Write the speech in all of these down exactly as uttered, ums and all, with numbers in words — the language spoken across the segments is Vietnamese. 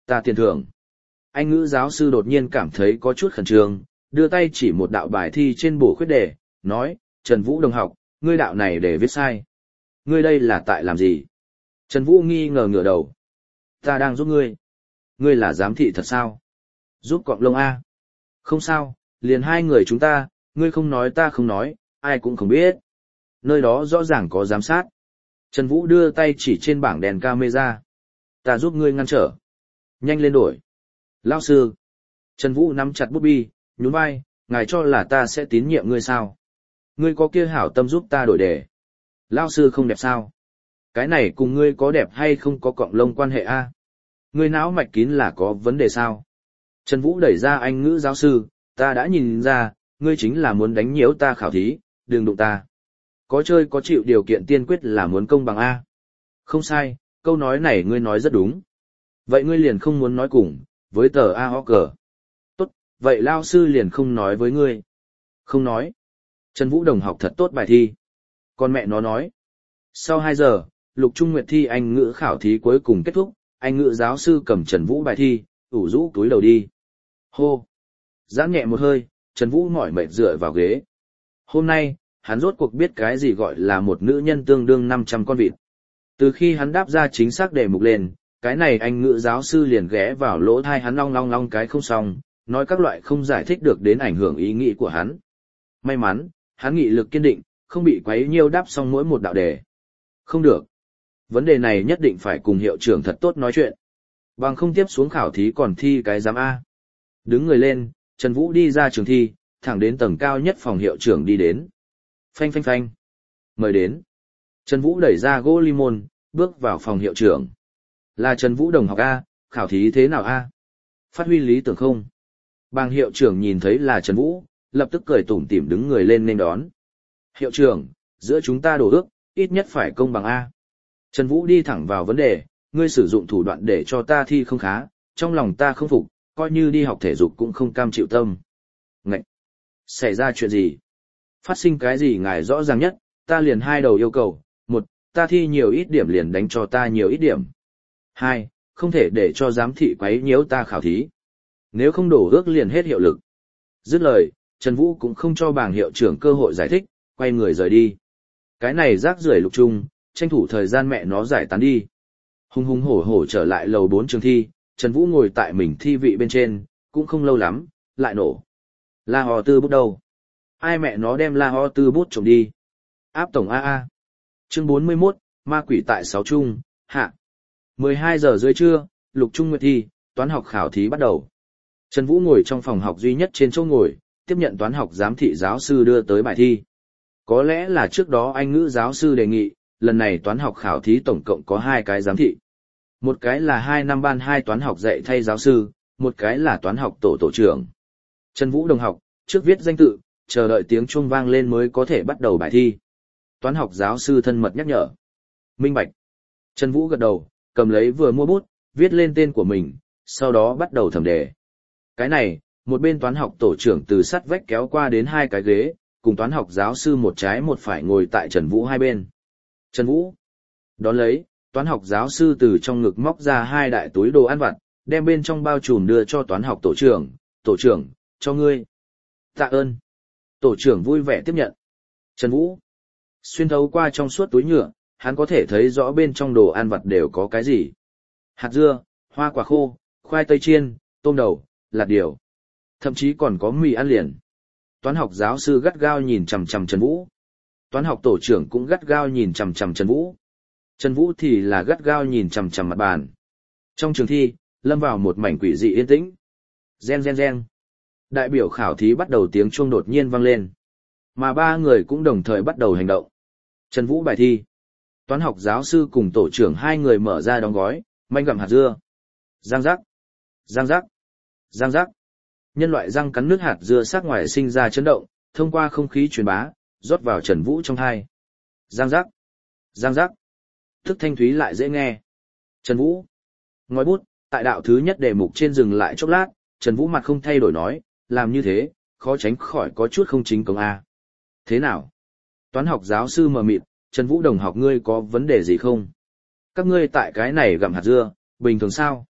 Ta tiền thưởng. Anh ngữ giáo sư đột nhiên cảm thấy có chút khẩn trương, đưa tay chỉ một đạo bài thi trên bổ khuyết đề, nói, Trần Vũ đồng học, ngươi đạo này để viết sai. Ngươi đây là tại làm gì? Trần Vũ nghi ngờ ngửa đầu. Ta đang giúp ngươi. Ngươi là giám thị thật sao? Giúp cọng lông A. Không sao, liền hai người chúng ta, ngươi không nói ta không nói, ai cũng không biết. Nơi đó rõ ràng có giám sát. Trần Vũ đưa tay chỉ trên bảng đèn camera. Ta giúp ngươi ngăn trở. Nhanh lên đổi. Lão sư. Trần Vũ nắm chặt bút bi, nhún vai, ngài cho là ta sẽ tín nhiệm ngươi sao? Ngươi có kia hảo tâm giúp ta đổi đề. Lão sư không đẹp sao? Cái này cùng ngươi có đẹp hay không có cọng lông quan hệ a? Ngươi não mạch kín là có vấn đề sao? Trần Vũ đẩy ra anh ngữ giáo sư, ta đã nhìn ra, ngươi chính là muốn đánh nhiễu ta khảo thí, đừng đụng ta. Có chơi có chịu điều kiện tiên quyết là muốn công bằng A. Không sai, câu nói này ngươi nói rất đúng. Vậy ngươi liền không muốn nói cùng, với tờ A ho cờ. Tốt, vậy lao sư liền không nói với ngươi. Không nói. Trần Vũ đồng học thật tốt bài thi. Con mẹ nó nói. Sau hai giờ, Lục Trung Nguyệt thi Anh ngữ khảo thí cuối cùng kết thúc, Anh ngữ giáo sư cầm Trần Vũ bài thi, ủ rũ túi đầu đi. Hô. Giãn nhẹ một hơi, Trần Vũ mỏi mệt dựa vào ghế. Hôm nay, hắn rốt cuộc biết cái gì gọi là một nữ nhân tương đương năm trăm con vịt. Từ khi hắn đáp ra chính xác đề mục lên, cái này Anh ngữ giáo sư liền ghé vào lỗ tai hắn long long long cái không xong, nói các loại không giải thích được đến ảnh hưởng ý nghĩ của hắn. May mắn, hắn nghị lực kiên định, không bị quấy nhiêu đáp xong mỗi một đạo đề. Không được. Vấn đề này nhất định phải cùng hiệu trưởng thật tốt nói chuyện. Bằng không tiếp xuống khảo thí còn thi cái giám A. Đứng người lên, Trần Vũ đi ra trường thi, thẳng đến tầng cao nhất phòng hiệu trưởng đi đến. Phanh phanh phanh. Mời đến. Trần Vũ đẩy ra gỗ limon, bước vào phòng hiệu trưởng. Là Trần Vũ đồng học A, khảo thí thế nào A? Phát huy lý tưởng không? Bàng hiệu trưởng nhìn thấy là Trần Vũ, lập tức cười tủm tỉm đứng người lên nên đón. Hiệu trưởng, giữa chúng ta đổ ước, ít nhất phải công bằng A. Trần Vũ đi thẳng vào vấn đề, ngươi sử dụng thủ đoạn để cho ta thi không khá, trong lòng ta không phục, coi như đi học thể dục cũng không cam chịu tâm. Ngậy! Xảy ra chuyện gì? Phát sinh cái gì ngài rõ ràng nhất, ta liền hai đầu yêu cầu, một, ta thi nhiều ít điểm liền đánh cho ta nhiều ít điểm. Hai, không thể để cho giám thị quấy nhiễu ta khảo thí. Nếu không đổ ước liền hết hiệu lực. Dứt lời, Trần Vũ cũng không cho bảng hiệu trưởng cơ hội giải thích, quay người rời đi. Cái này rác rưởi Lục Trung, tranh thủ thời gian mẹ nó giải tán đi. Hùng hùng hổ hổ trở lại lầu bốn trường thi, Trần Vũ ngồi tại mình thi vị bên trên, cũng không lâu lắm, lại nổ. La Hò Tư bút đâu? Ai mẹ nó đem La Hò Tư bút trộm đi? Áp tổng a a. Chương bốn mươi mốt, ma quỷ tại sáu trung, hạ. mười hai giờ rưỡi trưa, Lục Trung Nguyệt thi, toán học khảo thí bắt đầu. Trần Vũ ngồi trong phòng học duy nhất trên chỗ ngồi, tiếp nhận toán học giám thị giáo sư đưa tới bài thi. Có lẽ là trước đó Anh ngữ giáo sư đề nghị, lần này toán học khảo thí tổng cộng có hai cái giám thị. Một cái là hai năm ban hai toán học dạy thay giáo sư, một cái là toán học tổ tổ trưởng. Trần Vũ đồng học, trước viết danh tự, chờ đợi tiếng chuông vang lên mới có thể bắt đầu bài thi. Toán học giáo sư thân mật nhắc nhở. Minh bạch. Trần Vũ gật đầu, cầm lấy vừa mua bút, viết lên tên của mình, sau đó bắt đầu thẩm đề. Cái này, một bên toán học tổ trưởng từ sắt vách kéo qua đến hai cái ghế, cùng toán học giáo sư một trái một phải ngồi tại Trần Vũ hai bên. Trần Vũ. Đón lấy, toán học giáo sư từ trong ngực móc ra hai đại túi đồ ăn vặt, đem bên trong bao trùm đưa cho toán học tổ trưởng, tổ trưởng, cho ngươi. Tạ ơn. Tổ trưởng vui vẻ tiếp nhận. Trần Vũ. Xuyên thấu qua trong suốt túi nhựa, hắn có thể thấy rõ bên trong đồ ăn vặt đều có cái gì. Hạt dưa, hoa quả khô, khoai tây chiên, tôm đầu, lạt điều. Thậm chí còn có mì ăn liền. Toán học giáo sư gắt gao nhìn chằm chằm Trần Vũ. Toán học tổ trưởng cũng gắt gao nhìn chằm chằm Trần Vũ. Trần Vũ thì là gắt gao nhìn chằm chằm mặt bàn. Trong trường thi, lâm vào một mảnh quỷ dị yên tĩnh. Gen gen gen. Đại biểu khảo thí bắt đầu tiếng chuông đột nhiên vang lên. Mà ba người cũng đồng thời bắt đầu hành động. Trần Vũ bài thi. Toán học giáo sư cùng tổ trưởng hai người mở ra đóng gói, manh gặm hạt dưa. Giang giác. Giang giác. Giang giác. Nhân loại răng cắn nước hạt dưa sắc ngoài sinh ra chấn động, thông qua không khí truyền bá, rót vào Trần Vũ trong tai. Giang giác. Giang giác. Thức thanh thúy lại dễ nghe. Trần Vũ. Ngòi bút, tại đạo thứ nhất đề mục trên dừng lại chốc lát, Trần Vũ mặt không thay đổi nói, làm như thế, khó tránh khỏi có chút không chính công a. Thế nào? Toán học giáo sư mờ mịt, Trần Vũ đồng học ngươi có vấn đề gì không? Các ngươi tại cái này gặm hạt dưa, bình thường sao?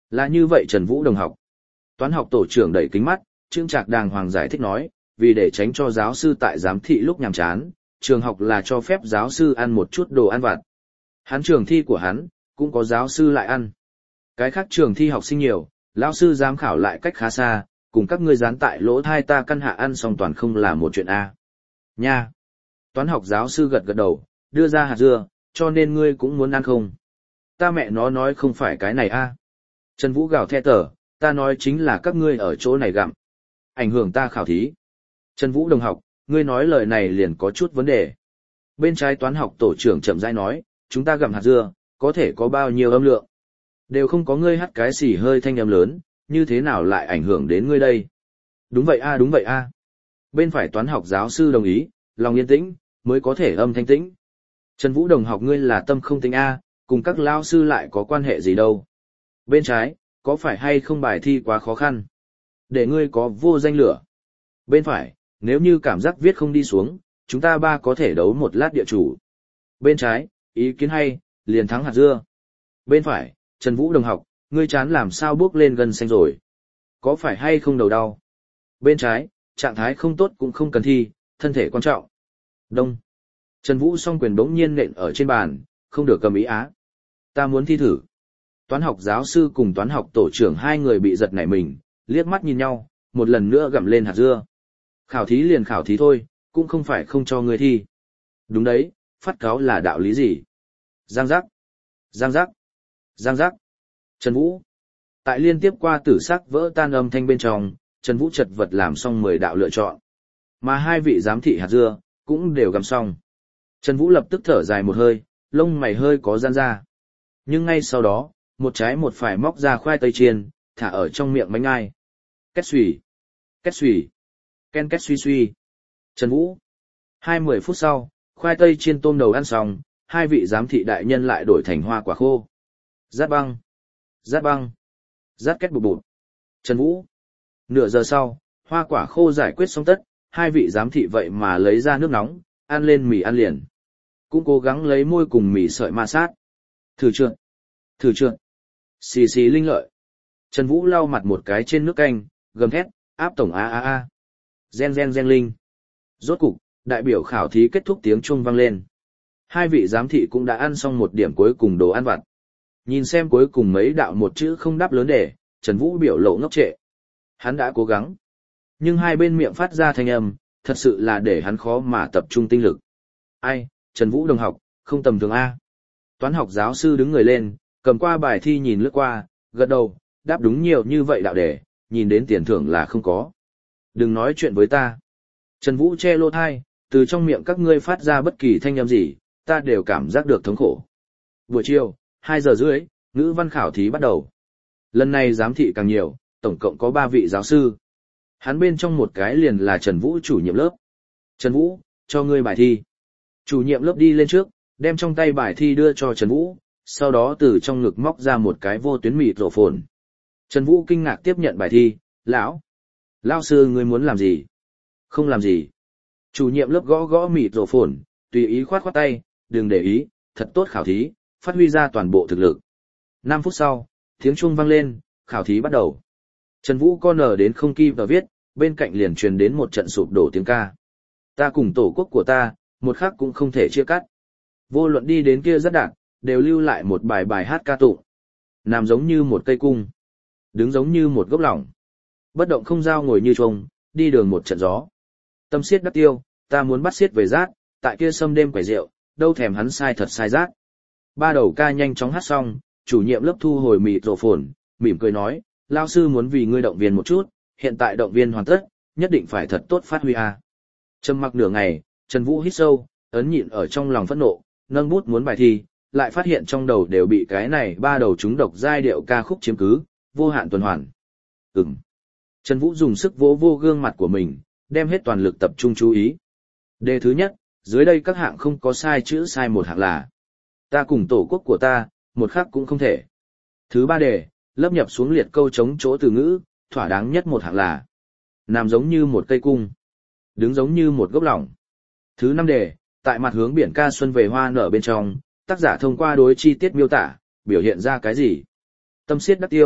Là như vậy Trần Vũ đồng học. Toán học tổ trưởng đẩy kính mắt, Trương Trạc đàng hoàng giải thích nói, vì để tránh cho giáo sư tại giám thị lúc nhàm chán, trường học là cho phép giáo sư ăn một chút đồ ăn vặt. Hắn trường thi của hắn, cũng có giáo sư lại ăn. Cái khác trường thi học sinh nhiều, lão sư giám khảo lại cách khá xa, cùng các ngươi dán tại lỗ thai ta căn hạ ăn xong toàn không là một chuyện A. Nha! Toán học giáo sư gật gật đầu, đưa ra hạt dưa, cho nên ngươi cũng muốn ăn không? Ta mẹ nó nói không phải cái này A. Trần Vũ gào thét tở, ta nói chính là các ngươi ở chỗ này gặm. Ảnh hưởng ta khảo thí. Trần Vũ đồng học, ngươi nói lời này liền có chút vấn đề. Bên trái toán học tổ trưởng chậm rãi nói, chúng ta gặm hạt dưa, có thể có bao nhiêu âm lượng. Đều không có ngươi hắt cái xì hơi thanh âm lớn, như thế nào lại ảnh hưởng đến ngươi đây? Đúng vậy a đúng vậy a. Bên phải toán học giáo sư đồng ý, lòng yên tĩnh, mới có thể âm thanh tĩnh. Trần Vũ đồng học ngươi là tâm không tính a, cùng các lao sư lại có quan hệ gì đâu. Bên trái, có phải hay không bài thi quá khó khăn? Để ngươi có vô danh lửa. Bên phải, nếu như cảm giác viết không đi xuống, chúng ta ba có thể đấu một lát địa chủ. Bên trái, ý kiến hay, liền thắng hạt dưa. Bên phải, Trần Vũ đồng học, ngươi chán làm sao bước lên gân xanh rồi? Có phải hay không đầu đau? Bên trái, trạng thái không tốt cũng không cần thi, thân thể quan trọng. Đông. Trần Vũ song quyền bỗng nhiên nện ở trên bàn, không được cầm ý á. Ta muốn thi thử. Toán học giáo sư cùng toán học tổ trưởng hai người bị giật nảy mình, liếc mắt nhìn nhau, một lần nữa gặm lên hạt dưa. Khảo thí liền khảo thí thôi, cũng không phải không cho ngươi thi. Đúng đấy, phát cáo là đạo lý gì? Giang giác. Giang giác. Giang giác. Trần Vũ. Tại liên tiếp qua tử sắc vỡ tan âm thanh bên trong, Trần Vũ chật vật làm xong mười đạo lựa chọn. Mà hai vị giám thị hạt dưa, cũng đều gặm xong. Trần Vũ lập tức thở dài một hơi, lông mày hơi có giãn ra. Nhưng ngay sau đó, một trái một phải móc ra khoai tây chiên, thả ở trong miệng bánh ai. Két xùy. Két xùy. Ken két suy suy. Trần Vũ. Hai mươi phút sau, khoai tây chiên tôm đầu ăn xong, hai vị giám thị đại nhân lại đổi thành hoa quả khô. Rát băng. Rát băng. Rát két bụt bụt. Trần Vũ. Nửa giờ sau, hoa quả khô giải quyết xong tất, hai vị giám thị vậy mà lấy ra nước nóng, ăn lên mì ăn liền. Cũng cố gắng lấy môi cùng mì sợi ma sát. Thử trượt. Thử trượt. Xì xì linh lợi. Trần Vũ lau mặt một cái trên nước canh, gầm thét, áp tổng a a a. Gen gen gen linh. Rốt cục, đại biểu khảo thí kết thúc tiếng chuông vang lên. Hai vị giám thị cũng đã ăn xong một điểm cuối cùng đồ ăn vặt. Nhìn xem cuối cùng mấy đạo một chữ không đáp lớn để, Trần Vũ biểu lộ ngốc trệ. Hắn đã cố gắng. Nhưng hai bên miệng phát ra thanh âm, thật sự là để hắn khó mà tập trung tinh lực. Ai, Trần Vũ đồng học, không tầm thường A. Toán học giáo sư đứng người lên, cầm qua bài thi nhìn lướt qua, gật đầu, đáp đúng nhiều như vậy đạo đề, nhìn đến tiền thưởng là không có. Đừng nói chuyện với ta. Trần Vũ che lỗ thai, từ trong miệng các ngươi phát ra bất kỳ thanh âm gì, ta đều cảm giác được thống khổ. Buổi chiều, hai giờ rưỡi, ngữ văn khảo thí bắt đầu. Lần này giám thị càng nhiều, tổng cộng có ba vị giáo sư. Hắn bên trong một cái liền là Trần Vũ chủ nhiệm lớp. Trần Vũ, cho ngươi bài thi. Chủ nhiệm lớp đi lên trước, đem trong tay bài thi đưa cho Trần Vũ, sau đó từ trong ngực móc ra một cái vô tuyến mịt rổ phồn. Trần Vũ kinh ngạc tiếp nhận bài thi, lão. Lão sư ngươi muốn làm gì? Không làm gì. Chủ nhiệm lớp gõ gõ mịt rổ phồn, tùy ý khoát khoát tay, đừng để ý, thật tốt khảo thí, phát huy ra toàn bộ thực lực. năm phút sau, tiếng chuông vang lên, khảo thí bắt đầu. Trần Vũ con nở đến không kịp và viết, bên cạnh liền truyền đến một trận sụp đổ tiếng ca. Ta cùng tổ quốc của ta, một khắc cũng không thể chia cắt. Vô luận đi đến kia rất đạt, đều lưu lại một bài bài hát ca tụng. Nằm giống như một cây cung, đứng giống như một gốc lỏng. Bất động không dao ngồi như trông, đi đường một trận gió. Tâm siết đắc tiêu, ta muốn bắt siết về rát, tại kia sâm đêm quẩy rượu, đâu thèm hắn sai thật sai rát. Ba đầu ca nhanh chóng hát xong, chủ nhiệm lớp thu hồi mịt rổ phồn, mỉm cười nói, lao sư muốn vì ngươi động viên một chút, hiện tại động viên hoàn tất, nhất định phải thật tốt phát huy a. Trầm mặc nửa ngày, Trần Vũ hít sâu, ấn nhịn ở trong lòng phẫn nộ, nâng bút muốn bài thi, lại phát hiện trong đầu đều bị cái này ba đầu chúng độc giai điệu ca khúc chiếm cứ, vô hạn tuần hoàn. Ừm. Trần Vũ dùng sức vỗ vô gương mặt của mình, đem hết toàn lực tập trung chú ý. Đề thứ nhất, dưới đây các hạng không có sai chữ sai một hạng là ta cùng tổ quốc của ta, một khắc cũng không thể. Thứ ba đề, lấp nhập xuống liệt câu chống chỗ từ ngữ, thỏa đáng nhất một hạng là nằm giống như một cây cung, đứng giống như một gốc lỏng. Thứ năm đề, tại mặt hướng biển ca xuân về hoa nở bên trong, tác giả thông qua đối chi tiết miêu tả, biểu hiện ra cái gì? Tâm siết đắc tiêu,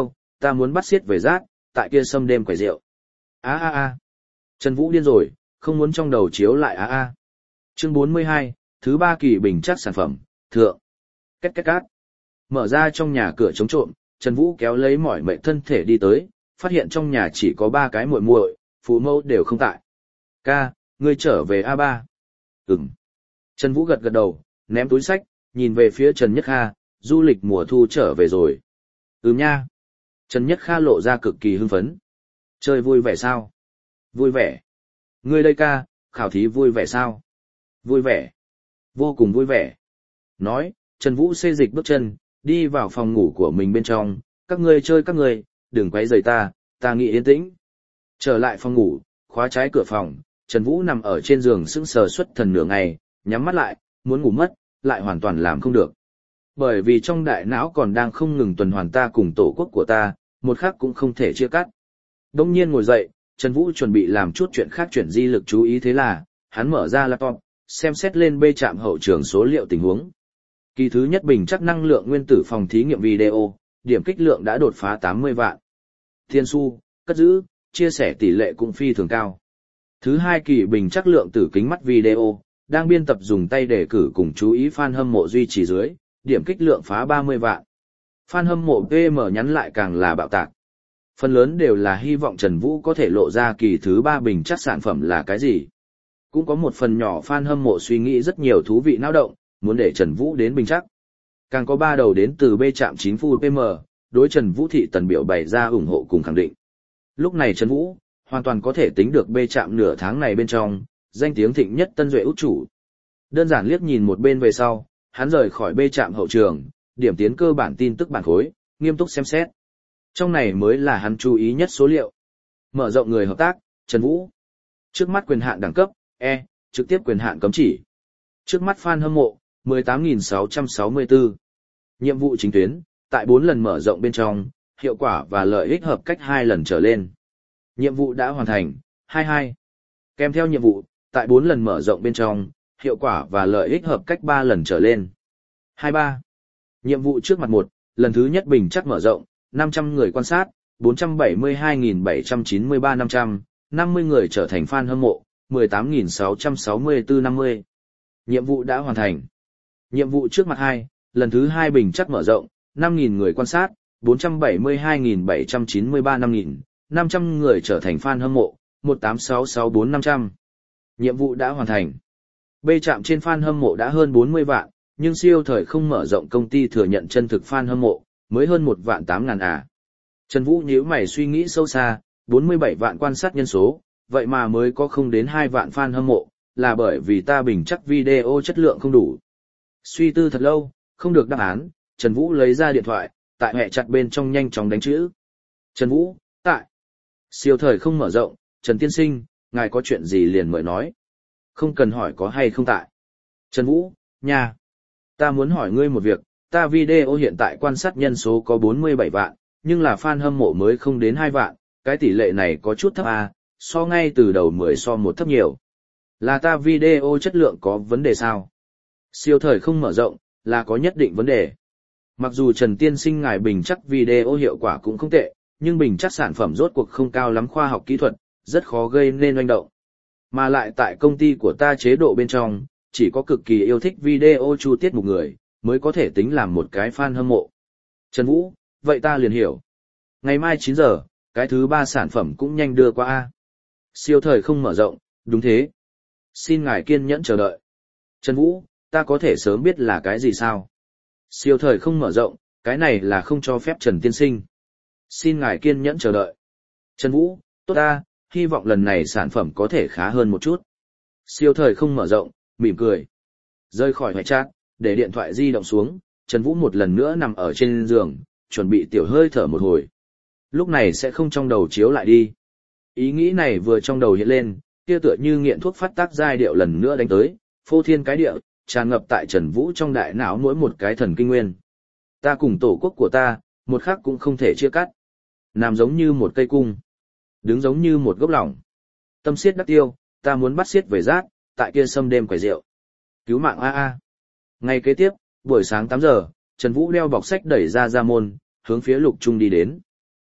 ta muốn bắt xiết về rát, tại kia sâm đêm quẩy rượu. A a a. Trần Vũ điên rồi, không muốn trong đầu chiếu lại a a. Chương bốn mươi hai, thứ ba kỳ bình chắc sản phẩm, thượng. Két két cát. Mở ra trong nhà cửa chống trộm, Trần Vũ kéo lấy mỏi mệt thân thể đi tới, phát hiện trong nhà chỉ có ba cái muội muội, phụ mẫu đều không tại. Ca, ngươi trở về a ba. Ừm. Trần Vũ gật gật đầu, ném túi sách, nhìn về phía Trần Nhất Kha, du lịch mùa thu trở về rồi. Ừm nha. Trần Nhất Kha lộ ra cực kỳ hưng phấn. Chơi vui vẻ sao? Vui vẻ. Ngươi đây ca, khảo thí vui vẻ sao? Vui vẻ. Vô cùng vui vẻ. Nói, Trần Vũ xê dịch bước chân, đi vào phòng ngủ của mình bên trong, các ngươi chơi các ngươi, đừng quấy rầy ta, ta nghĩ yên tĩnh. Trở lại phòng ngủ, khóa trái cửa phòng, Trần Vũ nằm ở trên giường sững sờ xuất thần nửa ngày, nhắm mắt lại, muốn ngủ mất, lại hoàn toàn làm không được. Bởi vì trong đại não còn đang không ngừng tuần hoàn ta cùng tổ quốc của ta, một khắc cũng không thể chia cắt. Đông nhiên ngồi dậy, Trần Vũ chuẩn bị làm chút chuyện khác chuyển di lực chú ý thế là, hắn mở ra laptop, xem xét lên bê trạm hậu trường số liệu tình huống. Kỳ thứ nhất bình chắc năng lượng nguyên tử phòng thí nghiệm video, điểm kích lượng đã đột phá tám mươi vạn. Thiên su, cất giữ, chia sẻ tỷ lệ cũng phi thường cao. Thứ hai kỳ bình chắc lượng tử kính mắt video, đang biên tập dùng tay đề cử cùng chú ý fan hâm mộ duy trì dưới, điểm kích lượng phá ba mươi vạn. Fan hâm mộ pê em nhắn lại càng là bạo tạc. Phần lớn đều là hy vọng Trần Vũ có thể lộ ra kỳ thứ ba bình chắc sản phẩm là cái gì. Cũng có một phần nhỏ fan hâm mộ suy nghĩ rất nhiều thú vị nao động, muốn để Trần Vũ đến bình chắc. Càng có ba đầu đến từ B trạm chín Full pê em, đối Trần Vũ thị tần biểu bày ra ủng hộ cùng khẳng định. Lúc này Trần Vũ, hoàn toàn có thể tính được B trạm nửa tháng này bên trong, danh tiếng thịnh nhất tân duệ út chủ. Đơn giản liếc nhìn một bên về sau, hắn rời khỏi B trạm hậu trường, điểm tiến cơ bản tin tức bản khối, nghiêm túc xem xét. Trong này mới là hắn chú ý nhất số liệu. Mở rộng người hợp tác, Trần Vũ. Trước mắt quyền hạn đẳng cấp, E, trực tiếp quyền hạn cấm chỉ. Trước mắt fan hâm mộ, mười tám nghìn sáu trăm sáu mươi tư. Nhiệm vụ chính tuyến, tại bốn lần mở rộng bên trong, hiệu quả và lợi ích hợp cách hai lần trở lên. Nhiệm vụ đã hoàn thành, hai mươi hai. Kèm theo nhiệm vụ, tại bốn lần mở rộng bên trong, hiệu quả và lợi ích hợp cách ba lần trở lên. hai mươi ba. Nhiệm vụ trước mặt một, lần thứ nhất bình chắc mở rộng, năm trăm người quan sát, bốn trăm bảy mươi hai nghìn bảy trăm chín mươi ba năm trăm, năm mươi người trở thành fan hâm mộ, mười tám nghìn sáu trăm sáu mươi tư năm mươi. Nhiệm vụ đã hoàn thành. Nhiệm vụ trước mặt hai, lần thứ hai bình chắc mở rộng, năm nghìn người quan sát, bốn trăm bảy mươi hai nghìn bảy trăm chín mươi ba năm nghìn, năm trăm người trở thành fan hâm mộ, một tám sáu sáu bốn năm trăm. Nhiệm vụ đã hoàn thành. B trạm trên fan hâm mộ đã hơn bốn mươi vạn, nhưng siêu thời không mở rộng công ty thừa nhận chân thực fan hâm mộ, mới hơn một vạn tám ngàn à. Trần Vũ nhíu mày suy nghĩ sâu xa, bốn mươi bảy vạn quan sát nhân số, vậy mà mới có không đến hai vạn fan hâm mộ, là bởi vì ta bình chắc video chất lượng không đủ. Suy tư thật lâu, không được đáp án, Trần Vũ lấy ra điện thoại, tại hệ chặt bên trong nhanh chóng đánh chữ. Trần Vũ, tại. Siêu thời không mở rộng, Trần Tiên Sinh, ngài có chuyện gì liền mời nói. Không cần hỏi có hay không tại. Trần Vũ, nhà. Ta muốn hỏi ngươi một việc, ta video hiện tại quan sát nhân số có bốn mươi bảy vạn, nhưng là fan hâm mộ mới không đến hai vạn, cái tỷ lệ này có chút thấp à, so ngay từ đầu mười so một thấp nhiều. Là ta video chất lượng có vấn đề sao? Siêu thời không mở rộng, là có nhất định vấn đề. Mặc dù Trần Tiên Sinh ngài bình chắc video hiệu quả cũng không tệ, nhưng bình chắc sản phẩm rốt cuộc không cao lắm khoa học kỹ thuật, rất khó gây nên oanh động. Mà lại tại công ty của ta chế độ bên trong, chỉ có cực kỳ yêu thích video chu tiết một người, mới có thể tính làm một cái fan hâm mộ. Trần Vũ, vậy ta liền hiểu. Ngày mai chín giờ, cái thứ ba sản phẩm cũng nhanh đưa qua A. Siêu thời không mở rộng, đúng thế. Xin ngài kiên nhẫn chờ đợi. Trần Vũ, ta có thể sớm biết là cái gì sao? Siêu thời không mở rộng, cái này là không cho phép Trần Tiên Sinh. Xin ngài kiên nhẫn chờ đợi. Trần Vũ, tốt ta, hy vọng lần này sản phẩm có thể khá hơn một chút. Siêu thời không mở rộng, mỉm cười. Rơi khỏi hệ chat, để điện thoại di động xuống, Trần Vũ một lần nữa nằm ở trên giường, chuẩn bị tiểu hơi thở một hồi. Lúc này sẽ không trong đầu chiếu lại đi. Ý nghĩ này vừa trong đầu hiện lên, kia tựa như nghiện thuốc phát tác giai điệu lần nữa đánh tới, phô thiên cái địa, tràn ngập tại Trần Vũ trong đại não mỗi một cái thần kinh nguyên. Ta cùng tổ quốc của ta, một khắc cũng không thể chia cắt. Nằm giống như một cây cung, đứng giống như một gốc lỏng. Tâm siết đắc tiêu, ta muốn bắt siết về rát, tại kia sâm đêm quẩy rượu. Cứu mạng a a. Ngày kế tiếp, buổi sáng tám giờ, Trần Vũ đeo bọc sách đẩy ra ra môn, hướng phía Lục Trung đi đến.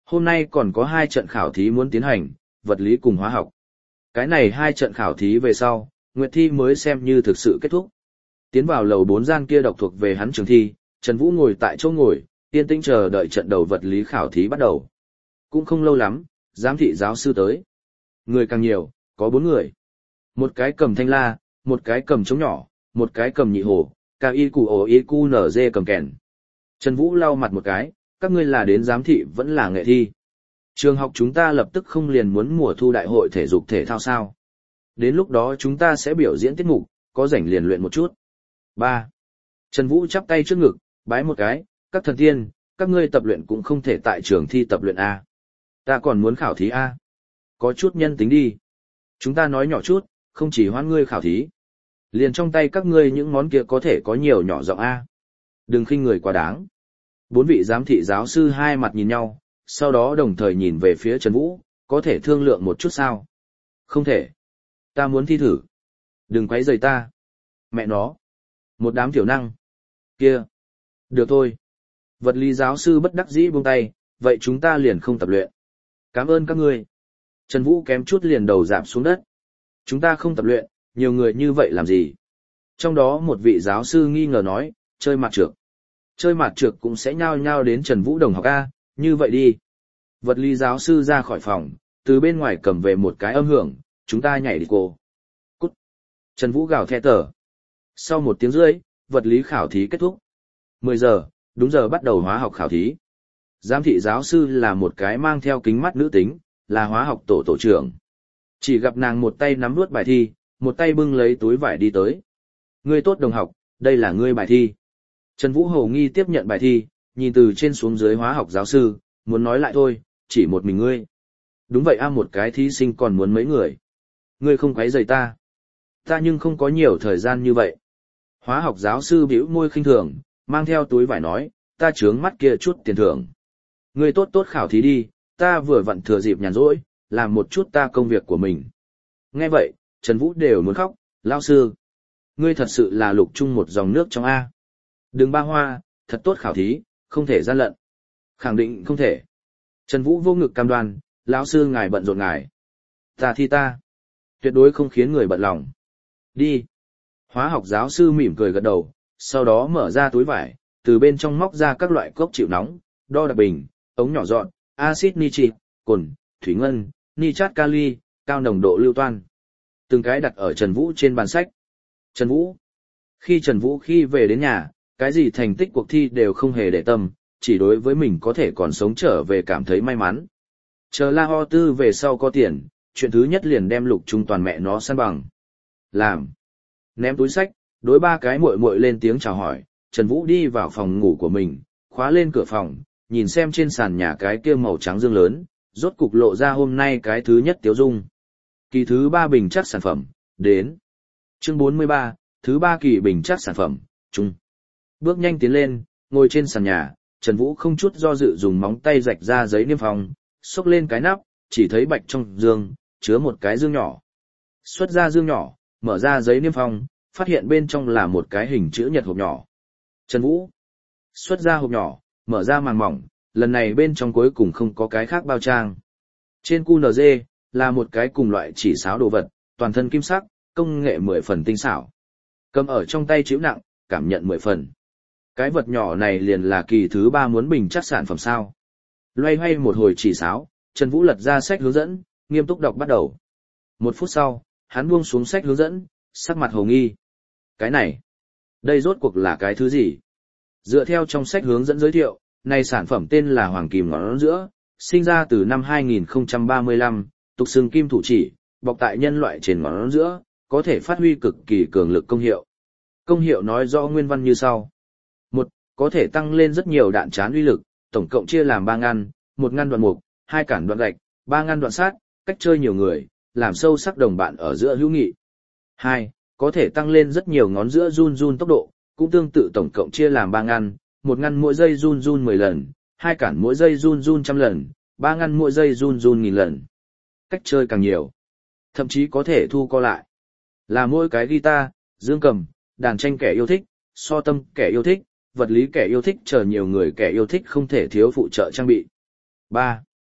Hôm nay còn có hai trận khảo thí muốn tiến hành, vật lý cùng hóa học. Cái này hai trận khảo thí về sau, Nguyệt thi mới xem như thực sự kết thúc. Tiến vào lầu bốn gian kia độc thuộc về hắn trường thi, Trần Vũ ngồi tại chỗ ngồi, yên tĩnh chờ đợi trận đầu vật lý khảo thí bắt đầu. Cũng không lâu lắm, giám thị giáo sư tới. Người càng nhiều, có bốn người. Một cái cầm thanh la, một cái cầm trống nhỏ, một cái cầm nhị hồ, cao y cụ ổ y cu nở dê cầm kèn. Trần Vũ lau mặt một cái, các ngươi là đến giám thị vẫn là nghệ thi. Trường học chúng ta lập tức không liền muốn mùa thu đại hội thể dục thể thao sao. Đến lúc đó chúng ta sẽ biểu diễn tiết mục, có rảnh liền luyện một chút. ba. Trần Vũ chắp tay trước ngực, bái một cái, các thần tiên, các ngươi tập luyện cũng không thể tại trường thi tập luyện A. Ta còn muốn khảo thí A. Có chút nhân tính đi. Chúng ta nói nhỏ chút, không chỉ hoan ngươi khảo thí. Liền trong tay các ngươi những món kia có thể có nhiều nhỏ giọng A. Đừng khinh người quá đáng. Bốn vị giám thị giáo sư hai mặt nhìn nhau, sau đó đồng thời nhìn về phía Trần Vũ, có thể thương lượng một chút sao? Không thể. Ta muốn thi thử. Đừng quấy rầy ta. Mẹ nó. Một đám tiểu năng. Kia. Được thôi. Vật lý giáo sư bất đắc dĩ buông tay, vậy chúng ta liền không tập luyện. Cảm ơn các ngươi. Trần Vũ kém chút liền đầu rạp xuống đất. Chúng ta không tập luyện, nhiều người như vậy làm gì? Trong đó một vị giáo sư nghi ngờ nói, chơi mặt trược. Chơi mặt trược cũng sẽ nhao nhao đến Trần Vũ đồng học A, như vậy đi. Vật lý giáo sư ra khỏi phòng, từ bên ngoài cầm về một cái âm hưởng, chúng ta nhảy đi cô. Cút. Trần Vũ gào thét tở. Sau một tiếng rưỡi, vật lý khảo thí kết thúc. mười giờ, đúng giờ bắt đầu hóa học khảo thí. Giám thị giáo sư là một cái mang theo kính mắt nữ tính, là hóa học tổ tổ trưởng. Chỉ gặp nàng một tay nắm nuốt bài thi, một tay bưng lấy túi vải đi tới. Ngươi tốt đồng học, đây là ngươi bài thi. Trần Vũ hầu nghi tiếp nhận bài thi, nhìn từ trên xuống dưới hóa học giáo sư, muốn nói lại thôi, chỉ một mình ngươi. Đúng vậy a, một cái thí sinh còn muốn mấy người. Ngươi không quấy rầy ta. Ta nhưng không có nhiều thời gian như vậy. Hóa học giáo sư bĩu môi khinh thường, mang theo túi vải nói, ta chướng mắt kia chút tiền thưởng. Ngươi tốt tốt khảo thí đi, ta vừa vặn thừa dịp nhàn rỗi, làm một chút ta công việc của mình. Nghe vậy, Trần Vũ đều muốn khóc, lao sư. Ngươi thật sự là lục chung một dòng nước trong A. Đừng ba hoa, thật tốt khảo thí, không thể gian lận. Khẳng định không thể. Trần Vũ vô ngực cam đoan, lão sư ngài bận rộn ngài. Ta thi ta. Tuyệt đối không khiến người bận lòng. Đi. Hóa học giáo sư mỉm cười gật đầu, sau đó mở ra túi vải, từ bên trong móc ra các loại cốc chịu nóng, đo đạc bình, ống nhỏ dọn, axit nitric, cồn, thủy ngân, nitrat kali, cao nồng độ lưu toan. Từng cái đặt ở Trần Vũ trên bàn sách. Trần Vũ. Khi Trần Vũ khi về đến nhà, cái gì thành tích cuộc thi đều không hề để tâm, chỉ đối với mình có thể còn sống trở về cảm thấy may mắn. Chờ La Ho Tư về sau có tiền, chuyện thứ nhất liền đem lục trung toàn mẹ nó săn bằng. Làm. Ném túi sách, đối ba cái muội muội lên tiếng chào hỏi, Trần Vũ đi vào phòng ngủ của mình, khóa lên cửa phòng, nhìn xem trên sàn nhà cái kia màu trắng dương lớn, rốt cục lộ ra hôm nay cái thứ nhất tiếu dung. Kỳ thứ ba bình chắc sản phẩm, đến. Chương bốn mươi ba, thứ ba kỳ bình chắc sản phẩm, chung. Bước nhanh tiến lên, ngồi trên sàn nhà, Trần Vũ không chút do dự dùng móng tay rạch ra giấy niêm phong, xốc lên cái nắp, chỉ thấy bạch trong dương, chứa một cái dương nhỏ. Xuất ra dương nhỏ, mở ra giấy niêm phong, phát hiện bên trong là một cái hình chữ nhật hộp nhỏ. Trần Vũ xuất ra hộp nhỏ, mở ra màng mỏng, lần này bên trong cuối cùng không có cái khác bao trang. Trên quy rờ là một cái cùng loại chỉ sáo đồ vật, toàn thân kim sắc, công nghệ mười phần tinh xảo. Cầm ở trong tay chịu nặng, cảm nhận mười phần. Cái vật nhỏ này liền là kỳ thứ ba muốn bình chắc sản phẩm sao. Loay hoay một hồi chỉ sáo, Trần Vũ lật ra sách hướng dẫn, nghiêm túc đọc bắt đầu. Một phút sau, hắn buông xuống sách hướng dẫn, sắc mặt hồ nghi. Cái này, đây rốt cuộc là cái thứ gì? Dựa theo trong sách hướng dẫn giới thiệu, này sản phẩm tên là Hoàng Kim Ngón Giữa, sinh ra từ năm hai nghìn không trăm ba mươi lăm, tục xưng kim thủ chỉ, bọc tại nhân loại trên ngón giữa, có thể phát huy cực kỳ cường lực công hiệu. Công hiệu nói rõ nguyên văn như sau. Một, có thể tăng lên rất nhiều đạn trán uy lực, tổng cộng chia làm ba ngăn, một ngăn đoạn mục, hai cản đoạn gạch, ba ngăn đoạn sát, cách chơi nhiều người, làm sâu sắc đồng bạn ở giữa hữu nghị. Hai, có thể tăng lên rất nhiều ngón giữa run run tốc độ, cũng tương tự tổng cộng chia làm ba ngăn, một ngăn mỗi giây run run mười lần, hai cản mỗi giây run run trăm lần, ba ngăn mỗi giây run run nghìn lần. Cách chơi càng nhiều, thậm chí có thể thu co lại. Là mỗi cái guitar, dương cầm, đàn tranh kẻ yêu thích, so tâm kẻ yêu thích, vật lý kẻ yêu thích chờ nhiều người kẻ yêu thích không thể thiếu phụ trợ trang bị. ba.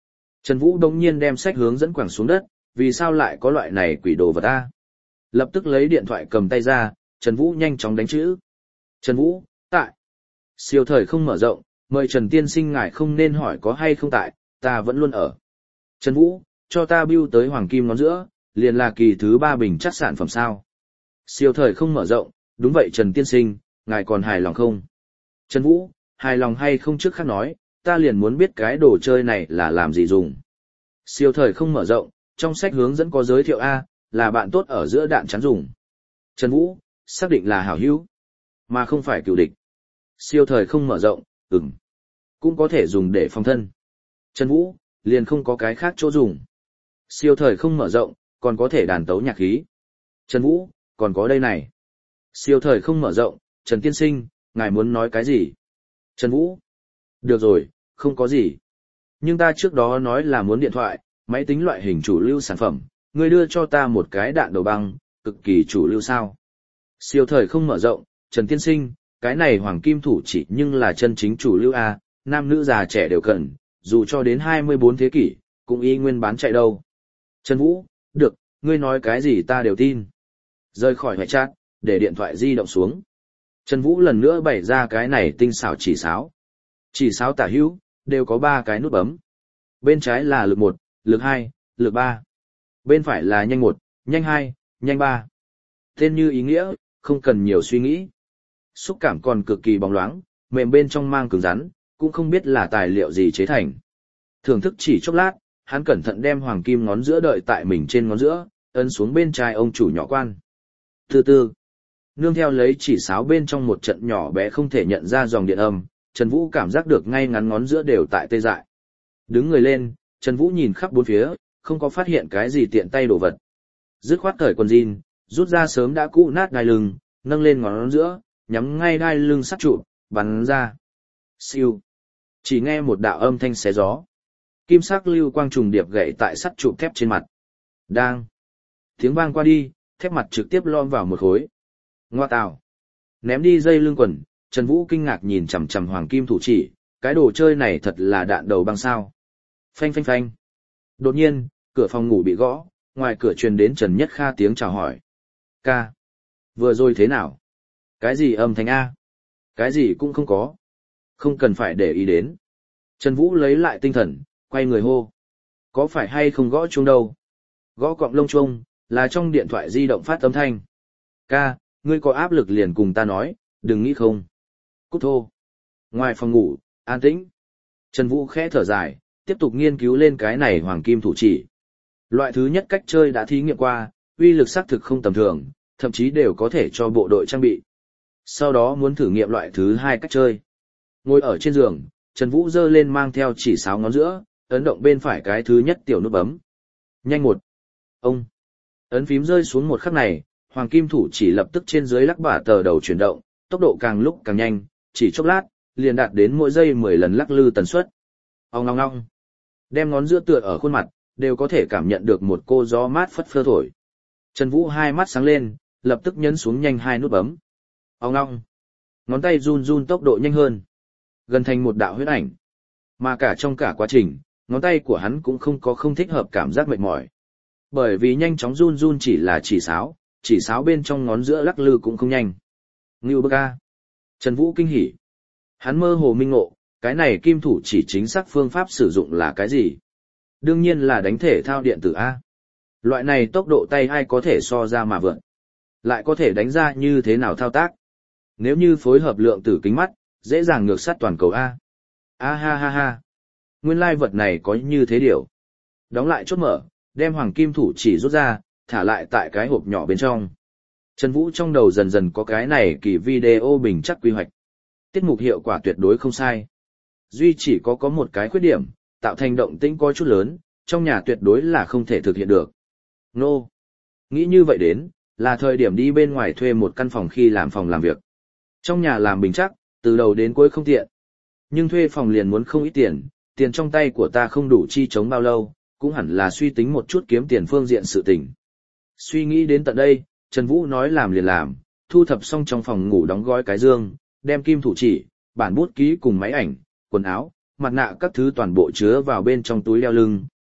Trần Vũ đống nhiên đem sách hướng dẫn quẳng xuống đất, vì sao lại có loại này quỷ đồ vật ta? Lập tức lấy điện thoại cầm tay ra, Trần Vũ nhanh chóng đánh chữ. Trần Vũ, tại. Siêu thời không mở rộng, mời Trần Tiên Sinh ngài không nên hỏi có hay không tại, ta vẫn luôn ở. Trần Vũ, cho ta bưu tới hoàng kim ngón giữa, liền là kỳ thứ ba bình chắc sản phẩm sao. Siêu thời không mở rộng, đúng vậy Trần Tiên Sinh, ngài còn hài lòng không? Trần Vũ, hài lòng hay không trước khác nói, ta liền muốn biết cái đồ chơi này là làm gì dùng. Siêu thời không mở rộng, trong sách hướng dẫn có giới thiệu A, là bạn tốt ở giữa đạn chắn dùng. Trần Vũ, xác định là hảo hữu, mà không phải cựu địch. Siêu thời không mở rộng, ừm, cũng có thể dùng để phòng thân. Trần Vũ, liền không có cái khác chỗ dùng. Siêu thời không mở rộng, còn có thể đàn tấu nhạc khí. Trần Vũ, còn có đây này. Siêu thời không mở rộng, Trần Tiên Sinh, ngài muốn nói cái gì? Trần Vũ, được rồi, không có gì. Nhưng ta trước đó nói là muốn điện thoại, máy tính loại hình chủ lưu sản phẩm, ngươi đưa cho ta một cái đạn đầu băng, cực kỳ chủ lưu sao. Siêu thời không mở rộng, Trần Tiên Sinh, cái này hoàng kim thủ chỉ nhưng là chân chính chủ lưu A, nam nữ già trẻ đều cần, dù cho đến hai mươi bốn thế kỷ, cũng y nguyên bán chạy đâu. Trần Vũ, được, ngươi nói cái gì ta đều tin. Rời khỏi hệ chat, để điện thoại di động xuống. Trần Vũ lần nữa bày ra cái này tinh xảo chỉ sáo. Chỉ sáo tả hữu, đều có ba cái nút bấm. Bên trái là lực một, lực hai, lực ba. Bên phải là nhanh một, nhanh hai, nhanh ba. Tên như ý nghĩa, không cần nhiều suy nghĩ. Xúc cảm còn cực kỳ bóng loáng, mềm bên trong mang cứng rắn, cũng không biết là tài liệu gì chế thành. Thưởng thức chỉ chốc lát, hắn cẩn thận đem hoàng kim ngón giữa đợi tại mình trên ngón giữa, ấn xuống bên trái ông chủ nhỏ quan. Từ từ, nương theo lấy chỉ sáo bên trong một trận nhỏ bé không thể nhận ra dòng điện âm, Trần Vũ cảm giác được ngay ngắn ngón giữa đều tại tê dại. Đứng người lên, Trần Vũ nhìn khắp bốn phía, không có phát hiện cái gì tiện tay đồ vật. Dứt khoát cởi quần jean, rút ra sớm đã cũ nát đai lưng, nâng lên ngón giữa, nhắm ngay đai lưng sắt trụ, bắn ra. Siêu. Chỉ nghe một đạo âm thanh xé gió. Kim sắc lưu quang trùng điệp gậy tại sắt trụ thép trên mặt. Đang. Tiếng vang qua đi, thép mặt trực tiếp lom vào một khối. Ngoa tào. Ném đi dây lưng quần, Trần Vũ kinh ngạc nhìn chằm chằm hoàng kim thủ chỉ, cái đồ chơi này thật là đạn đầu băng sao. Phanh phanh phanh. Đột nhiên, cửa phòng ngủ bị gõ, ngoài cửa truyền đến Trần Nhất Kha tiếng chào hỏi. Ca. Vừa rồi thế nào? Cái gì âm thanh A? Cái gì cũng không có. Không cần phải để ý đến. Trần Vũ lấy lại tinh thần, quay người hô. Có phải hay không gõ chuông đâu? Gõ cọng lông chuông, là trong điện thoại di động phát âm thanh. Ca, ngươi có áp lực liền cùng ta nói, đừng nghĩ không. Cút thô. Ngoài phòng ngủ, an tĩnh. Trần Vũ khẽ thở dài, tiếp tục nghiên cứu lên cái này hoàng kim thủ chỉ. Loại thứ nhất cách chơi đã thí nghiệm qua, uy lực xác thực không tầm thường, thậm chí đều có thể cho bộ đội trang bị. Sau đó muốn thử nghiệm loại thứ hai cách chơi. Ngồi ở trên giường, Trần Vũ giơ lên mang theo chỉ sáo ngón giữa, ấn động bên phải cái thứ nhất tiểu nút bấm. Nhanh một. Ông. Ấn phím rơi xuống một khắc này, hoàng kim thủ chỉ lập tức trên dưới lắc bả tờ đầu chuyển động, tốc độ càng lúc càng nhanh, chỉ chốc lát, liền đạt đến mỗi giây mười lần lắc lư tần suất. Ong ong ong. Đem ngón giữa tựa ở khuôn mặt, đều có thể cảm nhận được một cô gió mát phất phơ thổi. Trần Vũ hai mắt sáng lên, lập tức nhấn xuống nhanh hai nút bấm. Ong ong. Ngón tay run run tốc độ nhanh hơn, gần thành một đạo huyết ảnh. Mà cả trong cả quá trình, ngón tay của hắn cũng không có không thích hợp cảm giác mệt mỏi. Bởi vì nhanh chóng run run chỉ là chỉ sáo, chỉ sáo bên trong ngón giữa lắc lư cũng không nhanh. Ngưu bức a. Trần Vũ kinh hỉ. Hắn mơ hồ minh ngộ, cái này kim thủ chỉ chính xác phương pháp sử dụng là cái gì? Đương nhiên là đánh thể thao điện tử A. Loại này tốc độ tay ai có thể so ra mà vượn. Lại có thể đánh ra như thế nào thao tác? Nếu như phối hợp lượng tử kính mắt, dễ dàng ngược sát toàn cầu A. A ha ha ha. Nguyên lai vật này có như thế điều. Đóng lại chốt mở, đem hoàng kim thủ chỉ rút ra, thả lại tại cái hộp nhỏ bên trong. Trần Vũ trong đầu dần dần có cái này kỳ video bình chắc quy hoạch. Tiết mục hiệu quả tuyệt đối không sai. Duy chỉ có có một cái khuyết điểm, tạo thành động tĩnh có chút lớn, trong nhà tuyệt đối là không thể thực hiện được. Nô. Nghĩ như vậy đến, là thời điểm đi bên ngoài thuê một căn phòng khi làm phòng làm việc. Trong nhà làm bình chắc, từ đầu đến cuối không tiện. Nhưng thuê phòng liền muốn không ít tiền, tiền trong tay của ta không đủ chi chống bao lâu, cũng hẳn là suy tính một chút kiếm tiền phương diện sự tình. Suy nghĩ đến tận đây, Trần Vũ nói làm liền làm, thu thập xong trong phòng ngủ đóng gói cái dương, đem kim thủ chỉ, bản bút ký cùng máy ảnh, quần áo, mặt nạ các thứ toàn bộ chứa vào bên trong túi đeo lưng,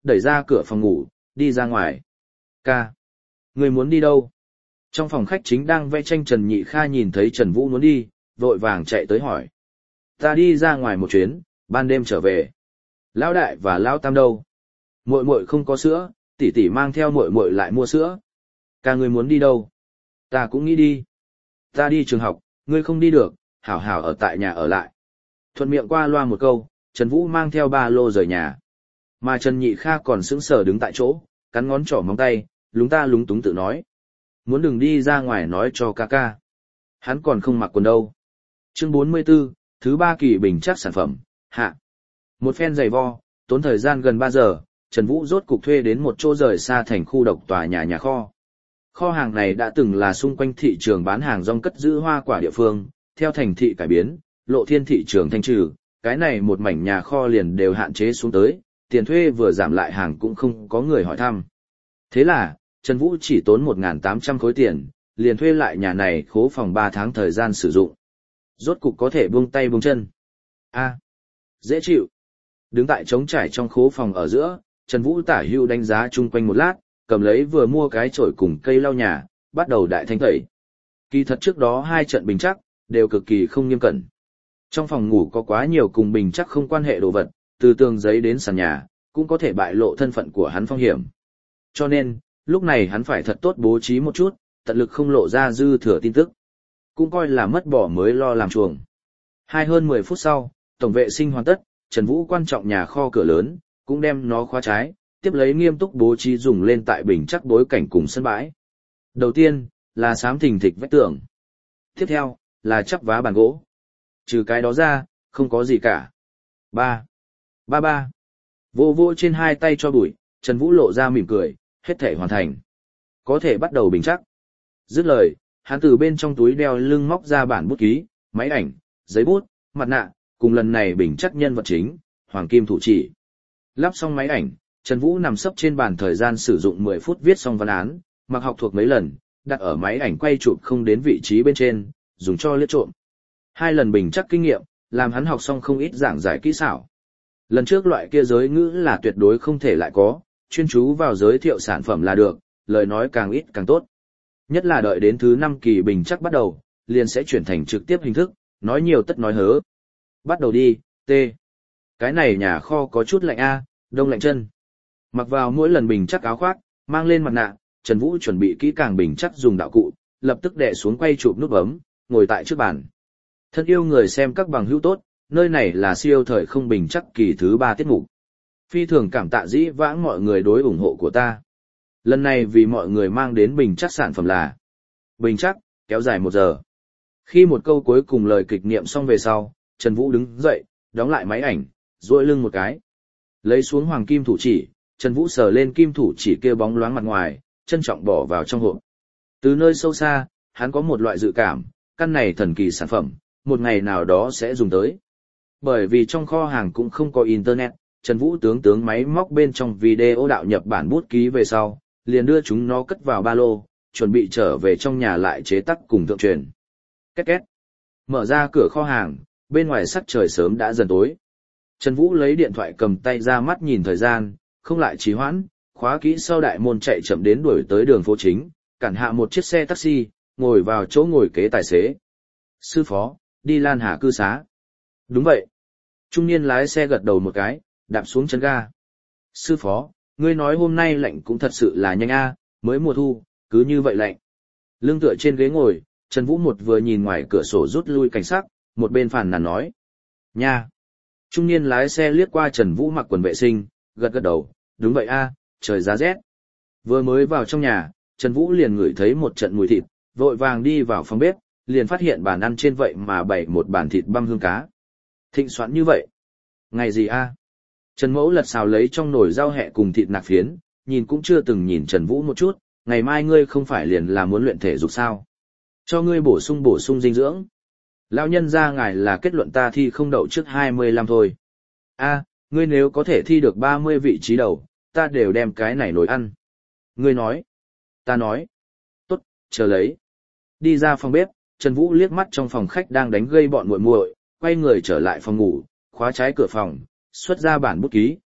đẩy ra cửa phòng ngủ, đi ra ngoài. Ca, người muốn đi đâu? Trong phòng khách chính đang vẽ tranh Trần Nhị Kha nhìn thấy Trần Vũ muốn đi, vội vàng chạy tới hỏi. Ta đi ra ngoài một chuyến, ban đêm trở về. Lão đại và lão tam đâu? Muội muội không có sữa, tỷ tỷ mang theo muội muội lại mua sữa. Ca ngươi muốn đi đâu? Ta cũng nghĩ đi. Ta đi trường học, ngươi không đi được, hảo hảo ở tại nhà ở lại. Thuận miệng qua loa một câu, Trần Vũ mang theo ba lô rời nhà. Mà Trần Nhị Kha còn sững sờ đứng tại chỗ, cắn ngón trỏ móng tay, lúng ta lúng túng tự nói. Muốn đừng đi ra ngoài nói cho ca ca. Hắn còn không mặc quần đâu. Chương bốn mươi 44, thứ ba kỳ bình chắc sản phẩm, hạ. Một phen giày vo, tốn thời gian gần ba giờ, Trần Vũ rốt cục thuê đến một chỗ rời xa thành khu độc tòa nhà nhà kho. Kho hàng này đã từng là xung quanh thị trường bán hàng rong cất giữ hoa quả địa phương, theo thành thị cải biến, lộ thiên thị trường thanh trừ, cái này một mảnh nhà kho liền đều hạn chế xuống tới, tiền thuê vừa giảm lại hàng cũng không có người hỏi thăm. Thế là, Trần Vũ chỉ tốn một nghìn tám trăm khối tiền, liền thuê lại nhà này khố phòng ba tháng thời gian sử dụng. Rốt cục có thể buông tay buông chân. A, dễ chịu. Đứng tại trống trải trong khố phòng ở giữa, Trần Vũ tả hữu đánh giá chung quanh một lát, cầm lấy vừa mua cái chổi cùng cây lau nhà, bắt đầu đại thanh tẩy. Kỳ thật trước đó hai trận bình chắc, đều cực kỳ không nghiêm cẩn. Trong phòng ngủ có quá nhiều cùng bình chắc không quan hệ đồ vật, từ tường giấy đến sàn nhà, cũng có thể bại lộ thân phận của hắn phong hiểm. Cho nên, lúc này hắn phải thật tốt bố trí một chút, tận lực không lộ ra dư thừa tin tức. Cũng coi là mất bỏ mới lo làm chuồng. Hai hơn mười phút sau, tổng vệ sinh hoàn tất, Trần Vũ quan trọng nhà kho cửa lớn, cũng đem nó khóa trái, tiếp lấy nghiêm túc bố trí dùng lên tại bình chắc bối cảnh cùng sân bãi. Đầu tiên, là xám thình thịch vách tường. Tiếp theo, là chắp vá bàn gỗ. Trừ cái đó ra, không có gì cả. Ba. Ba ba. Vô vô trên hai tay cho bụi, Trần Vũ lộ ra mỉm cười, hết thể hoàn thành. Có thể bắt đầu bình chắc. Dứt lời, hắn từ bên trong túi đeo lưng móc ra bản bút ký, máy ảnh, giấy bút, mặt nạ, cùng lần này bình chắc nhân vật chính, Hoàng Kim Thủ Chỉ. Lắp xong máy ảnh, Trần Vũ nằm sấp trên bàn thời gian sử dụng mười phút viết xong văn án, mặc học thuộc mấy lần, đặt ở máy ảnh quay chụp không đến vị trí bên trên, dùng cho liếc trộm. Hai lần bình chắc kinh nghiệm, làm hắn học xong không ít giảng giải kỹ xảo. Lần trước loại kia giới ngữ là tuyệt đối không thể lại có, chuyên chú vào giới thiệu sản phẩm là được, lời nói càng ít càng tốt. Nhất là đợi đến thứ năm kỳ bình chắc bắt đầu, liền sẽ chuyển thành trực tiếp hình thức, nói nhiều tất nói hớ. Bắt đầu đi, T. Cái này nhà kho có chút lạnh a, đông lạnh chân. Mặc vào mỗi lần bình chắc áo khoác, mang lên mặt nạ, Trần Vũ chuẩn bị kỹ càng bình chắc dùng đạo cụ, lập tức đè xuống quay chụp nút bấm, ngồi tại trước bàn. Thân yêu người xem các bằng hữu tốt, nơi này là siêu thời không bình chắc kỳ thứ ba tiết mục. Phi thường cảm tạ dĩ vãng mọi người đối ủng hộ của ta. Lần này vì mọi người mang đến bình chắc sản phẩm là bình chắc, kéo dài một giờ. Khi một câu cuối cùng lời kịch niệm xong về sau, Trần Vũ đứng dậy, đóng lại máy ảnh, duỗi lưng một cái. Lấy xuống hoàng kim thủ chỉ, Trần Vũ sờ lên kim thủ chỉ kia bóng loáng mặt ngoài, trân trọng bỏ vào trong hộp. Từ nơi sâu xa, hắn có một loại dự cảm, căn này thần kỳ sản phẩm, một ngày nào đó sẽ dùng tới. Bởi vì trong kho hàng cũng không có internet, Trần Vũ tướng tướng máy móc bên trong video đạo nhập bản bút ký về sau, liền đưa chúng nó cất vào ba lô, chuẩn bị trở về trong nhà lại chế tác cùng thượng truyền. Két két. Mở ra cửa kho hàng, bên ngoài sắc trời sớm đã dần tối. Trần Vũ lấy điện thoại cầm tay ra mắt nhìn thời gian, không lại trì hoãn, khóa kỹ sau đại môn chạy chậm đến đuổi tới đường phố chính, cản hạ một chiếc xe taxi, ngồi vào chỗ ngồi kế tài xế. Sư phó, đi Lan Hà cư xá. Đúng vậy. Trung niên lái xe gật đầu một cái, đạp xuống chân ga. Sư phó, ngươi nói hôm nay lạnh cũng thật sự là nhanh a, mới mùa thu, cứ như vậy lạnh. Lưng tựa trên ghế ngồi, Trần Vũ một vừa nhìn ngoài cửa sổ rút lui cảnh sắc, một bên phàn nàn nói. Nha. Trung niên lái xe liếc qua Trần Vũ mặc quần vệ sinh, gật gật đầu, đúng vậy a, trời giá rét. Vừa mới vào trong nhà, Trần Vũ liền ngửi thấy một trận mùi thịt, vội vàng đi vào phòng bếp, liền phát hiện bàn ăn trên vậy mà bày một bàn thịt băm hương cá. Thịnh soạn như vậy. Ngày gì a? Trần Mẫu lật xào lấy trong nồi rau hẹ cùng thịt nạc phiến, nhìn cũng chưa từng nhìn Trần Vũ một chút, ngày mai ngươi không phải liền là muốn luyện thể dục sao? Cho ngươi bổ sung bổ sung dinh dưỡng. Lão nhân gia ngài là kết luận ta thi không đậu trước hai mươi lăm thôi. A, ngươi nếu có thể thi được ba mươi vị trí đầu, ta đều đem cái này nồi ăn. Ngươi nói. Ta nói. Tốt, chờ lấy. Đi ra phòng bếp, Trần Vũ liếc mắt trong phòng khách đang đánh gây bọn muội muội, quay người trở lại phòng ngủ, khóa trái cửa phòng, xuất ra bản bút ký,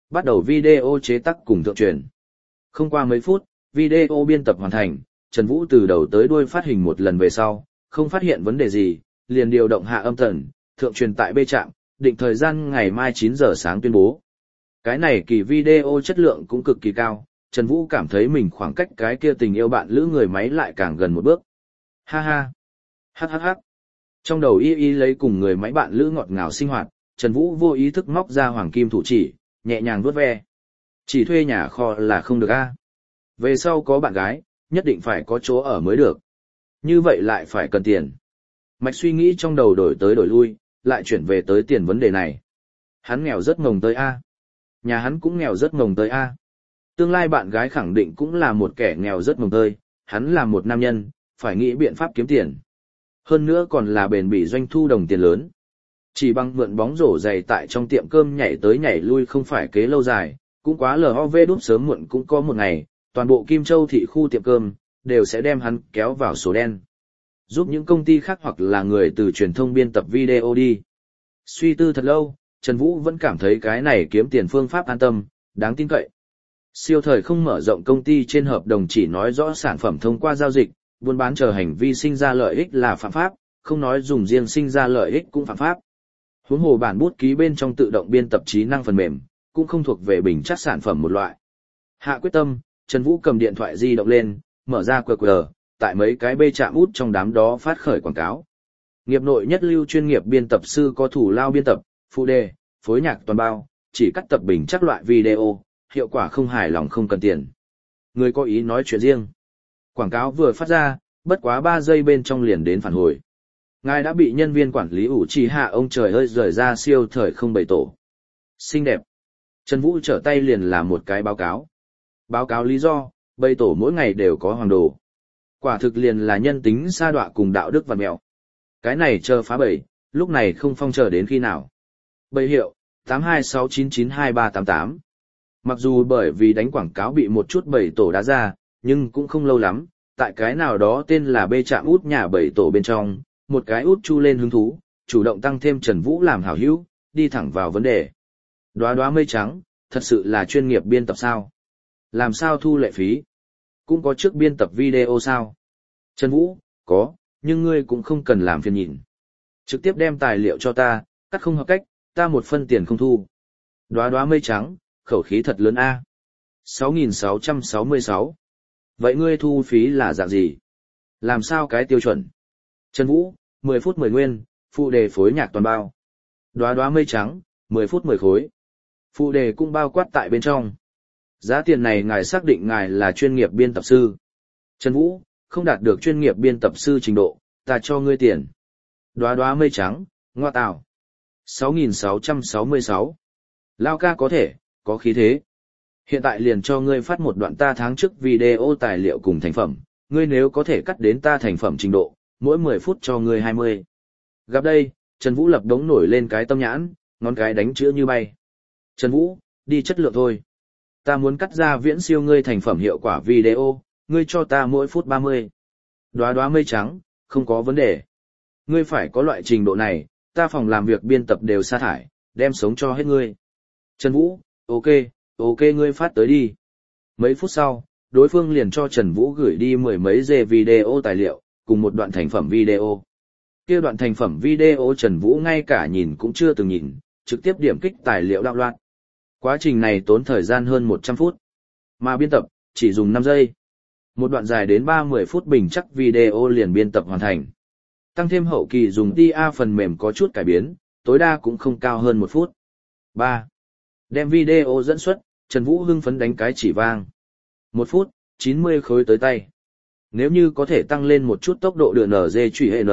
bắt đầu video chế tác cùng thượng truyền. Không qua mấy phút, video biên tập hoàn thành, Trần Vũ từ đầu tới đuôi phát hình một lần về sau, không phát hiện vấn đề gì, liền điều động hạ âm tần, thượng truyền tại B trạm, định thời gian ngày mai chín giờ sáng tuyên bố. Cái này kỳ video chất lượng cũng cực kỳ cao, Trần Vũ cảm thấy mình khoảng cách cái kia tình yêu bạn lữ người máy lại càng gần một bước. Ha ha, hắc hắc hắc. Trong đầu y y lấy cùng người máy bạn lữ ngọt ngào sinh hoạt, Trần Vũ vô ý thức móc ra hoàng kim thủ chỉ, nhẹ nhàng vuốt ve. Chỉ thuê nhà kho là không được a. Về sau có bạn gái, nhất định phải có chỗ ở mới được. Như vậy lại phải cần tiền. Mạch suy nghĩ trong đầu đổi tới đổi lui, lại chuyển về tới tiền vấn đề này. Hắn nghèo rất ngồng tới a. Nhà hắn cũng nghèo rất ngồng tới a. Tương lai bạn gái khẳng định cũng là một kẻ nghèo rất ngồng tơi, hắn là một nam nhân, phải nghĩ biện pháp kiếm tiền. Hơn nữa còn là bền bỉ doanh thu đồng tiền lớn. Chỉ bằng mượn bóng rổ dày tại trong tiệm cơm nhảy tới nhảy lui không phải kế lâu dài, cũng quá lờ o vê đúp sớm muộn cũng có một ngày, toàn bộ Kim Châu thị khu tiệm cơm, đều sẽ đem hắn kéo vào số đen. Giúp những công ty khác hoặc là người từ truyền thông biên tập video đi. Suy tư thật lâu, Trần Vũ vẫn cảm thấy cái này kiếm tiền phương pháp an tâm, đáng tin cậy. Siêu thời không mở rộng công ty trên hợp đồng chỉ nói rõ sản phẩm thông qua giao dịch, buôn bán chờ hành vi sinh ra lợi ích là phạm pháp, không nói dùng riêng sinh ra lợi ích cũng phạm pháp. Huống hồ bản bút ký bên trong tự động biên tập trí năng phần mềm, cũng không thuộc về bình chắc sản phẩm một loại. Hạ quyết tâm, Trần Vũ cầm điện thoại di động lên, mở ra quy rờ, tại mấy cái bê chạm út trong đám đó phát khởi quảng cáo. Nghiệp nội nhất lưu chuyên nghiệp biên tập sư có thủ lao biên tập, phụ đề, phối nhạc toàn bao, chỉ cắt tập bình chắc loại video, hiệu quả không hài lòng không cần tiền. Người có ý nói chuyện riêng. Quảng cáo vừa phát ra, bất quá ba giây bên trong liền đến phản hồi. Ngài đã bị nhân viên quản lý ủ trì hạ ông trời ơi rời ra siêu thời không bảy tổ. Xinh đẹp. Trần Vũ trở tay liền làm một cái báo cáo. Báo cáo lý do, bảy tổ mỗi ngày đều có hoàng đồ. Quả thực liền là nhân tính sa đọa cùng đạo đức vằn mẹo. Cái này chờ phá bảy, lúc này không phong chờ đến khi nào. Bảy hiệu, tám hai sáu chín chín hai ba tám tám. Mặc dù bởi vì đánh quảng cáo bị một chút bảy tổ đá ra, nhưng cũng không lâu lắm, tại cái nào đó tên là bê trạm út nhà bảy tổ bên trong, một cái út chu lên hứng thú, chủ động tăng thêm Trần Vũ làm hảo hữu, đi thẳng vào vấn đề. Đóa đóa mây trắng, thật sự là chuyên nghiệp biên tập sao? Làm sao thu lệ phí? Cũng có trước biên tập video sao? Trần Vũ, có, nhưng ngươi cũng không cần làm phiền nhìn. Trực tiếp đem tài liệu cho ta, cắt không hợp cách, ta một phân tiền không thu. Đóa đóa mây trắng, khẩu khí thật lớn a. sáu nghìn sáu trăm sáu mươi sáu. Vậy ngươi thu phí là dạng gì? Làm sao cái tiêu chuẩn? Trần Vũ, mười phút mười nguyên, phụ đề phối nhạc toàn bao. Đóa đóa mây trắng, mười phút mười khối. Phụ đề cũng bao quát tại bên trong. Giá tiền này ngài xác định ngài là chuyên nghiệp biên tập sư. Trần Vũ, không đạt được chuyên nghiệp biên tập sư trình độ, ta cho ngươi tiền. Đóa đóa mây trắng, ngoa tào. sáu nghìn sáu trăm sáu mươi sáu. Lao ca có thể, có khí thế. Hiện tại liền cho ngươi phát một đoạn ta tháng trước video tài liệu cùng thành phẩm, ngươi nếu có thể cắt đến ta thành phẩm trình độ, mỗi mười phút cho ngươi hai mươi. Gặp đây, Trần Vũ lập đống nổi lên cái tâm nhãn, ngón cái đánh chữ như bay. Trần Vũ, đi chất lượng thôi. Ta muốn cắt ra viễn siêu ngươi thành phẩm hiệu quả video, ngươi cho ta mỗi phút ba mươi. Đóa đóa mây trắng, không có vấn đề. Ngươi phải có loại trình độ này, ta phòng làm việc biên tập đều sa thải, đem sống cho hết ngươi. Trần Vũ, ok, ok ngươi phát tới đi. Mấy phút sau, đối phương liền cho Trần Vũ gửi đi mười mấy giây video tài liệu, cùng một đoạn thành phẩm video. Kia đoạn thành phẩm video Trần Vũ ngay cả nhìn cũng chưa từng nhìn, trực tiếp điểm kích tài liệu đạo loạn. Quá trình này tốn thời gian hơn một trăm phút, mà biên tập chỉ dùng năm giây. Một đoạn dài đến ba mươi phút bình chắc video liền biên tập hoàn thành. Tăng thêm hậu kỳ dùng đê a phần mềm có chút cải biến, tối đa cũng không cao hơn một phút. ba. Đem video dẫn xuất, Trần Vũ hưng phấn đánh cái chỉ vang. Một phút, chín mươi khối tới tay. Nếu như có thể tăng lên một chút tốc độ đưa en giê truy hệ N.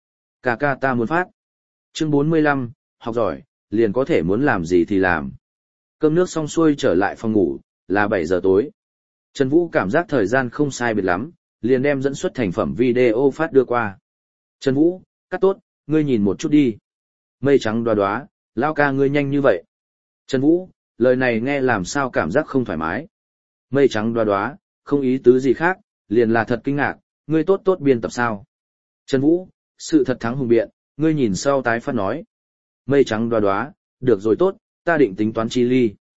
Cà ca ta muốn phát. Chương bốn mươi lăm, học giỏi, liền có thể muốn làm gì thì làm. Cơm nước xong xuôi trở lại phòng ngủ, là bảy giờ tối. Trần Vũ cảm giác thời gian không sai biệt lắm, liền đem dẫn xuất thành phẩm video phát đưa qua. Trần Vũ, cắt tốt, ngươi nhìn một chút đi. Mây trắng đóa đóa, lao ca ngươi nhanh như vậy. Trần Vũ, lời này nghe làm sao cảm giác không thoải mái. Mây trắng đóa đóa, không ý tứ gì khác, liền là thật kinh ngạc, ngươi tốt tốt biên tập sao. Trần Vũ, sự thật thắng hùng biện, ngươi nhìn sau tái phát nói. Mây trắng đóa đóa, được rồi tốt, ta định tính toán chi ly.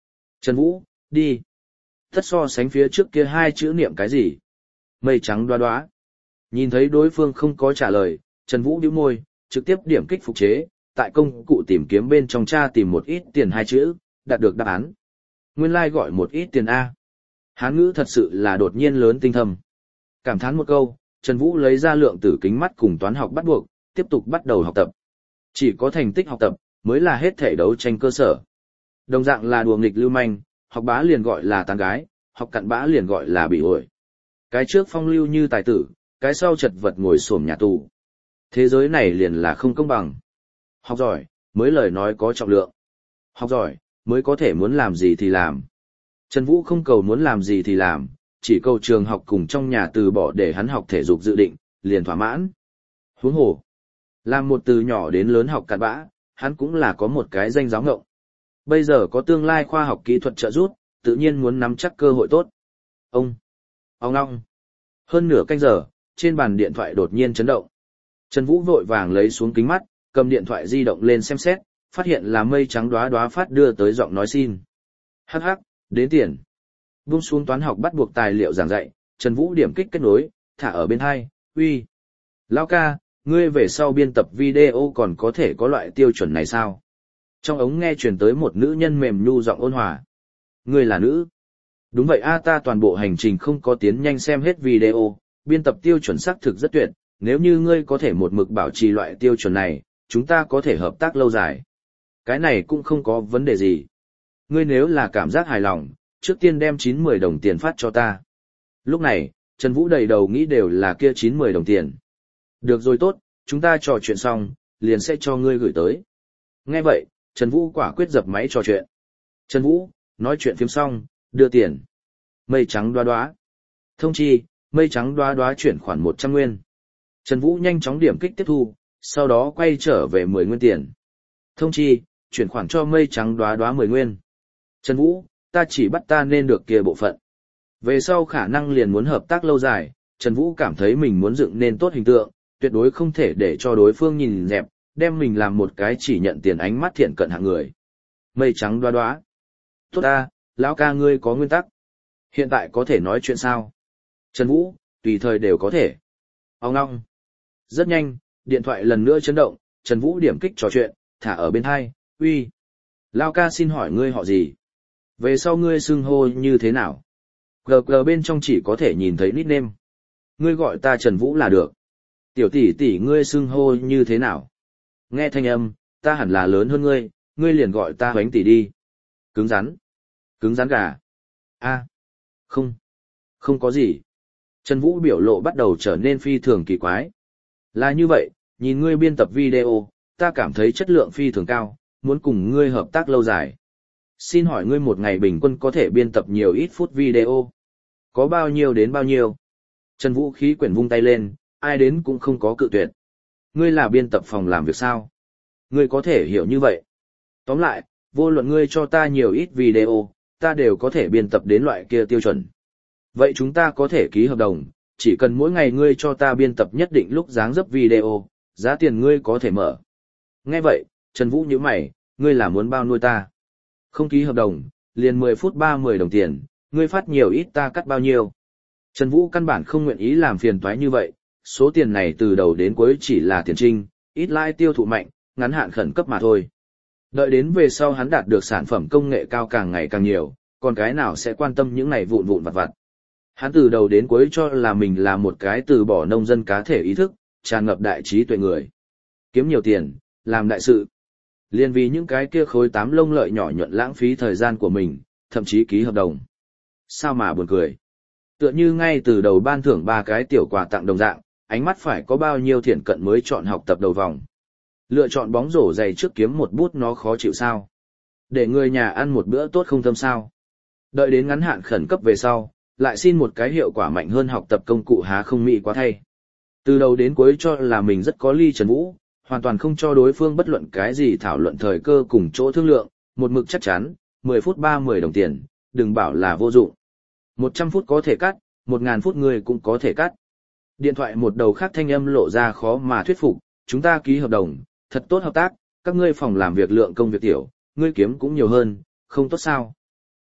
Trần Vũ, đi. Tất so sánh phía trước kia hai chữ niệm cái gì? Mây trắng đoá đoá. Nhìn thấy đối phương không có trả lời, Trần Vũ bĩu môi, trực tiếp điểm kích phục chế, tại công cụ tìm kiếm bên trong tra tìm một ít tiền hai chữ, đạt được đáp án. Nguyên lai like gọi một ít tiền A. Hán ngữ thật sự là đột nhiên lớn tinh thâm. Cảm thán một câu, Trần Vũ lấy ra lượng tử kính mắt cùng toán học bắt buộc, tiếp tục bắt đầu học tập. Chỉ có thành tích học tập, mới là hết thể đấu tranh cơ sở. Đồng dạng là đùa nghịch lưu manh, học bá liền gọi là tán gái, học cặn bã liền gọi là bị ổi. Cái trước phong lưu như tài tử, cái sau chật vật ngồi xổm nhà tù. Thế giới này liền là không công bằng. Học giỏi, mới lời nói có trọng lượng. Học giỏi, mới có thể muốn làm gì thì làm. Trần Vũ không cầu muốn làm gì thì làm, chỉ cầu trường học cùng trong nhà từ bỏ để hắn học thể dục dự định, liền thỏa mãn. Huống hồ, làm một từ nhỏ đến lớn học cặn bã, hắn cũng là có một cái danh giáo ngộng. Bây giờ có tương lai khoa học kỹ thuật trợ giúp, tự nhiên muốn nắm chắc cơ hội tốt. Ông, ông ngong. Hơn nửa canh giờ, trên bàn điện thoại đột nhiên chấn động. Trần Vũ vội vàng lấy xuống kính mắt, cầm điện thoại di động lên xem xét, phát hiện là mây trắng đóa đóa phát đưa tới giọng nói xin. Hắc hắc, đến tiền. Buông xuống toán học bắt buộc tài liệu giảng dạy, Trần Vũ điểm kích kết nối, thả ở bên hai, uy. Lão ca, ngươi về sau biên tập video còn có thể có loại tiêu chuẩn này sao? Trong ống nghe truyền tới một nữ nhân mềm nhu giọng ôn hòa. Ngươi là nữ? Đúng vậy a, ta toàn bộ hành trình không có tiến nhanh xem hết video, biên tập tiêu chuẩn xác thực rất tuyệt, nếu như ngươi có thể một mực bảo trì loại tiêu chuẩn này, chúng ta có thể hợp tác lâu dài. Cái này cũng không có vấn đề gì. Ngươi nếu là cảm giác hài lòng, trước tiên đem chín mười đồng tiền phát cho ta. Lúc này, Trần Vũ đầy đầu nghĩ đều là kia chín mười đồng tiền. Được rồi tốt, chúng ta trò chuyện xong, liền sẽ cho ngươi gửi tới. Nghe vậy, Trần Vũ quả quyết dập máy trò chuyện. Trần Vũ, nói chuyện phim xong, đưa tiền. Mây trắng đoá đoá. Thông chi, mây trắng đoá đoá chuyển khoản một trăm nguyên. Trần Vũ nhanh chóng điểm kích tiếp thu, sau đó quay trở về mười nguyên tiền. Thông chi, chuyển khoản cho mây trắng đoá đoá mười nguyên. Trần Vũ, ta chỉ bắt ta nên được kia bộ phận. Về sau khả năng liền muốn hợp tác lâu dài, Trần Vũ cảm thấy mình muốn dựng nên tốt hình tượng, tuyệt đối không thể để cho đối phương nhìn dẹp, đem mình làm một cái chỉ nhận tiền ánh mắt thiện cận hạng người. Mây trắng đoá đoá. Tốt ta, lão ca ngươi có nguyên tắc. Hiện tại có thể nói chuyện sao? Trần Vũ, tùy thời đều có thể. Ông ngong. Rất nhanh, điện thoại lần nữa chấn động, Trần Vũ điểm kích trò chuyện, thả ở bên hai, uy. Lão ca xin hỏi ngươi họ gì? Về sau ngươi xưng hô như thế nào? Gờ gờ bên trong chỉ có thể nhìn thấy nickname. Ngươi gọi ta Trần Vũ là được. Tiểu tỷ tỷ ngươi xưng hô như thế nào? Nghe thanh âm, ta hẳn là lớn hơn ngươi, ngươi liền gọi ta Hoánh tỷ đi. Cứng rắn. Cứng rắn gà. A. Không. Không có gì. Trần Vũ biểu lộ bắt đầu trở nên phi thường kỳ quái. Là như vậy, nhìn ngươi biên tập video, ta cảm thấy chất lượng phi thường cao, muốn cùng ngươi hợp tác lâu dài. Xin hỏi ngươi một ngày bình quân có thể biên tập nhiều ít phút video? Có bao nhiêu đến bao nhiêu? Trần Vũ khí quyển vung tay lên, ai đến cũng không có cự tuyệt. Ngươi là biên tập phòng làm việc sao? Ngươi có thể hiểu như vậy. Tóm lại, vô luận ngươi cho ta nhiều ít video, ta đều có thể biên tập đến loại kia tiêu chuẩn. Vậy chúng ta có thể ký hợp đồng, chỉ cần mỗi ngày ngươi cho ta biên tập nhất định lúc dáng dấp video, giá tiền ngươi có thể mở. Nghe vậy, Trần Vũ nhíu mày, ngươi là muốn bao nuôi ta? Không ký hợp đồng, liền mười phút ba mươi đồng tiền, ngươi phát nhiều ít ta cắt bao nhiêu. Trần Vũ căn bản không nguyện ý làm phiền toái như vậy, số tiền này từ đầu đến cuối chỉ là tiền trinh, ít lãi tiêu thụ mạnh, ngắn hạn khẩn cấp mà thôi. Đợi đến về sau hắn đạt được sản phẩm công nghệ cao càng ngày càng nhiều, còn cái nào sẽ quan tâm những này vụn vụn vặt vặt. Hắn từ đầu đến cuối cho là mình là một cái từ bỏ nông dân cá thể ý thức, tràn ngập đại trí tuệ người. Kiếm nhiều tiền, làm đại sự. Liên vì những cái kia khối tám lông lợi nhỏ nhuận lãng phí thời gian của mình, thậm chí ký hợp đồng. Sao mà buồn cười. Tựa như ngay từ đầu ban thưởng ba cái tiểu quà tặng đồng dạng, ánh mắt phải có bao nhiêu thiện cận mới chọn học tập đầu vòng. Lựa chọn bóng rổ dày trước kiếm một bút nó khó chịu sao. Để người nhà ăn một bữa tốt không thâm sao. Đợi đến ngắn hạn khẩn cấp về sau, lại xin một cái hiệu quả mạnh hơn học tập công cụ há không mỹ quá thay. Từ đầu đến cuối cho là mình rất có ly Trần Vũ, hoàn toàn không cho đối phương bất luận cái gì thảo luận thời cơ cùng chỗ thương lượng, một mực chắc chắn, mười phút ba mươi đồng tiền, đừng bảo là vô dụng. một trăm phút có thể cắt, một nghìn phút người cũng có thể cắt. Điện thoại một đầu khác thanh âm lộ ra khó mà thuyết phục, chúng ta ký hợp đồng, thật tốt hợp tác, các ngươi phòng làm việc lượng công việc tiểu, ngươi kiếm cũng nhiều hơn, không tốt sao.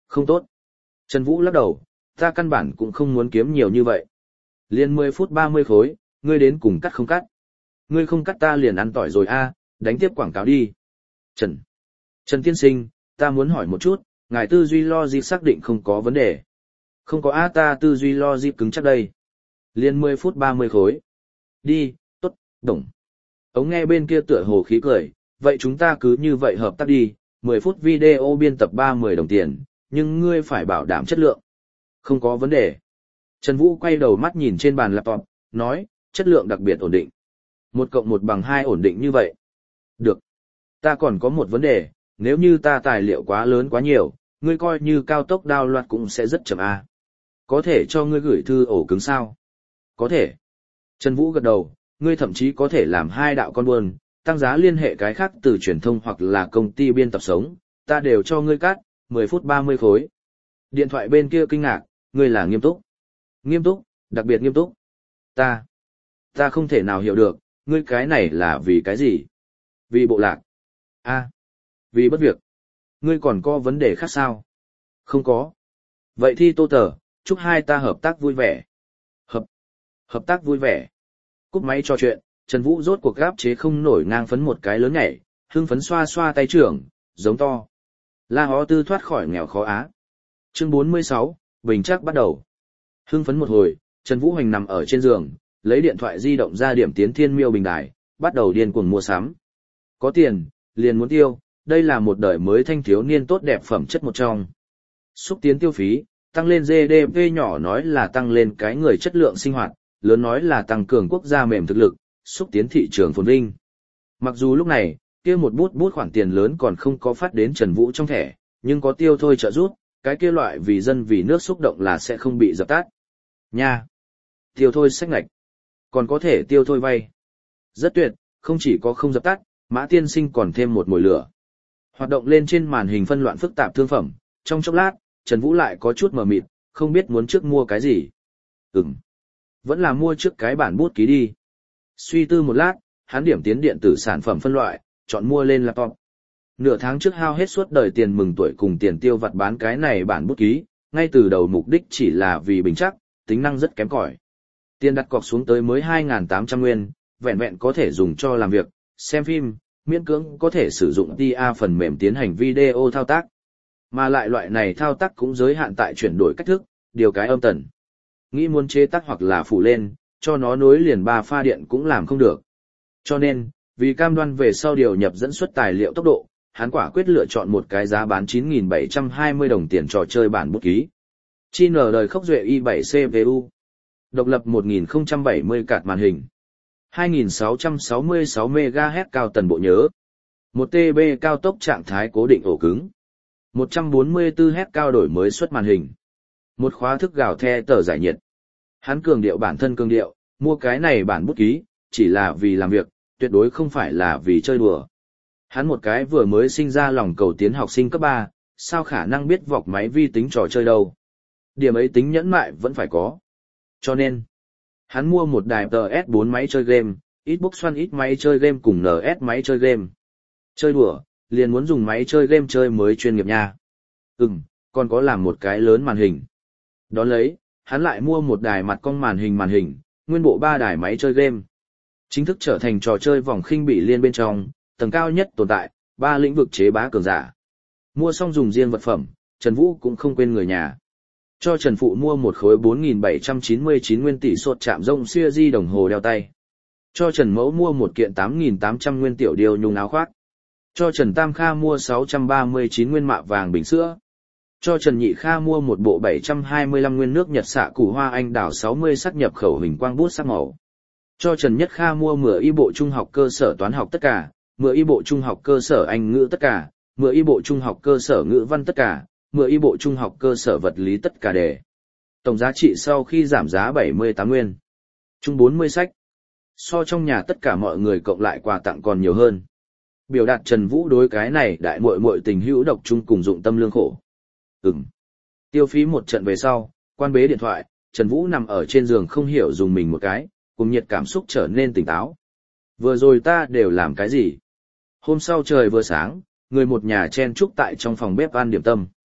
Không tốt. Trần Vũ lắc đầu, ta căn bản cũng không muốn kiếm nhiều như vậy. Liền mười phút ba mươi khối, ngươi đến cùng cắt không cắt. Ngươi không cắt ta liền ăn tỏi rồi a, đánh tiếp quảng cáo đi. Trần. Trần tiên sinh, ta muốn hỏi một chút, ngài tư duy logic xác định không có vấn đề. Không có a, ta tư duy logic cứng chắc đây. Liền mười phút ba mươi khối. Đi, tốt, đồng. Ống nghe bên kia tựa hồ khí cười, vậy chúng ta cứ như vậy hợp tác đi, mười phút video biên tập ba mươi đồng tiền, nhưng ngươi phải bảo đảm chất lượng. Không có vấn đề. Trần Vũ quay đầu mắt nhìn trên bàn laptop, nói, chất lượng đặc biệt ổn định. Một cộng một bằng hai ổn định như vậy. Được. Ta còn có một vấn đề, nếu như ta tài liệu quá lớn quá nhiều, ngươi coi như cao tốc download cũng sẽ rất chậm a. Có thể cho ngươi gửi thư ổ cứng sao? Có thể. Trần Vũ gật đầu, ngươi thậm chí có thể làm hai đạo con buôn, tăng giá liên hệ cái khác từ truyền thông hoặc là công ty biên tập sống, ta đều cho ngươi cắt, mười phút ba mươi khối. Điện thoại bên kia kinh ngạc, ngươi là nghiêm túc. Nghiêm túc, đặc biệt nghiêm túc. Ta, ta không thể nào hiểu được, ngươi cái này là vì cái gì? Vì bộ lạc. A, vì bất việc. Ngươi còn có vấn đề khác sao? Không có. Vậy thì Tô Tờ, chúc hai ta hợp tác vui vẻ. Hợp, hợp tác vui vẻ. Cúp máy trò chuyện, Trần Vũ rốt cuộc gáp chế không nổi ngang phấn một cái lớn nhảy, hưng phấn xoa xoa tay trưởng, giống to. La Hó Tư thoát khỏi nghèo khó á. Chương bốn mươi sáu, bình chắc bắt đầu. Hưng phấn một hồi, Trần Vũ Hoành nằm ở trên giường, lấy điện thoại di động ra điểm tiến thiên miêu bình đài, bắt đầu điên cuồng mua sắm. Có tiền, liền muốn tiêu, đây là một đời mới thanh thiếu niên tốt đẹp phẩm chất một trong. Xúc tiến tiêu phí, tăng lên giê đê pê nhỏ nói là tăng lên cái người chất lượng sinh hoạt, lớn nói là tăng cường quốc gia mềm thực lực, xúc tiến thị trường phồn vinh. Mặc dù lúc này, kia một bút bút khoản tiền lớn còn không có phát đến Trần Vũ trong thẻ, nhưng có tiêu thôi trợ giúp, cái kia loại vì dân vì nước xúc động là sẽ không bị dập tắt. Nha! Tiêu thôi sách ngạch. Còn có thể tiêu thôi vay. Rất tuyệt, không chỉ có không dập tắt, Mã Tiên Sinh còn thêm một mồi lửa. Hoạt động lên trên màn hình phân loạn phức tạp thương phẩm, trong chốc lát, Trần Vũ lại có chút mờ mịt, không biết muốn trước mua cái gì. Ừm. Vẫn là mua trước cái bản bút ký đi. Suy tư một lát, hắn điểm tiến điện tử sản phẩm phân loại, chọn mua lên laptop. Nửa tháng trước hao hết suốt đời tiền mừng tuổi cùng tiền tiêu vặt bán cái này bản bút ký, ngay từ đầu mục đích chỉ là vì bình chắc, tính năng rất kém cỏi. Tiền đặt cọc xuống tới mới hai nghìn tám trăm nguyên, vẹn vẹn có thể dùng cho làm việc, xem phim, miễn cưỡng có thể sử dụng tê a phần mềm tiến hành video thao tác. Mà lại loại này thao tác cũng giới hạn tại chuyển đổi cách thức, điều cái âm tần. Nghĩ muốn chế tác hoặc là phủ lên, cho nó nối liền ba pha điện cũng làm không được. Cho nên, vì cam đoan về sau điều nhập dẫn xuất tài liệu tốc độ, hắn quả quyết lựa chọn một cái giá bán chín nghìn bảy trăm hai mươi đồng tiền trò chơi bản bút ký. Chi nở đời khốc duệ i bảy xê pê u. Độc lập một nghìn không trăm bảy mươi card màn hình. hai nghìn sáu trăm sáu mươi sáu mê ga héc cao tần bộ nhớ. một tê bê cao tốc trạng thái cố định ổ cứng. một trăm bốn mươi tư héc cao đổi mới xuất màn hình. Một khóa thức gào the tờ giải nhiệt. Hắn cường điệu bản thân cường điệu, mua cái này bản bút ký, chỉ là vì làm việc, tuyệt đối không phải là vì chơi đùa. Hắn một cái vừa mới sinh ra lòng cầu tiến học sinh cấp ba, sao khả năng biết vọc máy vi tính trò chơi đâu. Điểm ấy tính nhẫn mại vẫn phải có. Cho nên, hắn mua một đài pê ét bốn máy chơi game, Xbox One ít máy chơi game cùng en ét máy chơi game. Chơi đùa, liền muốn dùng máy chơi game chơi mới chuyên nghiệp nha. Ừm, còn có làm một cái lớn màn hình. Đón lấy, hắn lại mua một đài mặt cong màn hình màn hình, nguyên bộ ba đài máy chơi game. Chính thức trở thành trò chơi vòng khinh bị liên bên trong, tầng cao nhất tồn tại, ba lĩnh vực chế bá cường giả. Mua xong dùng riêng vật phẩm, Trần Vũ cũng không quên người nhà. Cho Trần Phụ mua một khối bốn nghìn bảy trăm chín mươi chín nguyên tỷ sột chạm rông siêu di đồng hồ đeo tay. Cho Trần Mẫu mua một kiện tám nghìn tám trăm nguyên tiểu điều nhung áo khoác. Cho Trần Tam Kha mua sáu trăm ba mươi chín nguyên mạ vàng bình sữa. Cho Trần Nhị Kha mua một bộ bảy trăm hai mươi lăm nguyên nước Nhật xạ củ hoa anh đào sáu mươi sắc nhập khẩu hình quang bút sắc màu. Cho Trần Nhất Kha mua mười y bộ trung học cơ sở toán học tất cả, mười y bộ trung học cơ sở Anh ngữ tất cả, mười y bộ trung học cơ sở ngữ văn tất cả, mười y bộ trung học cơ sở vật lý tất cả đề. Tổng giá trị sau khi giảm giá bảy mươi tám nguyên. Chung bốn mươi sách. So trong nhà tất cả mọi người cộng lại quà tặng còn nhiều hơn. Biểu đạt Trần Vũ đối cái này đại muội muội tình hữu độc chung cùng dụng tâm lương khổ. Ừm. Tiêu phí một trận về sau, quan bế điện thoại, Trần Vũ nằm ở trên giường không hiểu dùng mình một cái, cùng nhiệt cảm xúc trở nên tỉnh táo. Vừa rồi ta đều làm cái gì? Hôm sau trời vừa sáng, người một nhà chen chúc tại trong phòng bếp ăn điểm tâm.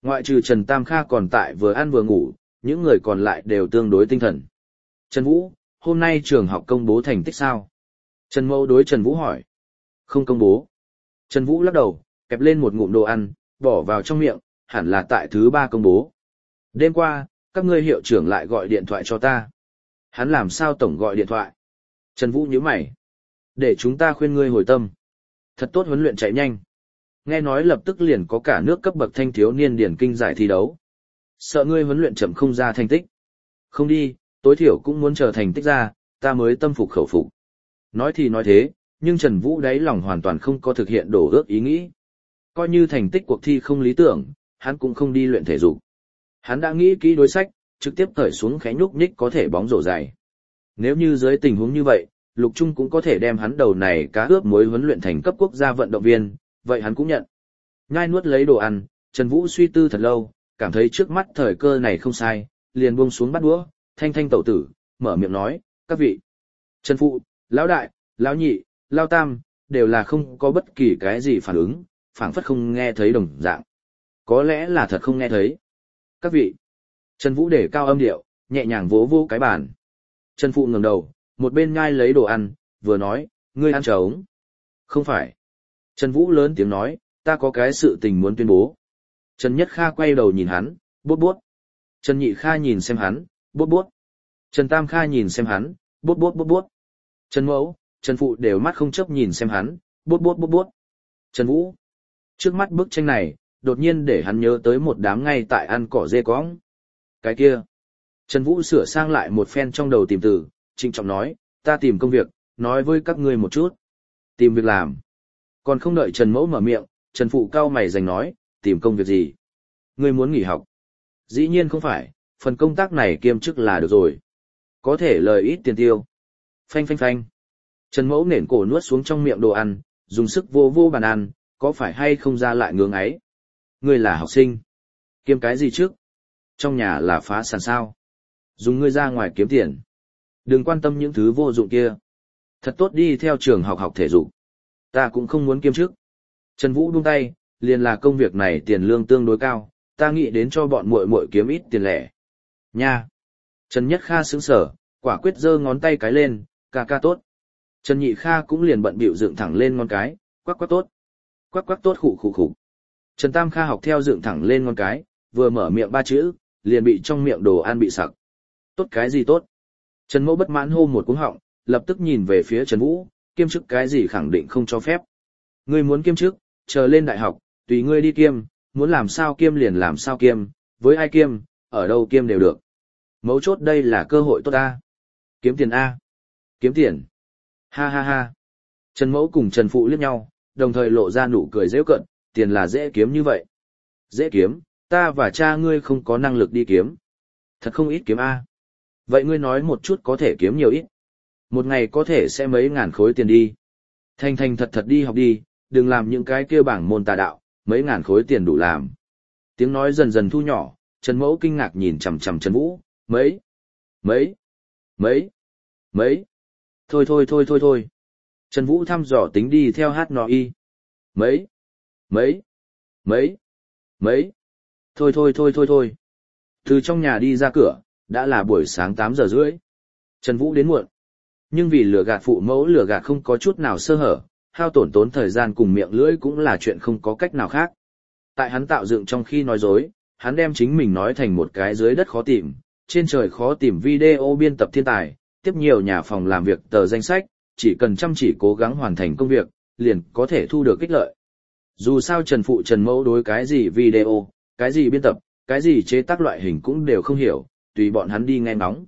Ngoại trừ Trần Tam Kha còn tại vừa ăn vừa ngủ, những người còn lại đều tương đối tinh thần. Trần Vũ, hôm nay trường học công bố thành tích sao? Trần Mẫu đối Trần Vũ hỏi. Không công bố. Trần Vũ lắc đầu, kẹp lên một ngụm đồ ăn, bỏ vào trong miệng, hẳn là tại thứ ba công bố. Đêm qua, các ngươi hiệu trưởng lại gọi điện thoại cho ta. Hắn làm sao tổng gọi điện thoại? Trần Vũ nhíu mày. Để chúng ta khuyên ngươi hồi tâm. Thật tốt huấn luyện chạy nhanh. Nghe nói lập tức liền có cả nước cấp bậc thanh thiếu niên điển kinh giải thi đấu. Sợ ngươi huấn luyện chậm không ra thành tích. Không đi, tối thiểu cũng muốn chờ thành tích ra, ta mới tâm phục khẩu phục. Nói thì nói thế, nhưng Trần Vũ đáy lòng hoàn toàn không có thực hiện đổ ước ý nghĩ. Coi như thành tích cuộc thi không lý tưởng, hắn cũng không đi luyện thể dục. Hắn đã nghĩ kỹ đối sách, trực tiếp cởi xuống khẽ nhúc nhích có thể bóng rổ dày. Nếu như dưới tình huống như vậy, Lục Trung cũng có thể đem hắn đầu này cá ướp muối huấn luyện thành cấp quốc gia vận động viên, vậy hắn cũng nhận. Nhai nuốt lấy đồ ăn, Trần Vũ suy tư thật lâu, cảm thấy trước mắt thời cơ này không sai, liền buông xuống bắt đũa, thanh thanh tẩu tử, mở miệng nói, các vị. Trần Phụ, Lão Đại, Lão Nhị, Lão Tam, đều là không có bất kỳ cái gì phản ứng, phảng phất không nghe thấy đồng dạng. Có lẽ là thật không nghe thấy. Các vị. Trần Vũ để cao âm điệu, nhẹ nhàng vỗ vỗ cái bàn. Trần Phụ ngẩng đầu, một bên nhai lấy đồ ăn, vừa nói, ngươi ăn trống. Không phải. Trần Vũ lớn tiếng nói, ta có cái sự tình muốn tuyên bố. Trần Nhất Kha quay đầu nhìn hắn, bốt bốt. Trần Nhị Kha nhìn xem hắn, bốt bốt. Trần Tam Kha nhìn xem hắn, bốt bốt bốt bốt. Trần Mẫu, Trần Phụ đều mắt không chớp nhìn xem hắn, bốt bốt bốt bốt. Trần Vũ. Trước mắt bức tranh này, đột nhiên để hắn nhớ tới một đám ngay tại ăn cỏ dê cõng. Cái kia. Trần Vũ sửa sang lại một phen trong đầu tìm từ, trịnh trọng nói, ta tìm công việc, nói với các ngươi một chút. Tìm việc làm. Còn không đợi Trần Mẫu mở miệng, Trần Phụ cao mày dành nói, tìm công việc gì? Ngươi muốn nghỉ học? Dĩ nhiên không phải, phần công tác này kiêm chức là được rồi. Có thể lời ít tiền tiêu. Phanh phanh phanh. Trần Mẫu nền cổ nuốt xuống trong miệng đồ ăn, dùng sức vô vô bàn ăn, có phải hay không ra lại ngưỡng ấy? Ngươi là học sinh. Kiêm cái gì trước? Trong nhà là phá sản sao? Dùng ngươi ra ngoài kiếm tiền. Đừng quan tâm những thứ vô dụng kia. Thật tốt đi theo trường học học thể dục. Ta cũng không muốn kiêm chức. Trần Vũ buông tay, liền là công việc này tiền lương tương đối cao, ta nghĩ đến cho bọn muội muội kiếm ít tiền lẻ. Nha. Trần Nhất Kha sững sờ, quả quyết giơ ngón tay cái lên, ca ca tốt. Trần Nhị Kha cũng liền bận bịu dựng thẳng lên ngón cái, quắc quắc tốt. Quắc quắc tốt khụ khụ khụ. Trần Tam Kha học theo dựng thẳng lên ngón cái, vừa mở miệng ba chữ, liền bị trong miệng đồ ăn bị sặc. Tốt cái gì tốt? Trần Mẫu bất mãn hô một cú họng, lập tức nhìn về phía Trần Vũ, kiêm chức cái gì khẳng định không cho phép. Ngươi muốn kiêm chức, chờ lên đại học, tùy ngươi đi kiêm, muốn làm sao kiêm liền làm sao kiêm, với ai kiêm, ở đâu kiêm đều được. Mấu chốt đây là cơ hội tốt A. Kiếm tiền A. Kiếm tiền. Ha ha ha. Trần Mẫu cùng Trần Phụ liếc nhau, đồng thời lộ ra nụ cười giễu cợt, tiền là dễ kiếm như vậy. Dễ kiếm, ta và cha ngươi không có năng lực đi kiếm. Thật không ít kiếm A. Vậy ngươi nói một chút có thể kiếm nhiều ít. Một ngày có thể sẽ mấy ngàn khối tiền đi. Thành thành thật thật đi học đi, đừng làm những cái kia bảng môn tà đạo, mấy ngàn khối tiền đủ làm. Tiếng nói dần dần thu nhỏ, Trần Mẫu kinh ngạc nhìn chằm chằm Trần Vũ, mấy, mấy, mấy, mấy. Thôi thôi thôi thôi thôi. Trần Vũ thăm dò tính đi theo hát nó y. Mấy, mấy, mấy, mấy. Thôi thôi thôi thôi thôi. Từ trong nhà đi ra cửa, đã là buổi sáng tám giờ rưỡi. Trần Vũ đến muộn. Nhưng vì lừa gạt phụ mẫu lừa gạt không có chút nào sơ hở, hao tổn tốn thời gian cùng miệng lưỡi cũng là chuyện không có cách nào khác. Tại hắn tạo dựng trong khi nói dối, hắn đem chính mình nói thành một cái dưới đất khó tìm, trên trời khó tìm video biên tập thiên tài, tiếp nhiều nhà phòng làm việc tờ danh sách, chỉ cần chăm chỉ cố gắng hoàn thành công việc, liền có thể thu được ích lợi. Dù sao Trần Phụ Trần Mẫu đối cái gì video, cái gì biên tập, cái gì chế tác loại hình cũng đều không hiểu, tùy bọn hắn đi nghe ngóng.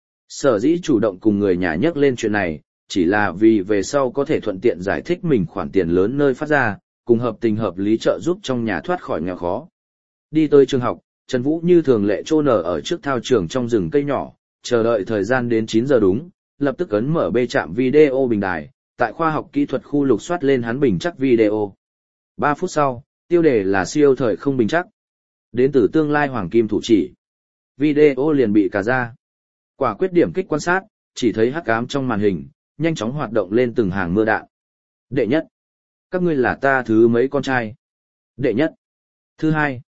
Sở dĩ chủ động cùng người nhà nhắc lên chuyện này, chỉ là vì về sau có thể thuận tiện giải thích mình khoản tiền lớn nơi phát ra, cùng hợp tình hợp lý trợ giúp trong nhà thoát khỏi nghèo khó. Đi tới trường học, Trần Vũ như thường lệ trô nở ở trước thao trường trong rừng cây nhỏ, chờ đợi thời gian đến chín giờ đúng, lập tức ấn mở bê trạm video bình đài, tại khoa học kỹ thuật khu lục soát lên hắn bình chắc video. ba phút sau, tiêu đề là siêu thời không bình chắc. Đến từ tương lai hoàng kim thủ chỉ. Video liền bị cà ra. Quả quyết điểm kích quan sát, chỉ thấy hắc ám trong màn hình, nhanh chóng hoạt động lên từng hàng mưa đạn. Đệ nhất. Các ngươi là ta thứ mấy con trai? Đệ nhất. Thứ hai.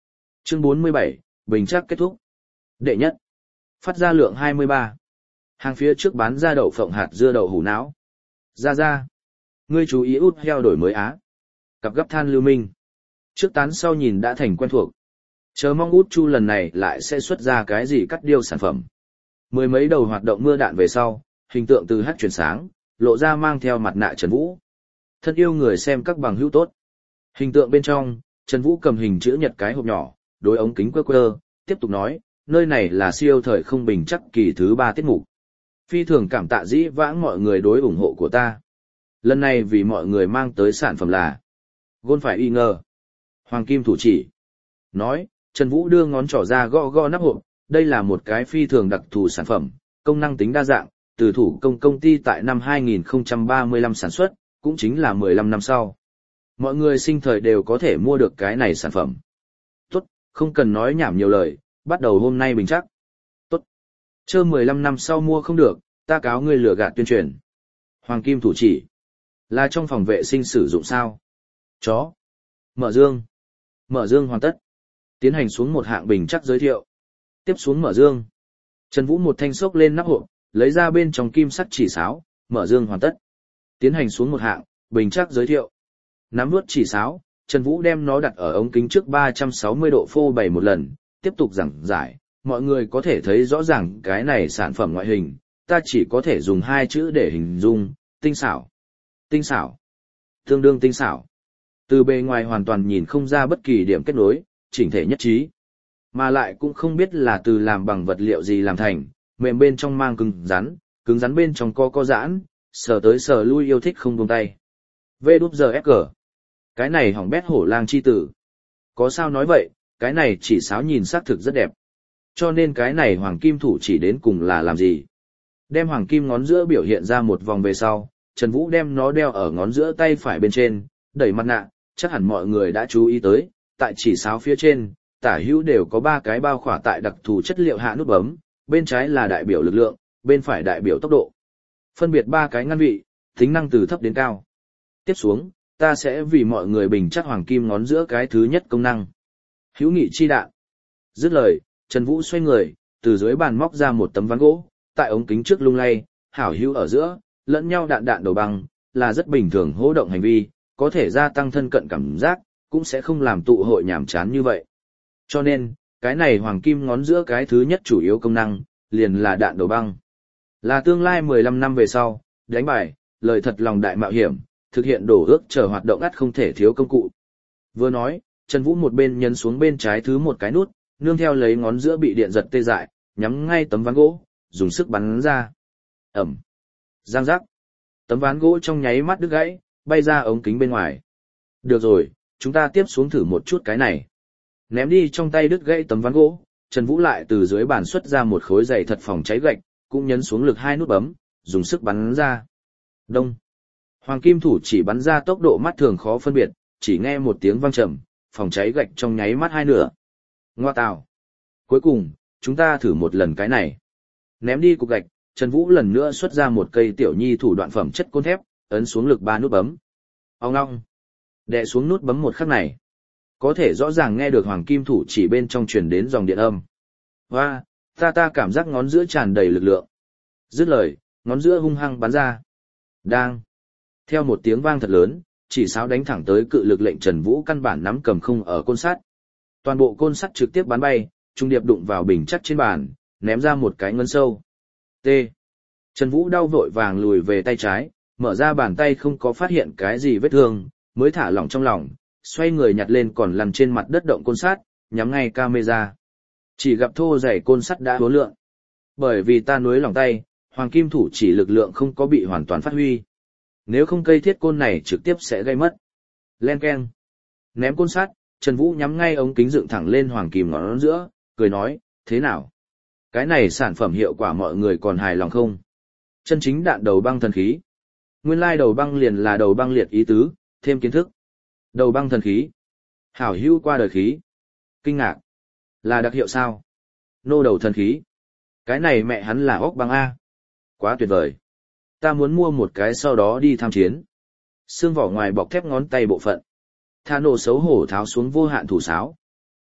Chương bốn mươi bảy, bình chắc kết thúc. Đệ nhất. Phát ra lượng hai mươi ba. Hàng phía trước bán ra đậu phộng hạt dưa đậu hủ não. Ra ra. Ngươi chú ý út heo đổi mới á. Cặp gấp than lưu minh. Trước tán sau nhìn đã thành quen thuộc. Chờ mong út chu lần này lại sẽ xuất ra cái gì cắt điêu sản phẩm. Mười mấy đầu hoạt động mưa đạn về sau, hình tượng từ hát chuyển sáng, lộ ra mang theo mặt nạ Trần Vũ. Thân yêu người xem các bằng hữu tốt. Hình tượng bên trong, Trần Vũ cầm hình chữ nhật cái hộp nhỏ, đối ống kính quơ quơ, tiếp tục nói, nơi này là siêu thời không bình chắc kỳ thứ ba tiết mục. Phi thường cảm tạ dĩ vãng mọi người đối ủng hộ của ta. Lần này vì mọi người mang tới sản phẩm là Gôn phải y ngờ. Hoàng kim thủ chỉ. Nói, Trần Vũ đưa ngón trỏ ra gõ gõ nắp hộp, đây là một cái phi thường đặc thù sản phẩm, công năng tính đa dạng, từ thủ công công ty tại năm hai nghìn không trăm ba mươi lăm sản xuất, cũng chính là mười lăm năm sau. Mọi người sinh thời đều có thể mua được cái này sản phẩm. Tốt, không cần nói nhảm nhiều lời, bắt đầu hôm nay bình chắc. Tốt. Chơ mười lăm năm sau mua không được, ta cáo ngươi lừa gạt tuyên truyền. Hoàng kim thủ chỉ. Là trong phòng vệ sinh sử dụng sao? Chó. Mở dương. Mở dương hoàn tất. Tiến hành xuống một hạng bình chắc giới thiệu. Tiếp xuống mở dương. Trần Vũ một thanh xốc lên nắp hộp, lấy ra bên trong kim sắt chỉ sáo, mở dương hoàn tất. Tiến hành xuống một hạng, bình chắc giới thiệu. Nắm vuốt chỉ sáo, Trần Vũ đem nó đặt ở ống kính trước ba trăm sáu mươi độ phô bày một lần, tiếp tục giảng giải, mọi người có thể thấy rõ ràng cái này sản phẩm ngoại hình, ta chỉ có thể dùng hai chữ để hình dung, tinh xảo. Tinh xảo. Tương đương tinh xảo. Từ bề ngoài hoàn toàn nhìn không ra bất kỳ điểm kết nối, chỉnh thể nhất trí. Mà lại cũng không biết là từ làm bằng vật liệu gì làm thành, mềm bên trong mang cứng rắn, cứng rắn bên trong co co giãn, sờ tới sờ lui yêu thích không buông tay. vê đúp giờ ép giê. Cái này hỏng bét hổ lang chi tử. Có sao nói vậy, cái này chỉ sáo nhìn xác thực rất đẹp. Cho nên cái này hoàng kim thủ chỉ đến cùng là làm gì? Đem hoàng kim ngón giữa biểu hiện ra một vòng về sau, Trần Vũ đem nó đeo ở ngón giữa tay phải bên trên, đẩy mặt nạ, chắc hẳn mọi người đã chú ý tới, tại chỉ sáo phía trên, tả hữu đều có ba cái bao khỏa tại đặc thù chất liệu hạ nút bấm, bên trái là đại biểu lực lượng, bên phải đại biểu tốc độ. Phân biệt ba cái ngăn vị, tính năng từ thấp đến cao. Tiếp xuống, ta sẽ vì mọi người bình chắc hoàng kim ngón giữa cái thứ nhất công năng. Hữu nghị chi đạn. Dứt lời, Trần Vũ xoay người, từ dưới bàn móc ra một tấm ván gỗ, tại ống kính trước lung lay, hảo hữu ở giữa, lẫn nhau đạn đạn đầu băng, là rất bình thường hô động hành vi, có thể gia tăng thân cận cảm giác, cũng sẽ không làm tụ hội nhàm chán như vậy. Cho nên, cái này hoàng kim ngón giữa cái thứ nhất chủ yếu công năng, liền là đạn đầu băng. Là tương lai mười lăm năm về sau, đánh bài, lời thật lòng đại mạo hiểm, thực hiện đổ ước chờ hoạt động ắt không thể thiếu công cụ. Vừa nói, Trần Vũ một bên nhấn xuống bên trái thứ một cái nút, nương theo lấy ngón giữa bị điện giật tê dại, nhắm ngay tấm ván gỗ, dùng sức bắn ra. Ẩm. Giang giác. Tấm ván gỗ trong nháy mắt đứt gãy, bay ra ống kính bên ngoài. Được rồi, chúng ta tiếp xuống thử một chút cái này. Ném đi trong tay đứt gãy tấm ván gỗ, Trần Vũ lại từ dưới bàn xuất ra một khối dày thật phòng cháy gạch, cũng nhấn xuống lực hai nút bấm, dùng sức bắn ra. Đông. Hoàng kim thủ chỉ bắn ra tốc độ mắt thường khó phân biệt, chỉ nghe một tiếng vang trầm, phòng cháy gạch trong nháy mắt hai nửa. Ngoa tào. Cuối cùng, chúng ta thử một lần cái này. Ném đi cục gạch, Trần Vũ lần nữa xuất ra một cây tiểu nhi thủ đoạn phẩm chất côn thép, ấn xuống lực ba nút bấm. Ong ong. Đè xuống nút bấm một khắc này. Có thể rõ ràng nghe được hoàng kim thủ chỉ bên trong truyền đến dòng điện âm. Hoa, ta ta cảm giác ngón giữa tràn đầy lực lượng. Dứt lời, ngón giữa hung hăng bắn ra. Đang. Theo một tiếng vang thật lớn, chỉ sáo đánh thẳng tới cự lực lệnh Trần Vũ căn bản nắm cầm không ở côn sắt. Toàn bộ côn sắt trực tiếp bắn bay, trung điệp đụng vào bình chắc trên bàn, ném ra một cái ngân sâu. T. Trần Vũ đau vội vàng lùi về tay trái, mở ra bàn tay không có phát hiện cái gì vết thương, mới thả lỏng trong lòng, xoay người nhặt lên còn lăn trên mặt đất động côn sắt, nhắm ngay camera. Chỉ gặp thô dày côn sắt đã hố lượng. Bởi vì ta nuối lòng tay, hoàng kim thủ chỉ lực lượng không có bị hoàn toàn phát huy. Nếu không cây thiết côn này trực tiếp sẽ gây mất. Len keng. Ném côn sắt, Trần Vũ nhắm ngay ống kính dựng thẳng lên hoàng kim ngón giữa, cười nói, thế nào? Cái này sản phẩm hiệu quả mọi người còn hài lòng không? Chân chính đạn đầu băng thần khí. Nguyên lai đầu băng liền là đầu băng liệt ý tứ, thêm kiến thức. Đầu băng thần khí. Hảo hữu qua đời khí. Kinh ngạc. Là đặc hiệu sao? Nô đầu thần khí. Cái này mẹ hắn là ốc băng A. Quá tuyệt vời. Ta muốn mua một cái sau đó đi tham chiến. Xương vỏ ngoài bọc thép ngón tay bộ phận. Tha nổ xấu hổ tháo xuống vô hạn thủ sáo.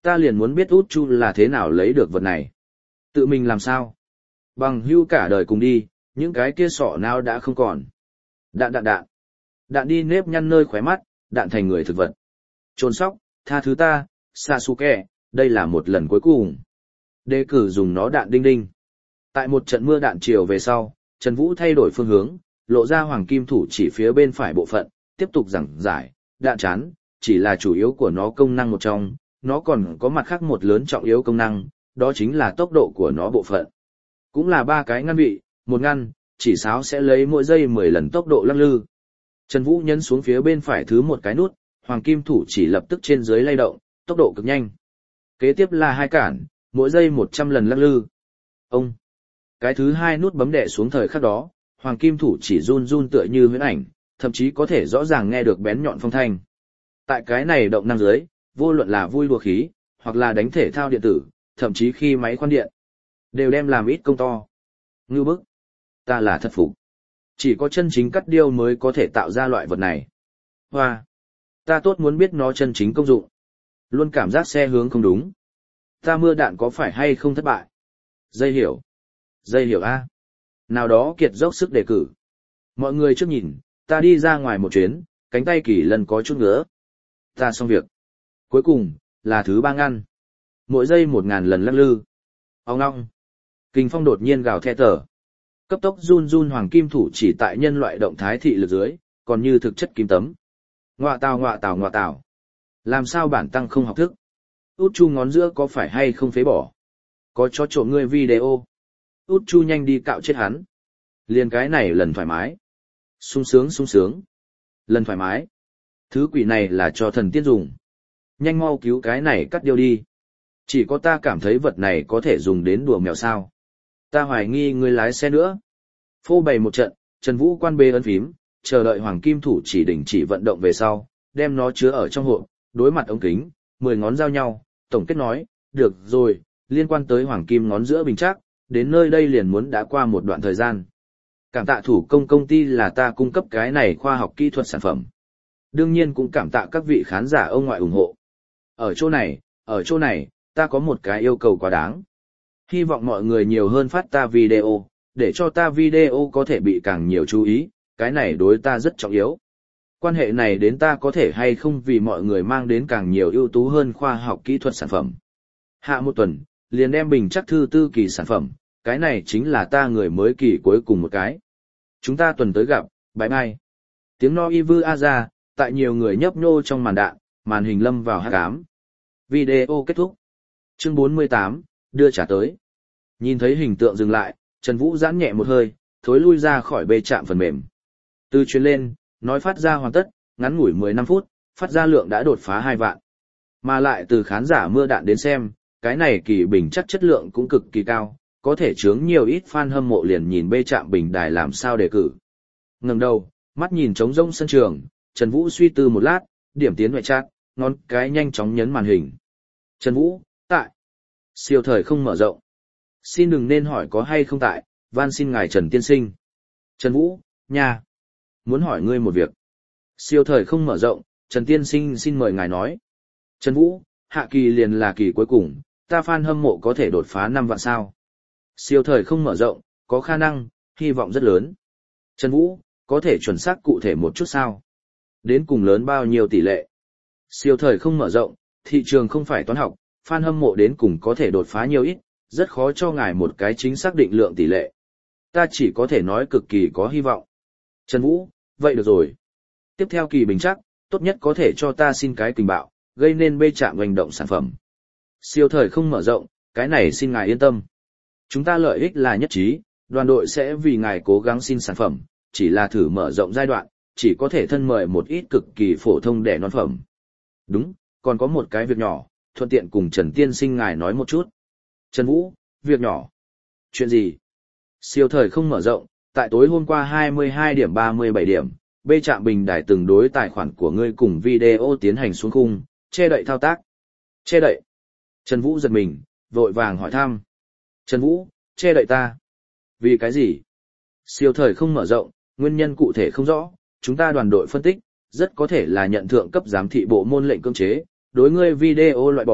Ta liền muốn biết Út Chu là thế nào lấy được vật này. Tự mình làm sao? Bằng hưu cả đời cùng đi, những cái kia sọ nào đã không còn. Đạn đạn đạn. Đạn đi nếp nhăn nơi khóe mắt, đạn thành người thực vật. Trôn sóc, tha thứ ta, Sasuke, đây là một lần cuối cùng. Đề cử dùng nó đạn đinh đinh. Tại một trận mưa đạn chiều về sau, Trần Vũ thay đổi phương hướng, lộ ra hoàng kim thủ chỉ phía bên phải bộ phận, tiếp tục giảng giải, đạn chán, chỉ là chủ yếu của nó công năng một trong, nó còn có mặt khác một lớn trọng yếu công năng, đó chính là tốc độ của nó bộ phận. Cũng là ba cái ngăn vị, một ngăn, chỉ sáo sẽ lấy mỗi giây mười lần tốc độ lắc lư. Trần Vũ nhấn xuống phía bên phải thứ một cái nút, hoàng kim thủ chỉ lập tức trên dưới lay động, tốc độ cực nhanh. Kế tiếp là hai cản, mỗi giây một trăm lần lắc lư. Ông. Cái thứ hai nút bấm đè xuống thời khắc đó, hoàng kim thủ chỉ run run tựa như huyễn ảnh, thậm chí có thể rõ ràng nghe được bén nhọn phong thanh. Tại cái này động năng dưới, vô luận là vui đùa khí, hoặc là đánh thể thao điện tử, thậm chí khi máy khoan điện, đều đem làm ít công to. Ngưu bức. Ta là thật phục. Chỉ có chân chính cắt điêu mới có thể tạo ra loại vật này. Hoa. Ta tốt muốn biết nó chân chính công dụng. Luôn cảm giác xe hướng không đúng. Ta mưa đạn có phải hay không thất bại? Dây hiểu. Dây hiểu A. Nào đó kiệt dốc sức đề cử. Mọi người trước nhìn, ta đi ra ngoài một chuyến, cánh tay kỳ lần có chút ngứa. Ta xong việc. Cuối cùng, là thứ ba ngăn. Mỗi giây một ngàn lần lắc lư. Ông ngong. Kình phong đột nhiên gào thét tở. Cấp tốc run run hoàng kim thủ chỉ tại nhân loại động thái thị lực dưới, còn như thực chất kim tấm. Ngoạ tào ngoạ tào ngoạ tào. Làm sao bản tăng không học thức? Út Chu ngón giữa có phải hay không phế bỏ? Có cho trộm ngươi video. Út Chu nhanh đi cạo chết hắn. Liền cái này lần thoải mái. Sung sướng sung sướng. Lần thoải mái. Thứ quỷ này là cho thần tiên dùng. Nhanh mau cứu cái này cắt điêu đi. Chỉ có ta cảm thấy vật này có thể dùng đến đùa mèo sao. Ta hoài nghi ngươi lái xe nữa. Phô bày một trận, Trần Vũ quan bê ấn phím, chờ đợi hoàng kim thủ chỉ đình chỉ vận động về sau, đem nó chứa ở trong hộp, đối mặt ống kính, mười ngón giao nhau, tổng kết nói, được rồi, liên quan tới hoàng kim ngón giữa bình chắc, đến nơi đây liền muốn đã qua một đoạn thời gian. Cảm tạ thủ công công ty là ta cung cấp cái này khoa học kỹ thuật sản phẩm. Đương nhiên cũng cảm tạ các vị khán giả ông ngoại ủng hộ. Ở chỗ này, ở chỗ này, ta có một cái yêu cầu quá đáng. Hy vọng mọi người nhiều hơn phát ta video, để cho ta video có thể bị càng nhiều chú ý, cái này đối ta rất trọng yếu. Quan hệ này đến ta có thể hay không vì mọi người mang đến càng nhiều ưu tú hơn khoa học kỹ thuật sản phẩm. Hạ một tuần, liền đem bình chắc thư tư kỳ sản phẩm, cái này chính là ta người mới kỳ cuối cùng một cái. Chúng ta tuần tới gặp, bye bye. Tiếng no y vư a ra, tại nhiều người nhấp nhô trong màn đạn, màn hình lâm vào hắc ám. Video kết thúc. Chương bốn mươi tám, đưa trả tới. Nhìn thấy hình tượng dừng lại, Trần Vũ giãn nhẹ một hơi, thối lui ra khỏi bê chạm phần mềm. Từ chuyến lên, nói phát ra hoàn tất, ngắn ngủi mười lăm phút, phát ra lượng đã đột phá hai vạn. Mà lại từ khán giả mưa đạn đến xem, cái này kỳ bình chắc chất lượng cũng cực kỳ cao, có thể chướng nhiều ít fan hâm mộ liền nhìn bê chạm bình đài làm sao đề cử. Ngẩng đầu, mắt nhìn trống rỗng sân trường, Trần Vũ suy tư một lát, điểm tiến ngoại chat, ngón cái nhanh chóng nhấn màn hình. Trần Vũ, tại. Siêu thời không mở rộng. Xin đừng nên hỏi có hay không tại, van xin ngài Trần tiên sinh. Trần Vũ, nha. Muốn hỏi ngươi một việc. Siêu thời không mở rộng, Trần tiên sinh xin mời ngài nói. Trần Vũ, hạ kỳ liền là kỳ cuối cùng, ta fan hâm mộ có thể đột phá năm vạn sao. Siêu thời không mở rộng, có khả năng, hy vọng rất lớn. Trần Vũ, có thể chuẩn xác cụ thể một chút sao? Đến cùng lớn bao nhiêu tỷ lệ? Siêu thời không mở rộng, thị trường không phải toán học, fan hâm mộ đến cùng có thể đột phá nhiều ít, rất khó cho ngài một cái chính xác định lượng tỷ lệ. Ta chỉ có thể nói cực kỳ có hy vọng. Trần Vũ, vậy được rồi. Tiếp theo kỳ bình chắc, tốt nhất có thể cho ta xin cái tình bạo, gây nên bê chạm hành động sản phẩm. Siêu thời không mở rộng, cái này xin ngài yên tâm. Chúng ta lợi ích là nhất trí, đoàn đội sẽ vì ngài cố gắng xin sản phẩm, chỉ là thử mở rộng giai đoạn, chỉ có thể thân mời một ít cực kỳ phổ thông để non phẩm. Đúng, còn có một cái việc nhỏ, thuận tiện cùng Trần tiên sinh ngài nói một chút. Trần Vũ, việc nhỏ. Chuyện gì? Siêu thời không mở rộng, tại tối hôm qua hai mươi hai điểm ba mươi bảy điểm, bê chạm bình đài từng đối tài khoản của ngươi cùng video tiến hành xuống khung, che đậy thao tác. Che đậy. Trần Vũ giật mình, vội vàng hỏi thăm. Trần Vũ, che đậy ta. Vì cái gì? Siêu thời không mở rộng, nguyên nhân cụ thể không rõ, chúng ta đoàn đội phân tích, rất có thể là nhận thượng cấp giám thị bộ môn lệnh cưỡng chế, đối ngươi video loại bỏ,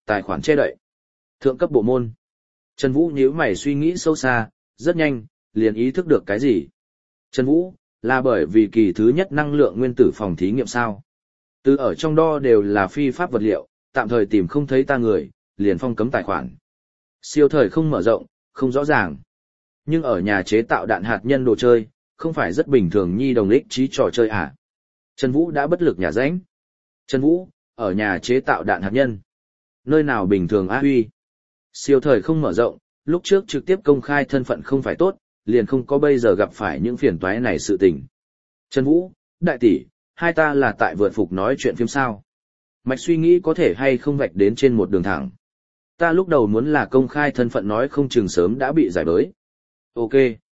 Tài khoản che đậy. Thượng cấp bộ môn. Trần Vũ nhíu mày suy nghĩ sâu xa, rất nhanh, liền ý thức được cái gì. Trần Vũ, là bởi vì kỳ thứ nhất năng lượng nguyên tử phòng thí nghiệm sao. Từ ở trong đo đều là phi pháp vật liệu, tạm thời tìm không thấy ta người, liền phong cấm tài khoản. Siêu thời không mở rộng, không rõ ràng. Nhưng ở nhà chế tạo đạn hạt nhân đồ chơi, không phải rất bình thường nhi đồng ích trí trò chơi à. Trần Vũ đã bất lực nhà ránh. Trần Vũ, ở nhà chế tạo đạn hạt nhân. Nơi nào bình thường á huy. Siêu thời không mở rộng, lúc trước trực tiếp công khai thân phận không phải tốt, liền không có bây giờ gặp phải những phiền toái này sự tình. Trần Vũ, đại tỷ, hai ta là tại vượt phục nói chuyện phim sao. Mạch suy nghĩ có thể hay không vạch đến trên một đường thẳng. Ta lúc đầu muốn là công khai thân phận nói không chừng sớm đã bị giải bới. Ok.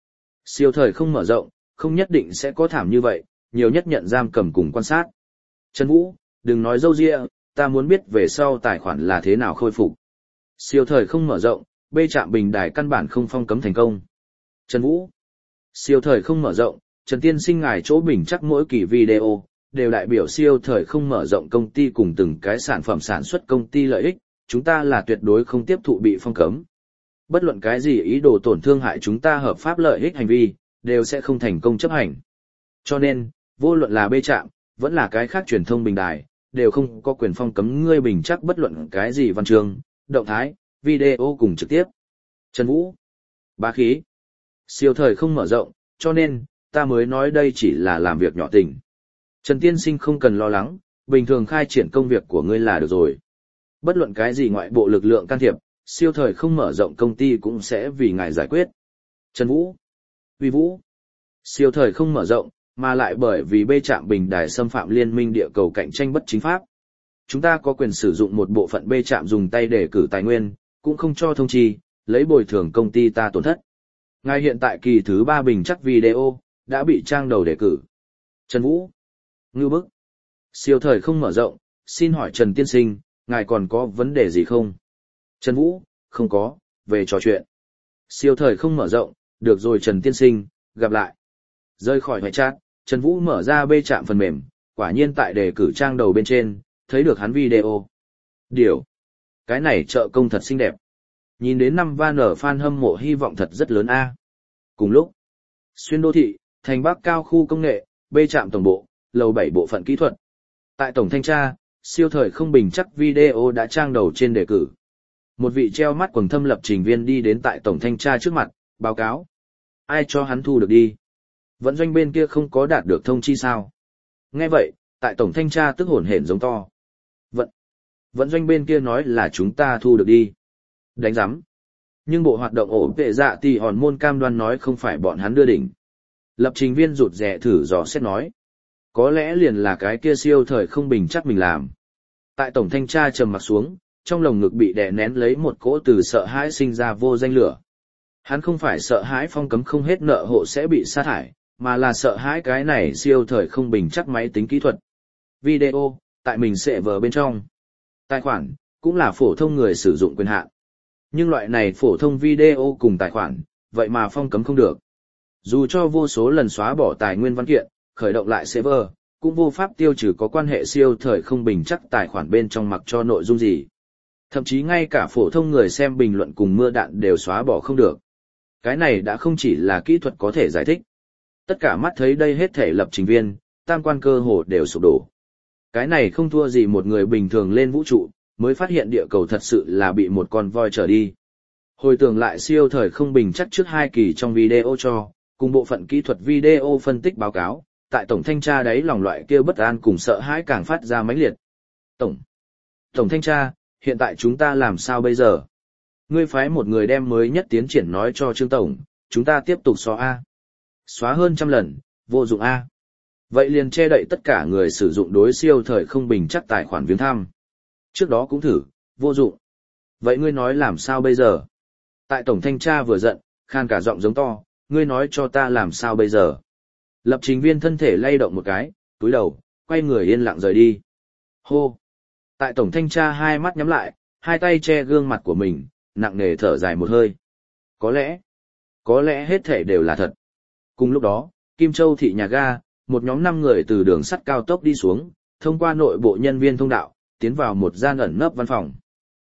Siêu thời không mở rộng, không nhất định sẽ có thảm như vậy, nhiều nhất nhận giam cầm cùng quan sát. Trần Vũ, đừng nói dâu dịa, ta muốn biết về sau tài khoản là thế nào khôi phục. Siêu thời không mở rộng, bê trạm bình đài căn bản không phong cấm thành công. Trần Vũ, siêu thời không mở rộng, Trần Tiên Sinh ngài chỗ bình chắc mỗi kỳ video, đều đại biểu siêu thời không mở rộng công ty cùng từng cái sản phẩm sản xuất công ty lợi ích, chúng ta là tuyệt đối không tiếp thụ bị phong cấm. Bất luận cái gì ý đồ tổn thương hại chúng ta hợp pháp lợi ích hành vi, đều sẽ không thành công chấp hành. Cho nên, vô luận là bê trạm, vẫn là cái khác truyền thông bình đài, đều không có quyền phong cấm ngươi bình chắc bất luận cái gì văn chương, động thái, video cùng trực tiếp. Trần Vũ, bá khí, siêu thời không mở rộng, cho nên, ta mới nói đây chỉ là làm việc nhỏ tình. Trần Tiên Sinh không cần lo lắng, bình thường khai triển công việc của ngươi là được rồi. Bất luận cái gì ngoại bộ lực lượng can thiệp, siêu thời không mở rộng công ty cũng sẽ vì ngài giải quyết. Trần Vũ, Uy Vũ, siêu thời không mở rộng, mà lại bởi vì bê trạm bình đài xâm phạm liên minh địa cầu cạnh tranh bất chính pháp. Chúng ta có quyền sử dụng một bộ phận bê trạm dùng tay để cử tài nguyên, cũng không cho thông chi, lấy bồi thường công ty ta tổn thất. Ngài hiện tại kỳ thứ ba bình chắc video, đã bị trang đầu đề cử. Trần Vũ, ngư bức, siêu thời không mở rộng, xin hỏi Trần Tiên Sinh, ngài còn có vấn đề gì không? Trần Vũ, không có, về trò chuyện. Siêu thời không mở rộng, được rồi Trần Tiên Sinh, gặp lại. Rơi khỏi hoại chat, Trần Vũ mở ra bê trạm phần mềm, quả nhiên tại đề cử trang đầu bên trên, thấy được hắn video. Điều, cái này trợ công thật xinh đẹp. Nhìn đến năm van ở fan hâm mộ hy vọng thật rất lớn a. Cùng lúc, xuyên đô thị, thành Bắc cao khu công nghệ, bê trạm tổng bộ, lầu bảy bộ phận kỹ thuật. Tại tổng thanh tra, siêu thời không bình chắc video đã trang đầu trên đề cử. Một vị treo mắt quầng thâm lập trình viên đi đến tại tổng thanh tra trước mặt, báo cáo. Ai cho hắn thu được đi? Vận doanh bên kia không có đạt được thông chi sao? Nghe vậy, tại tổng thanh tra tức hổn hển giống to. Vận, vận doanh bên kia nói là chúng ta thu được đi. Đánh giám. Nhưng bộ hoạt động ổ vệ dạ thì hòn môn cam đoan nói không phải bọn hắn đưa đỉnh. Lập trình viên rụt rè thử dò xét nói. Có lẽ liền là cái kia siêu thời không bình chắc mình làm. Tại tổng thanh tra trầm mặt xuống, trong lồng ngực bị đè nén lấy một cỗ từ sợ hãi sinh ra vô danh lửa. Hắn không phải sợ hãi phong cấm không hết nợ hộ sẽ bị sa thải, mà là sợ hãi cái này siêu thời không bình chắc máy tính kỹ thuật. Video, tại mình sẽ vờ bên trong. Tài khoản, cũng là phổ thông người sử dụng quyền hạn. Nhưng loại này phổ thông video cùng tài khoản, vậy mà phong cấm không được. Dù cho vô số lần xóa bỏ tài nguyên văn kiện, khởi động lại server, cũng vô pháp tiêu trừ có quan hệ siêu thời không bình chắc tài khoản bên trong mặc cho nội dung gì. Thậm chí ngay cả phổ thông người xem bình luận cùng mưa đạn đều xóa bỏ không được. Cái này đã không chỉ là kỹ thuật có thể giải thích. Tất cả mắt thấy đây hết thể lập trình viên, tam quan cơ hồ đều sụp đổ. Cái này không thua gì một người bình thường lên vũ trụ, mới phát hiện địa cầu thật sự là bị một con voi trở đi. Hồi tưởng lại siêu thời không bình chắc trước hai kỳ trong video cho, cùng bộ phận kỹ thuật video phân tích báo cáo, tại tổng thanh tra đấy lòng loại kia bất an cùng sợ hãi càng phát ra mãnh liệt. Tổng, tổng thanh tra, hiện tại chúng ta làm sao bây giờ? Ngươi phái một người đem mới nhất tiến triển nói cho Trương Tổng, chúng ta tiếp tục xóa A. Xóa hơn trăm lần, vô dụng A. Vậy liền che đậy tất cả người sử dụng đối siêu thời không bình chắc tài khoản viếng thăm. Trước đó cũng thử, vô dụng. Vậy ngươi nói làm sao bây giờ? Tại tổng thanh tra vừa giận, khan cả giọng giống to, ngươi nói cho ta làm sao bây giờ? Lập trình viên thân thể lay động một cái, túi đầu, quay người yên lặng rời đi. Hô! Tại tổng thanh tra hai mắt nhắm lại, hai tay che gương mặt của mình, nặng nề thở dài một hơi. Có lẽ, có lẽ hết thể đều là thật. Cùng lúc đó, Kim Châu thị nhà ga, một nhóm năm người từ đường sắt cao tốc đi xuống, thông qua nội bộ nhân viên thông đạo, tiến vào một gian ẩn nấp văn phòng.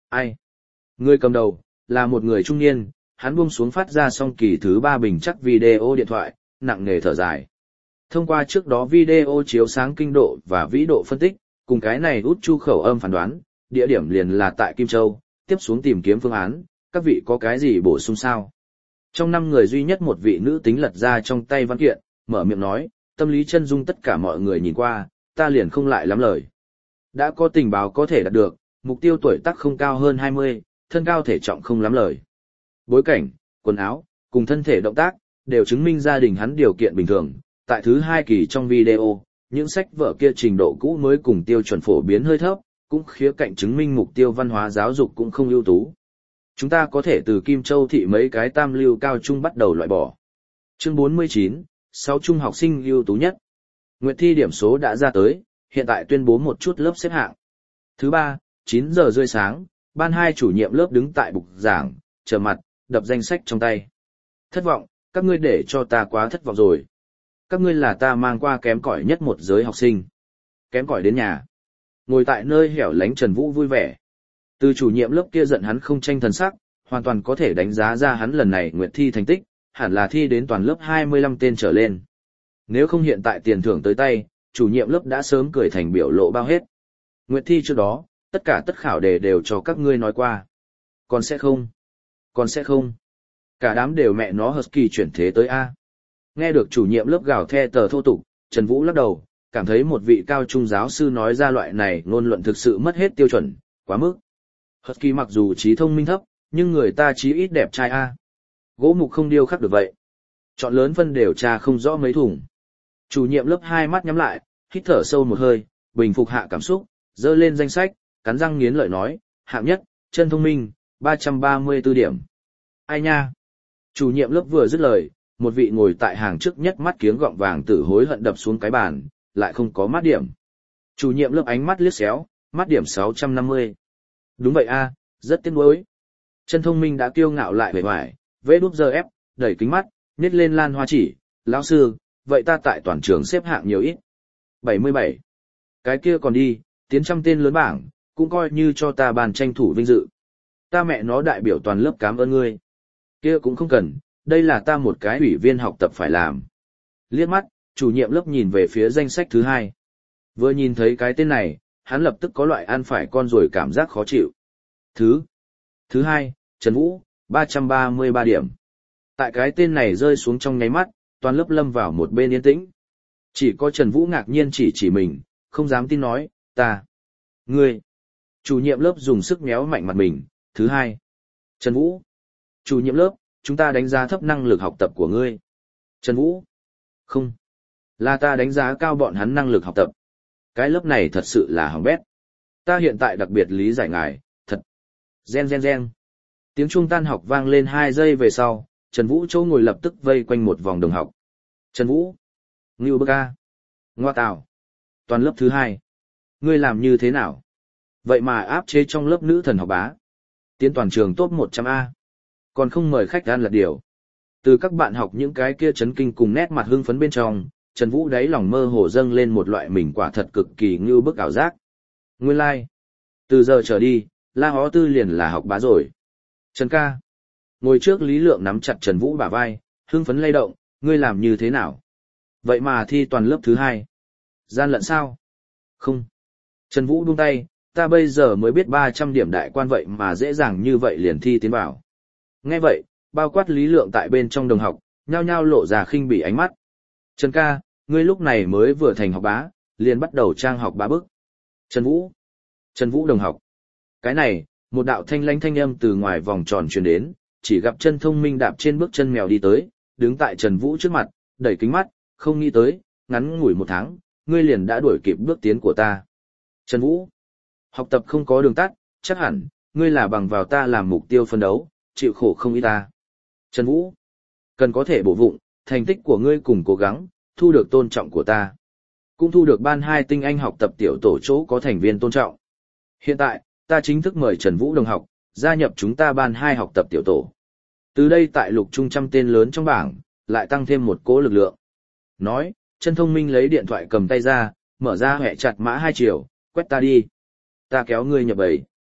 Ai? Người cầm đầu, là một người trung niên, hắn buông xuống phát ra xong kỳ thứ ba bình chắc video điện thoại, nặng nề thở dài. Thông qua trước đó video chiếu sáng kinh độ và vĩ độ phân tích, cùng cái này út chu khẩu âm phán đoán, địa điểm liền là tại Kim Châu, tiếp xuống tìm kiếm phương án, các vị có cái gì bổ sung sao? Trong năm người duy nhất một vị nữ tính lật ra trong tay văn kiện, mở miệng nói, tâm lý chân dung tất cả mọi người nhìn qua, ta liền không lại lắm lời. Đã có tình báo có thể đạt được, mục tiêu tuổi tác không cao hơn hai mươi, thân cao thể trọng không lắm lời. Bối cảnh, quần áo, cùng thân thể động tác, đều chứng minh gia đình hắn điều kiện bình thường. Tại thứ hai kỳ trong video, những sách vở kia trình độ cũ mới cùng tiêu chuẩn phổ biến hơi thấp, cũng khía cạnh chứng minh mục tiêu văn hóa giáo dục cũng không ưu tú. Chúng ta có thể từ Kim Châu thị mấy cái tam lưu cao trung bắt đầu loại bỏ. Chương bốn mươi chín, sáu trung học sinh ưu tú nhất. Nguyệt thi điểm số đã ra tới, hiện tại tuyên bố một chút lớp xếp hạng. Thứ ba, chín giờ rưỡi sáng, ban hai chủ nhiệm lớp đứng tại bục giảng, trở mặt, đập danh sách trong tay. Thất vọng, các ngươi để cho ta quá thất vọng rồi. Các ngươi là ta mang qua kém cỏi nhất một giới học sinh. Kém cỏi đến nhà. Ngồi tại nơi hẻo lánh Trần Vũ vui vẻ. Từ chủ nhiệm lớp kia giận hắn không tranh thần sắc, hoàn toàn có thể đánh giá ra hắn lần này nguyệt thi thành tích, hẳn là thi đến toàn lớp hai mươi lăm tên trở lên. Nếu không hiện tại tiền thưởng tới tay, chủ nhiệm lớp đã sớm cười thành biểu lộ bao hết. Nguyệt thi trước đó, tất cả tất khảo đề đều cho các ngươi nói qua. Còn sẽ không? Còn sẽ không? Cả đám đều mẹ nó Husky chuyển thế tới A. Nghe được chủ nhiệm lớp gào the tờ thô tục, Trần Vũ lắc đầu, cảm thấy một vị cao trung giáo sư nói ra loại này ngôn luận thực sự mất hết tiêu chuẩn, quá mức. Husky mặc dù trí thông minh thấp, nhưng người ta trí ít đẹp trai A. Gỗ mục không điêu khắc được vậy. Chọn lớn phân đều tra không rõ mấy thùng. Chủ nhiệm lớp hai mắt nhắm lại, hít thở sâu một hơi, bình phục hạ cảm xúc, dơ lên danh sách, cắn răng nghiến lợi nói, hạng nhất, chân thông minh, ba trăm ba mươi tư điểm. Ai nha? Chủ nhiệm lớp vừa dứt lời, một vị ngồi tại hàng trước nhất mắt kiếng gọng vàng tử hối hận đập xuống cái bàn, lại không có mát điểm. Chủ nhiệm lớp ánh mắt liếc xéo, mát điểm sáu trăm năm mươi. Đúng vậy a, rất tiếc nuối. Chân thông minh đã kiêu ngạo lại vẻ vải, vê đúp giờ ép, đẩy kính mắt, nhét lên lan hoa chỉ, lão sư, vậy ta tại toàn trường xếp hạng nhiều ít. bảy mươi bảy. Cái kia còn đi, tiến trăm tên lớn bảng, cũng coi như cho ta bàn tranh thủ vinh dự. Ta mẹ nó đại biểu toàn lớp cảm ơn ngươi. Kia cũng không cần, đây là ta một cái ủy viên học tập phải làm. Liếc mắt, chủ nhiệm lớp nhìn về phía danh sách thứ hai. Vừa nhìn thấy cái tên này, hắn lập tức có loại ăn phải con rồi cảm giác khó chịu. Thứ. Thứ hai, Trần Vũ, ba trăm ba mươi ba điểm. Tại cái tên này rơi xuống trong nháy mắt, toàn lớp lâm vào một bên yên tĩnh. Chỉ có Trần Vũ ngạc nhiên chỉ chỉ mình, không dám tin nói, ta. Ngươi. Chủ nhiệm lớp dùng sức méo mạnh mặt mình. Thứ hai. Trần Vũ. Chủ nhiệm lớp, chúng ta đánh giá thấp năng lực học tập của ngươi. Trần Vũ. Không. Là ta đánh giá cao bọn hắn năng lực học tập. Cái lớp này thật sự là hỏng bét. Ta hiện tại đặc biệt lý giải ngài, thật. Gen gen gen. Tiếng chuông tan học vang lên hai giây về sau, Trần Vũ chỗ ngồi lập tức vây quanh một vòng đồng học. Trần Vũ. Ngưu bức A. Ngoa tào. Toàn lớp thứ hai. Ngươi làm như thế nào? Vậy mà áp chế trong lớp nữ thần học bá. Tiến toàn trường top một trăm A. Còn không mời khách ăn lật điều. Từ các bạn học những cái kia chấn kinh cùng nét mặt hưng phấn bên trong, Trần Vũ đáy lòng mơ hồ dâng lên một loại mình quả thật cực kỳ ngưu bức ảo giác. Nguyên lai. Like. Từ giờ trở đi, La Hó Tư liền là học bá rồi. Trần ca. Ngồi trước Lý Lượng nắm chặt Trần Vũ bả vai, hưng phấn lay động, ngươi làm như thế nào? Vậy mà thi toàn lớp thứ hai. Gian lận sao? Không. Trần Vũ buông tay, ta bây giờ mới biết ba trăm điểm đại quan vậy mà dễ dàng như vậy liền thi tiến vào. Nghe vậy, bao quát Lý Lượng tại bên trong đồng học, nhao nhao lộ ra khinh bỉ ánh mắt. Trần ca, ngươi lúc này mới vừa thành học bá, liền bắt đầu trang học bá bức. Trần Vũ. Trần Vũ đồng học. Cái này, một đạo thanh lãnh thanh âm từ ngoài vòng tròn truyền đến, chỉ gặp chân thông minh đạp trên bước chân mèo đi tới, đứng tại Trần Vũ trước mặt, đẩy kính mắt, không nghĩ tới, ngắn ngủi một tháng, ngươi liền đã đuổi kịp bước tiến của ta. Trần Vũ. Học tập không có đường tắt, chắc hẳn, ngươi là bằng vào ta làm mục tiêu phân đấu, chịu khổ không ít ta. Trần Vũ. Cần có thể bổ vụng, thành tích của ngươi cùng cố gắng, thu được tôn trọng của ta. Cũng thu được ban hai tinh anh học tập tiểu tổ chỗ có thành viên tôn trọng. Hiện tại, ta chính thức mời Trần Vũ đồng học, gia nhập chúng ta ban hai học tập tiểu tổ. Từ đây tại lục trung trăm tên lớn trong bảng, lại tăng thêm một cỗ lực lượng. Nói, chân thông minh lấy điện thoại cầm tay ra, mở ra hẹ chặt mã hai chiều, quét ta đi. Ta kéo ngươi nhập bầy.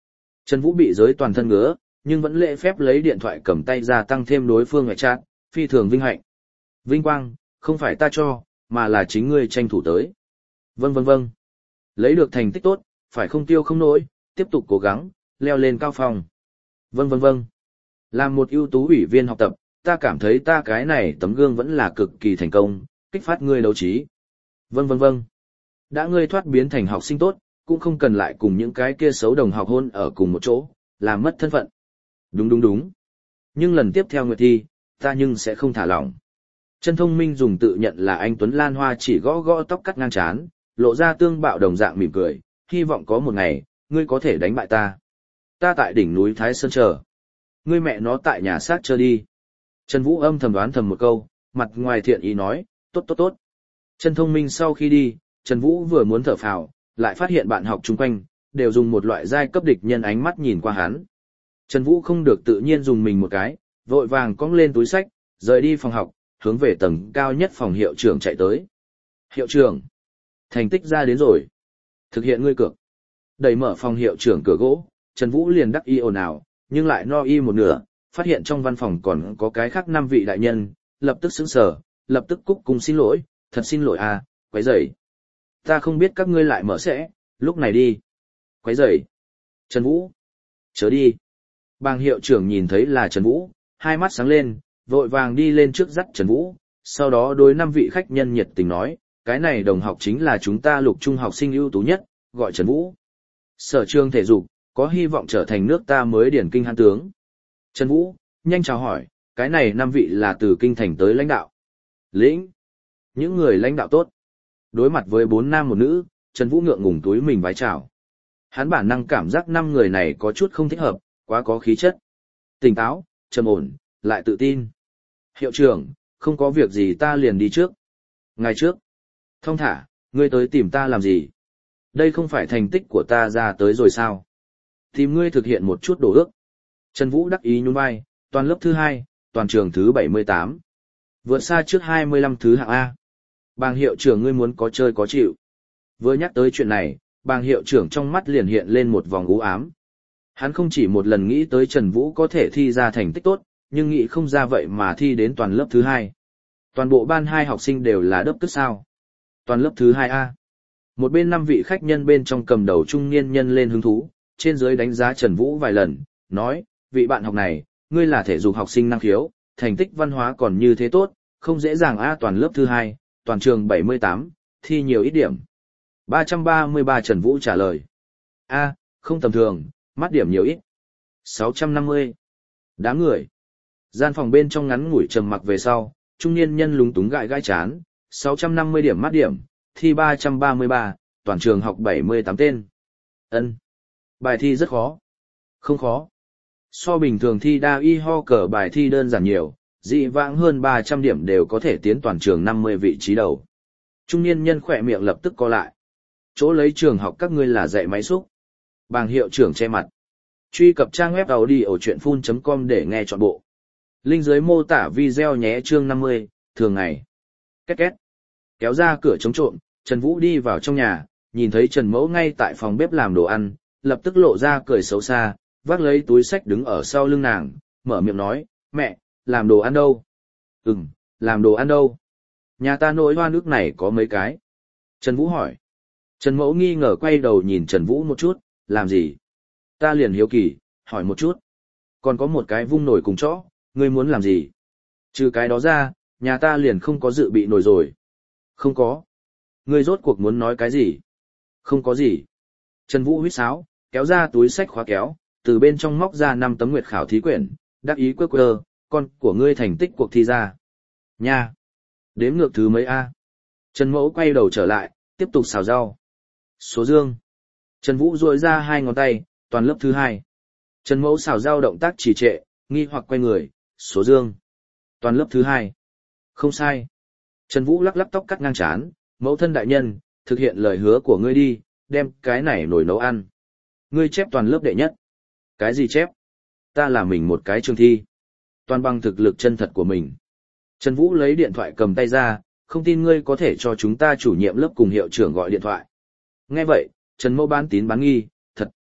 Trần Vũ bị giới toàn thân ngứa, nhưng vẫn lễ phép lấy điện thoại cầm tay ra tăng thêm đối phương ngoại trạng, phi thường vinh hạnh. Vinh quang, không phải ta cho, mà là chính ngươi tranh thủ tới. Vâng vâng vâng. Lấy được thành tích tốt, phải không tiêu không nổi, tiếp tục cố gắng, leo lên cao phong. Vâng vâng vâng. Làm một ưu tú ủy viên học tập, ta cảm thấy ta cái này tấm gương vẫn là cực kỳ thành công, kích phát ngươi đấu trí. Vâng vâng vâng. Đã ngươi thoát biến thành học sinh tốt, cũng không cần lại cùng những cái kia xấu đồng học hôn ở cùng một chỗ, làm mất thân phận. Đúng đúng đúng. Nhưng lần tiếp theo nguyệt thi, ta nhưng sẽ không thả lỏng. Chân Thông Minh dùng tự nhận là anh Tuấn Lan Hoa chỉ gõ gõ tóc cắt ngang chán, lộ ra tương bạo đồng dạng mỉm cười, hy vọng có một ngày, ngươi có thể đánh bại ta. Ta tại đỉnh núi Thái Sơn chờ. Ngươi mẹ nó tại nhà xác chờ đi. Trần Vũ âm thầm đoán thầm một câu, mặt ngoài thiện ý nói, tốt tốt tốt. Chân Thông Minh sau khi đi, Trần Vũ vừa muốn thở phào, lại phát hiện bạn học chung quanh, đều dùng một loại giai cấp địch nhân ánh mắt nhìn qua hắn. Trần Vũ không được tự nhiên dùng mình một cái, vội vàng cong lên túi sách, rời đi phòng học, hướng về tầng cao nhất phòng hiệu trưởng chạy tới. Hiệu trưởng, thành tích ra đến rồi. Thực hiện ngươi cược. Đẩy mở phòng hiệu trưởng cửa gỗ, Trần Vũ liền đắc y ồn ào, nhưng lại no y một nửa, phát hiện trong văn phòng còn có cái khác năm vị đại nhân, lập tức sững sờ, lập tức cúc cùng xin lỗi, thật xin lỗi à, quấy rầy. Ta không biết các ngươi lại mở sẽ, lúc này đi. Quấy rầy. Trần Vũ. Chớ đi. Bàng hiệu trưởng nhìn thấy là Trần Vũ, hai mắt sáng lên, vội vàng đi lên trước dắt Trần Vũ, sau đó đối năm vị khách nhân nhiệt tình nói, cái này đồng học chính là chúng ta lục trung học sinh ưu tú nhất, gọi Trần Vũ. Sở trường thể dục, có hy vọng trở thành nước ta mới điển kinh hãn tướng. Trần Vũ, nhanh chào hỏi, cái này năm vị là từ kinh thành tới lãnh đạo. Lĩnh. Những người lãnh đạo tốt. Đối mặt với bốn nam một nữ, Trần Vũ ngượng ngùng túi mình vái chào. Hắn bản năng cảm giác năm người này có chút không thích hợp, quá có khí chất. Tỉnh táo, trầm ổn, lại tự tin. Hiệu trưởng, không có việc gì ta liền đi trước. Ngày trước. Thông thả, ngươi tới tìm ta làm gì? Đây không phải thành tích của ta ra tới rồi sao? Tìm ngươi thực hiện một chút đồ ước. Trần Vũ đắc ý nhún vai, toàn lớp thứ hai, toàn trường thứ bảy mươi tám. Vượt xa trước hai mươi lăm thứ hạng A. Bàng hiệu trưởng ngươi muốn có chơi có chịu. Vừa nhắc tới chuyện này, bàng hiệu trưởng trong mắt liền hiện lên một vòng u ám. Hắn không chỉ một lần nghĩ tới Trần Vũ có thể thi ra thành tích tốt, nhưng nghĩ không ra vậy mà thi đến toàn lớp thứ hai. Toàn bộ ban hai học sinh đều là đớp tức sao. Toàn lớp thứ hai A. Một bên năm vị khách nhân bên trong cầm đầu trung niên nhân lên hứng thú, trên dưới đánh giá Trần Vũ vài lần, nói, vị bạn học này, ngươi là thể dục học sinh năng khiếu, thành tích văn hóa còn như thế tốt, không dễ dàng A toàn lớp thứ hai, toàn trường bảy mươi tám, thi nhiều ít điểm. ba trăm ba mươi ba Trần Vũ trả lời. A, không tầm thường, mắt điểm nhiều ít. sáu trăm năm mươi. Đám người. Gian phòng bên trong ngắn ngủi trầm mặc về sau, trung niên nhân lúng túng gãi gãi chán, sáu trăm năm mươi điểm mắt điểm, thi ba trăm ba mươi ba, toàn trường học bảy mươi tám tên. Ân. Bài thi rất khó. Không khó. So bình thường thi đa y ho cờ bài thi đơn giản nhiều, dị vãng hơn ba trăm điểm đều có thể tiến toàn trường năm mươi vị trí đầu. Trung niên nhân khỏe miệng lập tức co lại. Chỗ lấy trường học các ngươi là dạy máy xúc. Bàng hiệu trưởng che mặt. Truy cập trang web audiochuyenphun chấm com để nghe trọn bộ. Link dưới mô tả video nhé chương năm mươi, thường ngày. Két két. Kéo ra cửa chống trộm, Trần Vũ đi vào trong nhà, nhìn thấy Trần Mẫu ngay tại phòng bếp làm đồ ăn, lập tức lộ ra cười xấu xa, vác lấy túi sách đứng ở sau lưng nàng, mở miệng nói, mẹ, làm đồ ăn đâu? Ừm, làm đồ ăn đâu? Nhà ta nỗi hoa nước này có mấy cái? Trần Vũ hỏi. Trần Mẫu nghi ngờ quay đầu nhìn Trần Vũ một chút, làm gì? Ta liền hiếu kỳ, hỏi một chút. Còn có một cái vung nồi cùng chõ, ngươi muốn làm gì? Trừ cái đó ra, nhà ta liền không có dự bị nồi rồi. Không có. Ngươi rốt cuộc muốn nói cái gì? Không có gì. Trần Vũ huýt sáo, kéo ra túi sách khóa kéo, từ bên trong móc ra năm tấm nguyệt khảo thí quyển, đắc ý quơ quơ, con của ngươi thành tích cuộc thi ra. Nha! Đếm ngược thứ mấy A? Trần Mẫu quay đầu trở lại, tiếp tục xào rau. Số dương. Trần Vũ duỗi ra hai ngón tay, toàn lớp thứ hai. Trần Mẫu xào rau động tác trì trệ, nghi hoặc quay người, số dương. Toàn lớp thứ hai. Không sai. Trần Vũ lắc lắc tóc cắt ngang chán, mẫu thân đại nhân, thực hiện lời hứa của ngươi đi, đem cái này nồi nấu ăn. Ngươi chép toàn lớp đệ nhất. Cái gì chép? Ta là mình một cái trường thi. Toàn bằng thực lực chân thật của mình. Trần Vũ lấy điện thoại cầm tay ra, không tin ngươi có thể cho chúng ta chủ nhiệm lớp cùng hiệu trưởng gọi điện thoại. Nghe vậy, Trần Mẫu bán tín bán nghi, thật.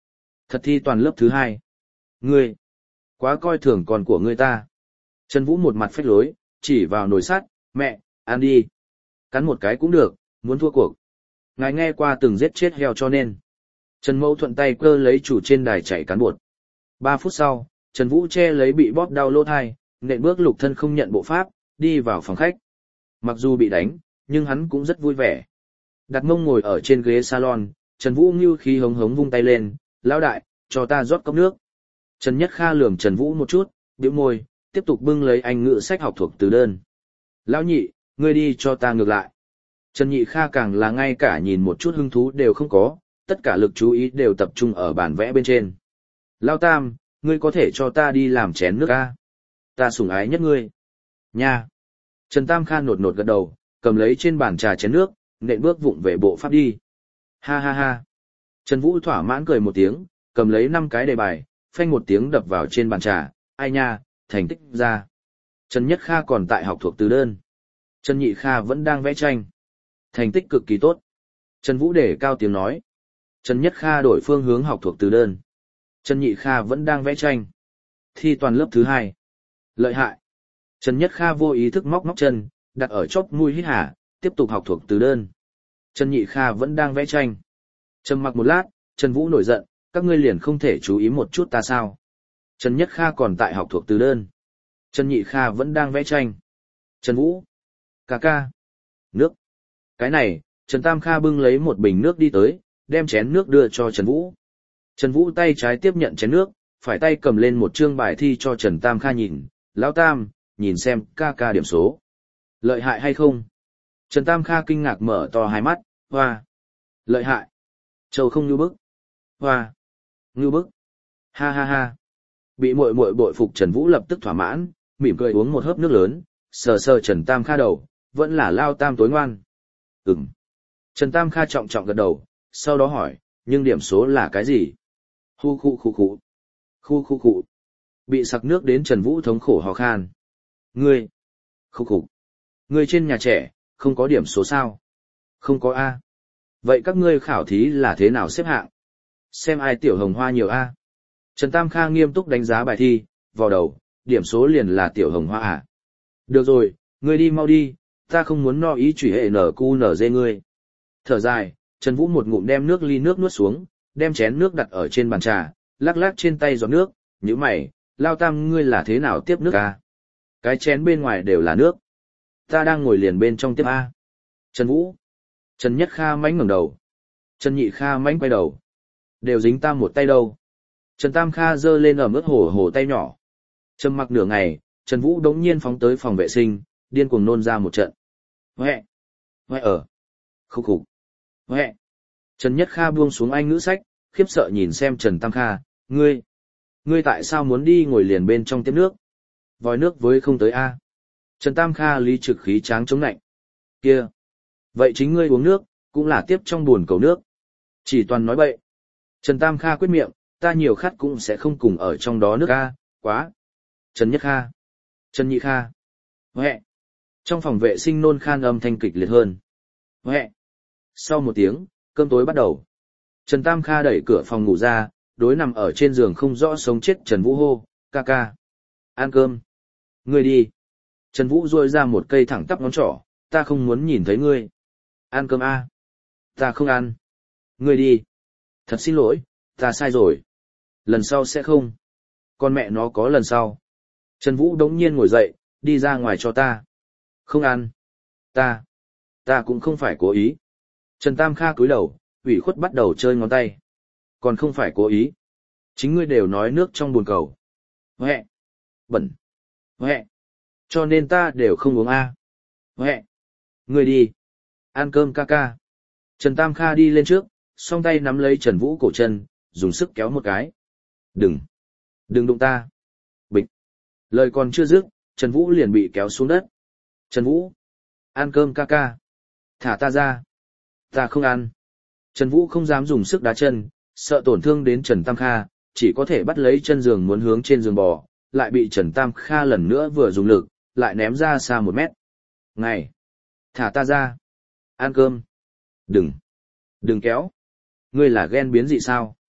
Thật thi toàn lớp thứ hai. Ngươi, quá coi thường con của ngươi ta. Trần Vũ một mặt phách lối, chỉ vào nồi sắt, mẹ, ăn đi. Cắn một cái cũng được, muốn thua cuộc. Ngài nghe qua từng giết chết heo cho nên. Trần Mẫu thuận tay cơ lấy chủ trên đài chạy cán bột. Ba phút sau, Trần Vũ che lấy bị bóp đau lỗ thai, nện bước lục thân không nhận bộ pháp, đi vào phòng khách. Mặc dù bị đánh, nhưng hắn cũng rất vui vẻ. Đặt mông ngồi ở trên ghế salon, Trần Vũ ngưu khí hống hống vung tay lên, lão đại, cho ta rót cốc nước. Trần Nhất Kha lườm Trần Vũ một chút, bĩu môi, tiếp tục bưng lấy anh ngữ sách học thuộc từ đơn. Lão nhị, ngươi đi cho ta ngược lại. Trần Nhị Kha càng là ngay cả nhìn một chút hứng thú đều không có, tất cả lực chú ý đều tập trung ở bản vẽ bên trên. Lão Tam, ngươi có thể cho ta đi làm chén nước a? Ta sủng ái nhất ngươi. Nha. Trần Tam Kha nột nột gật đầu, cầm lấy trên bàn trà chén nước, nện bước vụng về bộ pháp đi. Ha ha ha. Trần Vũ thỏa mãn cười một tiếng, cầm lấy năm cái đề bài, phanh một tiếng đập vào trên bàn trà, ai nha, thành tích ra. Trần Nhất Kha còn tại học thuộc từ đơn. Trần Nhị Kha vẫn đang vẽ tranh. Thành tích cực kỳ tốt. Trần Vũ để cao tiếng nói. Trần Nhất Kha đổi phương hướng học thuộc từ đơn. Trần Nhị Kha vẫn đang vẽ tranh. Thi toàn lớp thứ hai. Lợi hại. Trần Nhất Kha vô ý thức móc móc chân, đặt ở chóp mũi hít hà, tiếp tục học thuộc từ đơn. Trần Nhị Kha vẫn đang vẽ tranh. Trầm mặc một lát, Trần Vũ nổi giận, các ngươi liền không thể chú ý một chút ta sao? Trần Nhất Kha còn tại học thuộc từ đơn. Trần Nhị Kha vẫn đang vẽ tranh. Trần Vũ. Ca ca. Nước. Cái này, Trần Tam Kha bưng lấy một bình nước đi tới, đem chén nước đưa cho Trần Vũ. Trần Vũ tay trái tiếp nhận chén nước, phải tay cầm lên một chương bài thi cho Trần Tam Kha nhìn. Lão Tam, nhìn xem ca ca điểm số. Lợi hại hay không? Trần Tam Kha kinh ngạc mở to hai mắt, hoa. Lợi hại. Châu không như bức. Hoa. Ngư bức. Ha ha ha. Bị muội muội bội phục Trần Vũ lập tức thỏa mãn, mỉm cười uống một hớp nước lớn, sờ sờ Trần Tam Kha đầu, vẫn là Lao Tam tối ngoan. Ừm. Trần Tam Kha trọng trọng gật đầu, sau đó hỏi, nhưng điểm số là cái gì? Khu khu khu khu. Khu khu khu. Bị sặc nước đến Trần Vũ thống khổ hò khan. Ngươi. Khu khu. Ngươi trên nhà trẻ, không có điểm số sao? Không có A. Vậy các ngươi khảo thí là thế nào xếp hạng? Xem ai tiểu hồng hoa nhiều A. Trần Tam Kha nghiêm túc đánh giá bài thi, vào đầu, điểm số liền là tiểu hồng hoa à. Được rồi, ngươi đi mau đi, ta không muốn no ý chủy hệ nở cu nở dê ngươi. Thở dài, Trần Vũ một ngụm đem nước ly nước nuốt xuống, đem chén nước đặt ở trên bàn trà, lắc lắc trên tay giọt nước, nhíu mày, Lao Tam ngươi là thế nào tiếp nước A? Cái chén bên ngoài đều là nước. Ta đang ngồi liền bên trong tiếp A. Trần Vũ. Trần Nhất Kha mánh ngẩng đầu. Trần Nhị Kha mánh quay đầu. Đều dính ta một tay đâu. Trần Tam Kha giơ lên ở mức hổ hổ tay nhỏ. Trầm mặc nửa ngày, Trần Vũ đống nhiên phóng tới phòng vệ sinh, điên cuồng nôn ra một trận. Huệ! Huệ ở! Khúc khục! Huệ! Trần Nhất Kha buông xuống anh ngữ sách, khiếp sợ nhìn xem Trần Tam Kha, ngươi! Ngươi tại sao muốn đi ngồi liền bên trong tiếp nước? Vòi nước với không tới A. Trần Tam Kha lý trực khí tráng chống nạnh. Kia! Vậy chính ngươi uống nước, cũng là tiếp trong buồn cầu nước. Chỉ toàn nói bậy. Trần Tam Kha quyết miệng, ta nhiều khát cũng sẽ không cùng ở trong đó nước A, quá. Trần Nhất Kha. Trần Nhị Kha. Huệ. Trong phòng vệ sinh nôn khan âm thanh kịch liệt hơn. Huệ. Sau một tiếng, cơm tối bắt đầu. Trần Tam Kha đẩy cửa phòng ngủ ra, đối nằm ở trên giường không rõ sống chết Trần Vũ hô, ca ca. Ăn cơm. Ngươi đi. Trần Vũ duỗi ra một cây thẳng tắp ngón trỏ, ta không muốn nhìn thấy ngươi. Ăn cơm A. Ta không ăn. Ngươi đi. Thật xin lỗi, ta sai rồi. Lần sau sẽ không. Con mẹ nó có lần sau. Trần Vũ đống nhiên ngồi dậy, đi ra ngoài cho ta. Không ăn. Ta. Ta cũng không phải cố ý. Trần Tam Kha cúi đầu, ủy khuất bắt đầu chơi ngón tay. Còn không phải cố ý. Chính ngươi đều nói nước trong bồn cầu. Huệ. Bẩn. Huệ. Cho nên ta đều không uống A. Huệ. Ngươi đi. Ăn cơm ca ca. Trần Tam Kha đi lên trước, song tay nắm lấy Trần Vũ cổ chân, dùng sức kéo một cái. Đừng. Đừng đụng ta. Bịch. Lời còn chưa dứt, Trần Vũ liền bị kéo xuống đất. Trần Vũ. Ăn cơm ca ca. Thả ta ra. Ta không ăn. Trần Vũ không dám dùng sức đá chân, sợ tổn thương đến Trần Tam Kha, chỉ có thể bắt lấy chân giường muốn hướng trên giường bò, lại bị Trần Tam Kha lần nữa vừa dùng lực, lại ném ra xa một mét. Này. Thả ta ra. Ăn cơm. Đừng. Đừng kéo. Ngươi là ghen biến dị sao?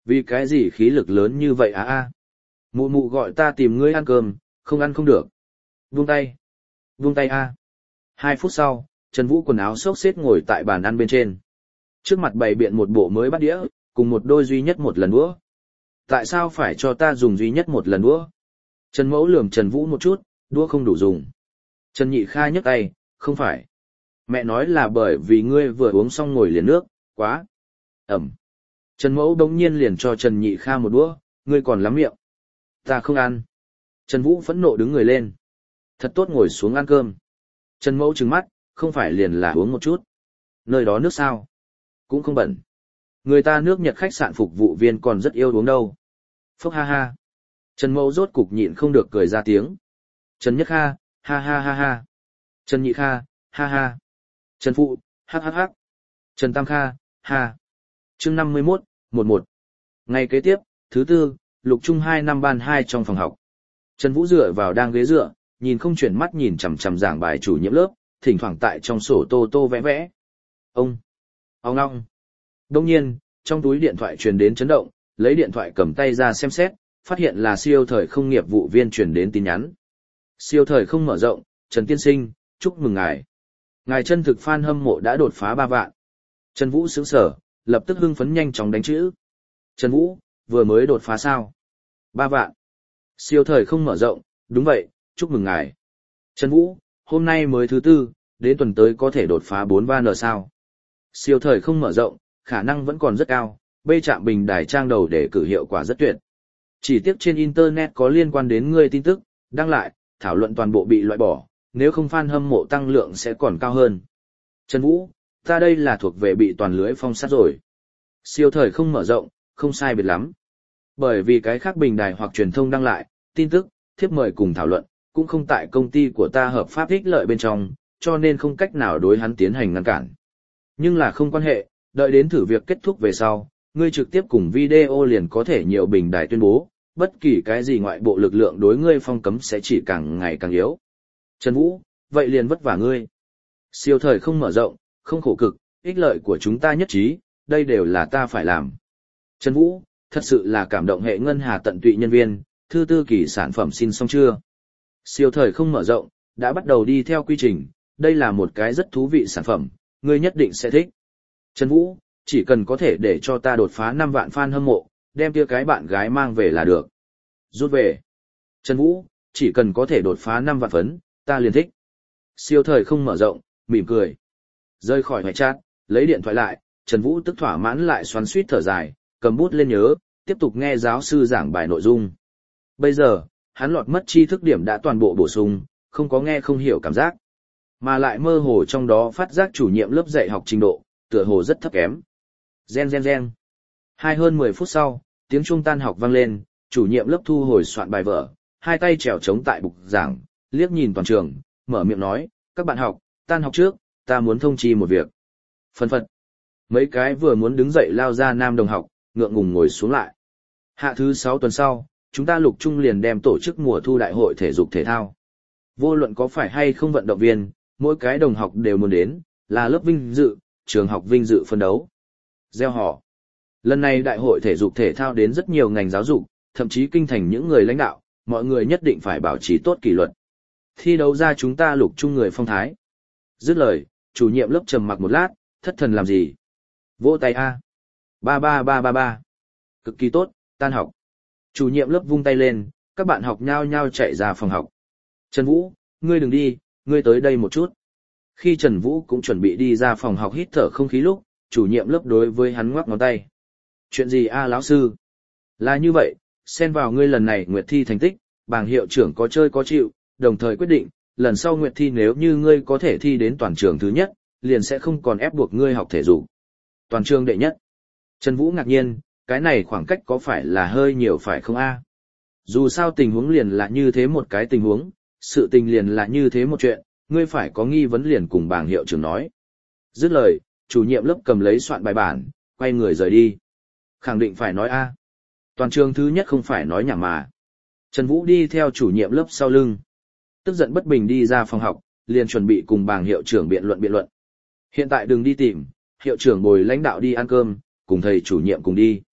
Vì cái gì khí lực lớn như vậy á a? Mụ mụ gọi ta tìm ngươi ăn cơm, không ăn không được. Buông tay. Buông tay a. Hai phút sau, Trần Vũ quần áo xốc xếch ngồi tại bàn ăn bên trên. Trước mặt bày biện một bộ mới bát đĩa, cùng một đôi duy nhất một lần đũa. Tại sao phải cho ta dùng duy nhất một lần đũa? Trần Mẫu lườm Trần Vũ một chút, đũa không đủ dùng. Trần Nhị Kha nhấc tay, không phải. Mẹ nói là bởi vì ngươi vừa uống xong ngồi liền nước, quá. Ẩm. Trần Mẫu đống nhiên liền cho Trần Nhị Kha một đũa, ngươi còn lắm miệng. Ta không ăn. Trần Vũ phẫn nộ đứng người lên. Thật tốt ngồi xuống ăn cơm. Trần Mẫu trừng mắt, không phải liền là uống một chút. Nơi đó nước sao? Cũng không bẩn. Người ta nước Nhật khách sạn phục vụ viên còn rất yêu uống đâu. Phốc ha ha. Trần Mẫu rốt cục nhịn không được cười ra tiếng. Trần Nhất Kha, ha ha ha ha. Trần Nhị Kha, ha ha. Trần Phụ, hắc hắc hắc. Trần Tam Kha, ha. Chương năm mươi mốt, mười một. Ngày kế tiếp, thứ tư, Lục Trung hai năm ban hai trong phòng học. Trần Vũ dựa vào đang ghế dựa, nhìn không chuyển mắt nhìn chằm chằm giảng bài chủ nhiệm lớp, thỉnh thoảng tại trong sổ tô tô vẽ vẽ. Ông, ông long. Đông nhiên, trong túi điện thoại truyền đến chấn động, lấy điện thoại cầm tay ra xem xét, phát hiện là siêu thời không nghiệp vụ viên truyền đến tin nhắn. Siêu thời không mở rộng, Trần Tiên Sinh, chúc mừng ngài. Ngài chân thực fan hâm mộ đã đột phá ba vạn. Trần Vũ sững sờ, lập tức hưng phấn nhanh chóng đánh chữ. Trần Vũ, vừa mới đột phá sao? Ba vạn. Siêu thời không mở rộng, đúng vậy, chúc mừng ngài. Trần Vũ, hôm nay mới thứ tư, đến tuần tới có thể đột phá bốn van sao? Siêu thời không mở rộng, khả năng vẫn còn rất cao, bê trạm bình đài trang đầu để cử hiệu quả rất tuyệt. Chỉ tiếc trên Internet có liên quan đến ngươi tin tức, đăng lại, thảo luận toàn bộ bị loại bỏ, nếu không fan hâm mộ tăng lượng sẽ còn cao hơn. Trần Vũ, ta đây là thuộc về bị toàn lưới phong sát rồi. Siêu thời không mở rộng, không sai biệt lắm. Bởi vì cái khác bình đài hoặc truyền thông đăng lại, tin tức, thiếp mời cùng thảo luận, cũng không tại công ty của ta hợp pháp ích lợi bên trong, cho nên không cách nào đối hắn tiến hành ngăn cản. Nhưng là không quan hệ, đợi đến thử việc kết thúc về sau, ngươi trực tiếp cùng video liền có thể nhiều bình đài tuyên bố, bất kỳ cái gì ngoại bộ lực lượng đối ngươi phong cấm sẽ chỉ càng ngày càng yếu. Trần Vũ, vậy liền vất vả ngươi. Siêu thời không mở rộng, không khổ cực, ích lợi của chúng ta nhất trí, đây đều là ta phải làm. Trần Vũ, thật sự là cảm động hệ ngân hà tận tụy nhân viên, thư tư kỳ sản phẩm xin xong chưa? Siêu thời không mở rộng, đã bắt đầu đi theo quy trình, đây là một cái rất thú vị sản phẩm, ngươi nhất định sẽ thích. Trần Vũ, chỉ cần có thể để cho ta đột phá năm vạn fan hâm mộ, đem kia cái bạn gái mang về là được. Rút về. Trần Vũ, chỉ cần có thể đột phá năm vạn phấn, ta liền thích. Siêu thời không mở rộng, mỉm cười. Rơi khỏi hoài chat, lấy điện thoại lại, Trần Vũ tức thỏa mãn lại xoắn suýt thở dài, cầm bút lên nhớ, tiếp tục nghe giáo sư giảng bài nội dung. Bây giờ, hắn lọt mất tri thức điểm đã toàn bộ bổ sung, không có nghe không hiểu cảm giác. Mà lại mơ hồ trong đó phát giác chủ nhiệm lớp dạy học trình độ, tựa hồ rất thấp kém. Gen gen gen. Hai hơn mười phút sau, tiếng chuông tan học vang lên, chủ nhiệm lớp thu hồi soạn bài vở, hai tay trèo trống tại bục giảng, liếc nhìn toàn trường, mở miệng nói, các bạn học, tan học trước, ta muốn thông chi một việc. Phân phật. Mấy cái vừa muốn đứng dậy lao ra nam đồng học, ngượng ngùng ngồi xuống lại. Hạ thứ sáu tuần sau, chúng ta Lục Trung liền đem tổ chức mùa thu đại hội thể dục thể thao. Vô luận có phải hay không vận động viên, mỗi cái đồng học đều muốn đến, là lớp vinh dự, trường học vinh dự phân đấu. Gieo họ. Lần này đại hội thể dục thể thao đến rất nhiều ngành giáo dục, thậm chí kinh thành những người lãnh đạo, mọi người nhất định phải bảo trì tốt kỷ luật. Thi đấu ra chúng ta Lục Trung người phong thái. Dứt lời, chủ nhiệm lớp trầm mặc một lát, thất thần làm gì? Vỗ tay a. Ba ba ba ba ba. Cực kỳ tốt, tan học. Chủ nhiệm lớp vung tay lên, các bạn học nhao nhao chạy ra phòng học. Trần Vũ, ngươi đừng đi, ngươi tới đây một chút. Khi Trần Vũ cũng chuẩn bị đi ra phòng học hít thở không khí lúc, chủ nhiệm lớp đối với hắn ngoắc ngón tay. Chuyện gì a lão sư? Là như vậy, xen vào ngươi lần này nguyệt thi thành tích, bảng hiệu trưởng có chơi có chịu, đồng thời quyết định, lần sau nguyệt thi nếu như ngươi có thể thi đến toàn trường thứ nhất, liền sẽ không còn ép buộc ngươi học thể dục. Toàn trường đệ nhất. Trần Vũ ngạc nhiên, cái này khoảng cách có phải là hơi nhiều phải không a? Dù sao tình huống liền là như thế một cái tình huống, sự tình liền là như thế một chuyện, ngươi phải có nghi vấn liền cùng bảng hiệu trưởng nói. Dứt lời, chủ nhiệm lớp cầm lấy soạn bài bản, quay người rời đi. Khẳng định phải nói a. Toàn trường thứ nhất không phải nói nhảm mà. Trần Vũ đi theo chủ nhiệm lớp sau lưng. Tức giận bất bình đi ra phòng học, liền chuẩn bị cùng bảng hiệu trưởng biện luận biện luận. Hiện tại đừng đi tìm, hiệu trưởng bồi lãnh đạo đi ăn cơm, cùng thầy chủ nhiệm cùng đi.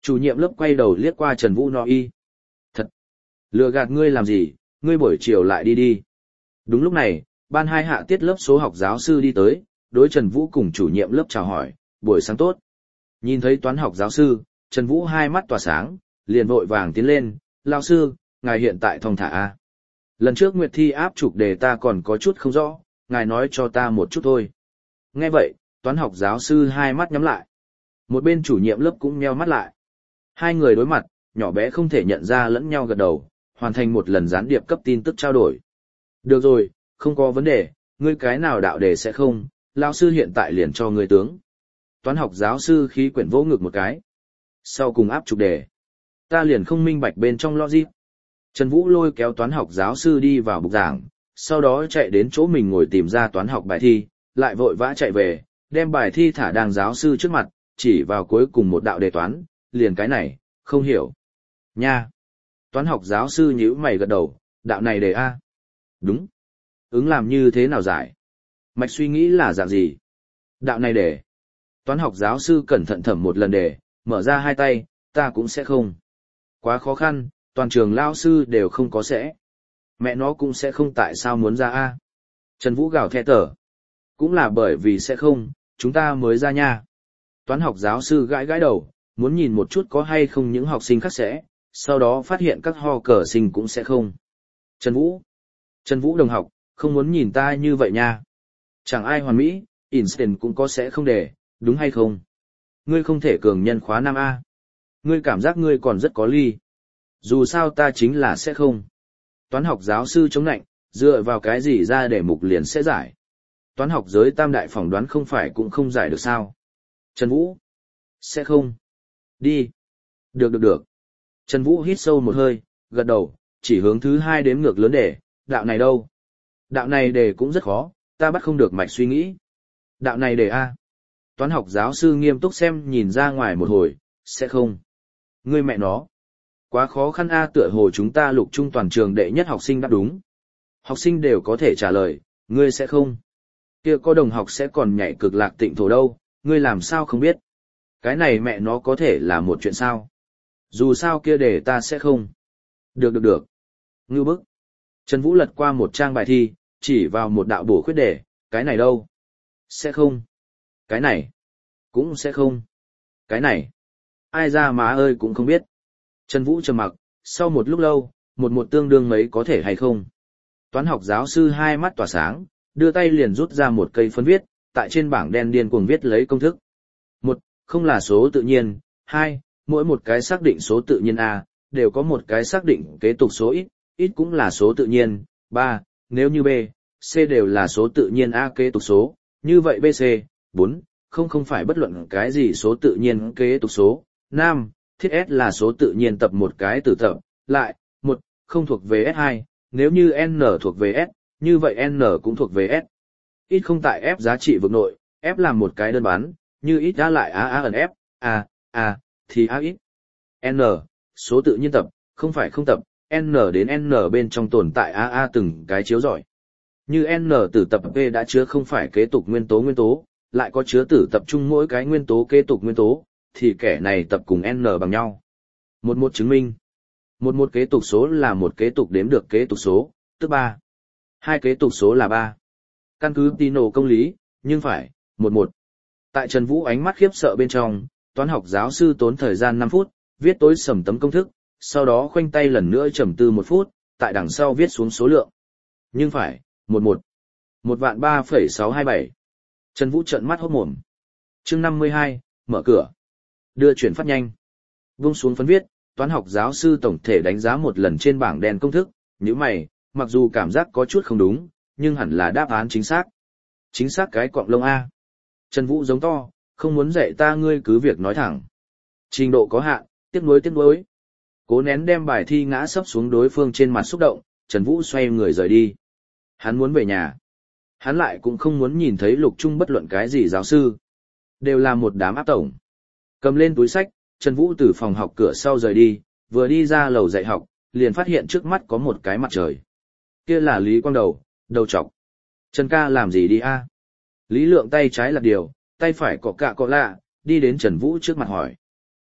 Chủ nhiệm lớp quay đầu liếc qua Trần Vũ nói y. Thật! Lừa gạt ngươi làm gì, ngươi buổi chiều lại đi đi. Đúng lúc này, ban hai hạ tiết lớp số học giáo sư đi tới, đối Trần Vũ cùng chủ nhiệm lớp chào hỏi, buổi sáng tốt. Nhìn thấy toán học giáo sư, Trần Vũ hai mắt tỏa sáng, liền vội vàng tiến lên, lao sư, ngài hiện tại thong thả A. Lần trước Nguyệt thi áp trục đề ta còn có chút không rõ, ngài nói cho ta một chút thôi. Nghe vậy, toán học giáo sư hai mắt nhắm lại. Một bên chủ nhiệm lớp cũng nheo mắt lại. Hai người đối mặt, nhỏ bé không thể nhận ra lẫn nhau gật đầu, hoàn thành một lần gián điệp cấp tin tức trao đổi. Được rồi, không có vấn đề, ngươi cái nào đạo đề sẽ không, lão sư hiện tại liền cho ngươi tướng. Toán học giáo sư khí quyển vỗ ngực một cái. Sau cùng áp trục đề. Ta liền không minh bạch bên trong logic. Trần Vũ lôi kéo toán học giáo sư đi vào bục giảng, sau đó chạy đến chỗ mình ngồi tìm ra toán học bài thi, lại vội vã chạy về, đem bài thi thả đang giáo sư trước mặt, chỉ vào cuối cùng một đạo đề toán, liền cái này, không hiểu. Nha! Toán học giáo sư nhíu mày gật đầu, đạo này đề A. Đúng. Ứng làm như thế nào giải? Mạch suy nghĩ là dạng gì? Đạo này đề. Toán học giáo sư cẩn thận thẩm một lần đề, mở ra hai tay, ta cũng sẽ không. Quá khó khăn, toàn trường lao sư đều không có sẽ. Mẹ nó cũng sẽ không tại sao muốn ra A. Trần Vũ gào thét tở. Cũng là bởi vì sẽ không, chúng ta mới ra nha. Toán học giáo sư gãi gãi đầu, muốn nhìn một chút có hay không những học sinh khác sẽ, sau đó phát hiện các ho cờ sinh cũng sẽ không. Trần Vũ. Trần Vũ đồng học, không muốn nhìn ta như vậy nha. Chẳng ai hoàn mỹ, Einstein cũng có sẽ không để, đúng hay không? Ngươi không thể cường nhân khóa năm A. Ngươi cảm giác ngươi còn rất có ly. Dù sao ta chính là sẽ không. Toán học giáo sư chống nạnh, dựa vào cái gì ra để mục liền sẽ giải. Toán học giới tam đại phỏng đoán không phải cũng không giải được sao. Trần Vũ. Sẽ không. Đi. Được được được. Trần Vũ hít sâu một hơi, gật đầu, chỉ hướng thứ hai đếm ngược lớn để, đạo này đâu? Đạo này đề cũng rất khó, ta bắt không được mạch suy nghĩ. Đạo này đề A. Toán học giáo sư nghiêm túc xem nhìn ra ngoài một hồi, sẽ không. Ngươi mẹ nó. Quá khó khăn A, tựa hồ chúng ta lục trung toàn trường đệ nhất học sinh đáp đúng. Học sinh đều có thể trả lời, ngươi sẽ không. Kia có đồng học sẽ còn nhảy cực lạc tịnh thổ đâu, ngươi làm sao không biết. Cái này mẹ nó có thể là một chuyện sao. Dù sao kia đề ta sẽ không. Được được được. Ngư bức. Trần Vũ lật qua một trang bài thi, chỉ vào một đạo bổ khuyết đề, cái này đâu? Sẽ không. Cái này. Cũng sẽ không. Cái này. Ai ra má ơi cũng không biết. Trần Vũ trầm mặc, sau một lúc lâu, một một tương đương mấy có thể hay không. Toán học giáo sư hai mắt tỏa sáng, đưa tay liền rút ra một cây phấn viết, tại trên bảng đen điên cuồng viết lấy công thức. Một, không là số tự nhiên. Hai, mỗi một cái xác định số tự nhiên A, đều có một cái xác định kế tục số ít, ít cũng là số tự nhiên. Ba, nếu như B, C đều là số tự nhiên A kế tục số, như vậy bê xê. Bốn, không không phải bất luận cái gì số tự nhiên kế tục số. Năm, thiết S là số tự nhiên tập một cái từ tập, lại, một, không thuộc về S hai, nếu như N thuộc về S, như vậy N cũng thuộc về S. Ít không tại F giá trị vực nội, F là một cái đơn bán, như ít đã lại A A ẩn F, A, A, thì A ít. N, số tự nhiên tập, không phải không tập, N đến N bên trong tồn tại A A từng cái chiếu rọi. Như N tử tập P đã chứa không phải kế tục nguyên tố nguyên tố, lại có chứa tử tập trung mỗi cái nguyên tố kế tục nguyên tố, thì kẻ này tập cùng N bằng nhau. Một một chứng minh. Một một kế tục số là một kế tục đếm được kế tục số, tức ba. Hai kế tục số là ba. Căn cứ Tino công lý, nhưng phải, một một. Tại Trần Vũ ánh mắt khiếp sợ bên trong, toán học giáo sư tốn thời gian năm phút, viết tối sầm tấm công thức, sau đó khoanh tay lần nữa trầm tư một phút, tại đằng sau viết xuống số lượng. Nhưng phải, một một. Một vạn ba phẩy sáu hai bảy. Trần Vũ trợn mắt hốt mồm. Chương năm mươi hai, mở cửa. Đưa chuyển phát nhanh. Vung xuống phấn viết, toán học giáo sư tổng thể đánh giá một lần trên bảng đen công thức, nhíu mày, mặc dù cảm giác có chút không đúng, nhưng hẳn là đáp án chính xác. Chính xác cái cọng lông A. Trần Vũ giống to, không muốn dạy ta ngươi cứ việc nói thẳng. Trình độ có hạn, tiếc nuối tiếc nuối. Cố nén đem bài thi ngã sấp xuống đối phương trên mặt xúc động, Trần Vũ xoay người rời đi. Hắn muốn về nhà. Hắn lại cũng không muốn nhìn thấy lục trung bất luận cái gì giáo sư. Đều là một đám áp tổng. Cầm lên túi sách, Trần Vũ từ phòng học cửa sau rời đi, vừa đi ra lầu dạy học, liền phát hiện trước mắt có một cái mặt trời. Kia là Lý Quang Đầu, đầu trọc. Trần ca làm gì đi a? Lý Lượng tay trái lật điều, tay phải cọ cạ cọ lạ, đi đến Trần Vũ trước mặt hỏi.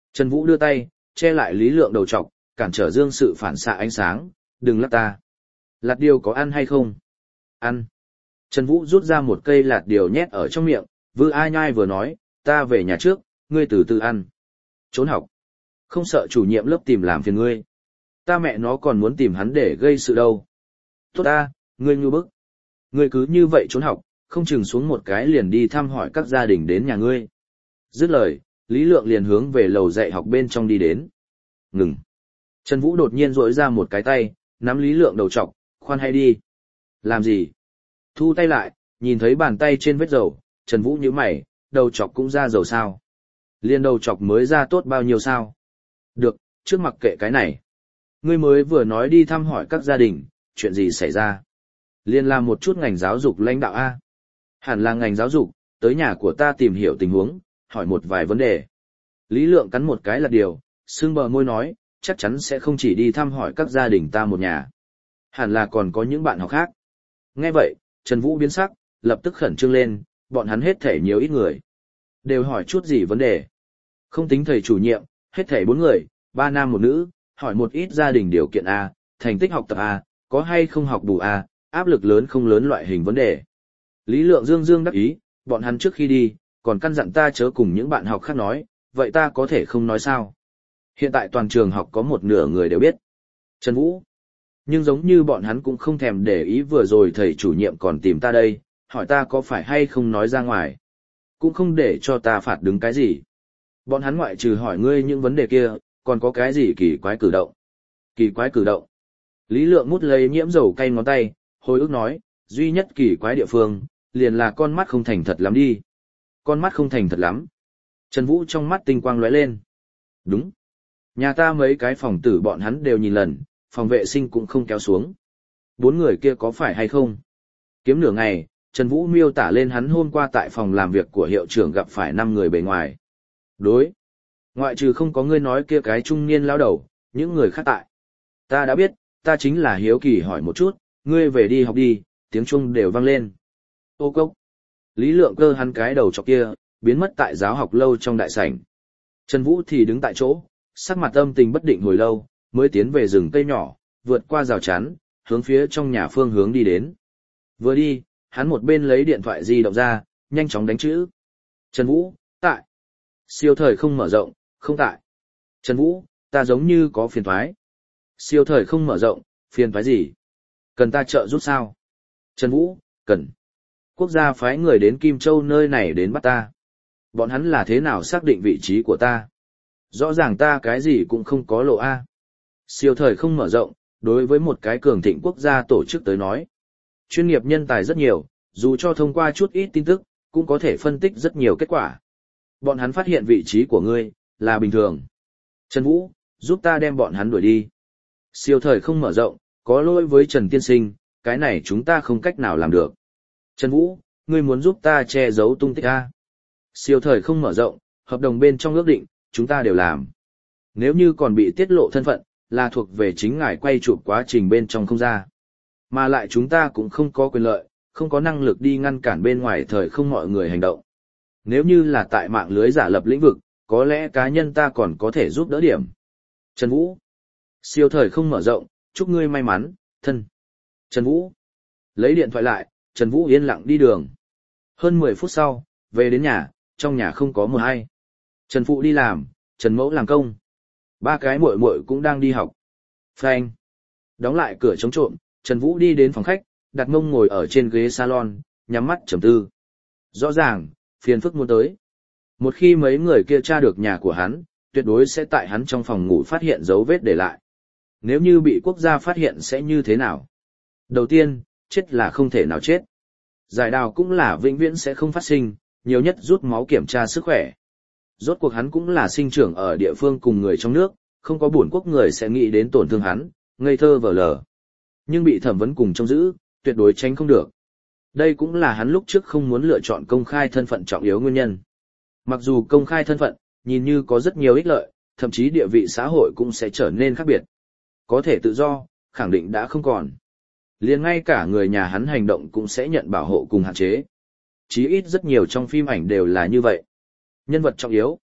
Trần Vũ đưa tay, che lại Lý Lượng đầu trọc, cản trở dương sự phản xạ ánh sáng, đừng lắc ta. Lạt điều có ăn hay không? Ăn. Trần Vũ rút ra một cây lạt điều nhét ở trong miệng, vừa ai nhai vừa nói, ta về nhà trước, ngươi từ từ ăn. Trốn học. Không sợ chủ nhiệm lớp tìm làm phiền ngươi. Ta mẹ nó còn muốn tìm hắn để gây sự đâu. Tốt ta, ngươi ngu bức. Ngươi cứ như vậy trốn học, không chừng xuống một cái liền đi thăm hỏi các gia đình đến nhà ngươi. Dứt lời, Lý Lượng liền hướng về lầu dạy học bên trong đi đến. Ngừng. Trần Vũ đột nhiên rỗi ra một cái tay, nắm Lý Lượng đầu trọc, khoan hay đi. Làm gì? Thu tay lại, nhìn thấy bàn tay trên vết dầu, Trần Vũ nhíu mày, đầu trọc cũng ra dầu sao? Liên đầu trọc mới ra tốt bao nhiêu sao? Được, trước mặc kệ cái này. Ngươi mới vừa nói đi thăm hỏi các gia đình, chuyện gì xảy ra? Liên làm một chút ngành giáo dục lãnh đạo A. Hẳn là ngành giáo dục, tới nhà của ta tìm hiểu tình huống, hỏi một vài vấn đề. Lý Lượng cắn một cái là điều, sưng bờ môi nói, chắc chắn sẽ không chỉ đi thăm hỏi các gia đình ta một nhà. Hẳn là còn có những bạn học khác. Nghe vậy, Trần Vũ biến sắc, lập tức khẩn trương lên, bọn hắn hết thể nhiều ít người. Đều hỏi chút gì vấn đề. Không tính thầy chủ nhiệm, hết thể bốn người, ba nam một nữ, hỏi một ít gia đình điều kiện A, thành tích học tập A, có hay không học bù A, áp lực lớn không lớn loại hình vấn đề. Lý Lượng dương dương đắc ý, bọn hắn trước khi đi, còn căn dặn ta chớ cùng những bạn học khác nói, vậy ta có thể không nói sao. Hiện tại toàn trường học có một nửa người đều biết. Trần Vũ. Nhưng giống như bọn hắn cũng không thèm để ý vừa rồi thầy chủ nhiệm còn tìm ta đây, hỏi ta có phải hay không nói ra ngoài. Cũng không để cho ta phạt đứng cái gì. Bọn hắn ngoại trừ hỏi ngươi những vấn đề kia, còn có cái gì kỳ quái cử động. Kỳ quái cử động. Lý Lượng mút lấy nhiễm dầu cay ngón tay, hồi ức nói, duy nhất kỳ quái địa phương, liền là con mắt không thành thật lắm đi. Con mắt không thành thật lắm. Trần Vũ trong mắt tinh quang lóe lên. Đúng. Nhà ta mấy cái phòng tử bọn hắn đều nhìn lần, phòng vệ sinh cũng không kéo xuống. Bốn người kia có phải hay không? Kiếm nửa ngày, Trần Vũ miêu tả lên hắn hôm qua tại phòng làm việc của hiệu trưởng gặp phải năm người bề ngoài. Đối. Ngoại trừ không có ngươi nói kia cái trung niên lão đầu, những người khác tại. Ta đã biết, ta chính là hiếu kỳ hỏi một chút, ngươi về đi học đi, tiếng chuông đều vang lên. Ô cốc. Lý Lượng cơ hắn cái đầu chọc kia, biến mất tại giáo học lâu trong đại sảnh. Trần Vũ thì đứng tại chỗ, sắc mặt âm tình bất định hồi lâu, mới tiến về rừng cây nhỏ, vượt qua rào chắn, hướng phía trong nhà phương hướng đi đến. Vừa đi, hắn một bên lấy điện thoại di động ra, nhanh chóng đánh chữ. Trần Vũ, tại. Siêu thời không mở rộng, không tại. Trần Vũ, ta giống như có phiền toái. Siêu thời không mở rộng, phiền toái gì? Cần ta trợ giúp sao? Trần Vũ, cần. Quốc gia phái người đến Kim Châu nơi này đến bắt ta. Bọn hắn là thế nào xác định vị trí của ta? Rõ ràng ta cái gì cũng không có lộ A. Siêu thời không mở rộng, đối với một cái cường thịnh quốc gia tổ chức tới nói. Chuyên nghiệp nhân tài rất nhiều, dù cho thông qua chút ít tin tức, cũng có thể phân tích rất nhiều kết quả. Bọn hắn phát hiện vị trí của ngươi, là bình thường. Trần Vũ, giúp ta đem bọn hắn đuổi đi. Siêu thời không mở rộng, có lỗi với Trần Tiên Sinh, cái này chúng ta không cách nào làm được. Trần Vũ, ngươi muốn giúp ta che giấu tung tích A. Siêu thời không mở rộng, hợp đồng bên trong ước định, chúng ta đều làm. Nếu như còn bị tiết lộ thân phận, là thuộc về chính ngài quay chụp quá trình bên trong không ra. Mà lại chúng ta cũng không có quyền lợi, không có năng lực đi ngăn cản bên ngoài thời không mọi người hành động. Nếu như là tại mạng lưới giả lập lĩnh vực, có lẽ cá nhân ta còn có thể giúp đỡ điểm. Trần Vũ. Siêu thời không mở rộng, chúc ngươi may mắn, thân. Trần Vũ. Lấy điện thoại lại, Trần Vũ yên lặng đi đường. Hơn mười phút sau, về đến nhà, trong nhà không có một ai. Trần Phụ đi làm, Trần Mẫu làm công. Ba cái muội muội cũng đang đi học. Phanh. Đóng lại cửa chống trộm, Trần Vũ đi đến phòng khách, đặt mông ngồi ở trên ghế salon, nhắm mắt trầm tư. Rõ ràng, phiền phức muốn tới. Một khi mấy người kia tra được nhà của hắn, tuyệt đối sẽ tại hắn trong phòng ngủ phát hiện dấu vết để lại. Nếu như bị quốc gia phát hiện sẽ như thế nào? Đầu tiên, chết là không thể nào chết. Giải đào cũng là vĩnh viễn sẽ không phát sinh, nhiều nhất rút máu kiểm tra sức khỏe. Rốt cuộc hắn cũng là sinh trưởng ở địa phương cùng người trong nước, không có bổn quốc người sẽ nghĩ đến tổn thương hắn, ngây thơ vờ lờ. Nhưng bị thẩm vấn cùng trông giữ, tuyệt đối tránh không được. Đây cũng là hắn lúc trước không muốn lựa chọn công khai thân phận trọng yếu nguyên nhân. Mặc dù công khai thân phận, nhìn như có rất nhiều ích lợi, thậm chí địa vị xã hội cũng sẽ trở nên khác biệt. Có thể tự do, khẳng định đã không còn. Liền ngay cả người nhà hắn hành động cũng sẽ nhận bảo hộ cùng hạn chế. Chí ít rất nhiều trong phim ảnh đều là như vậy. Nhân vật trọng yếu,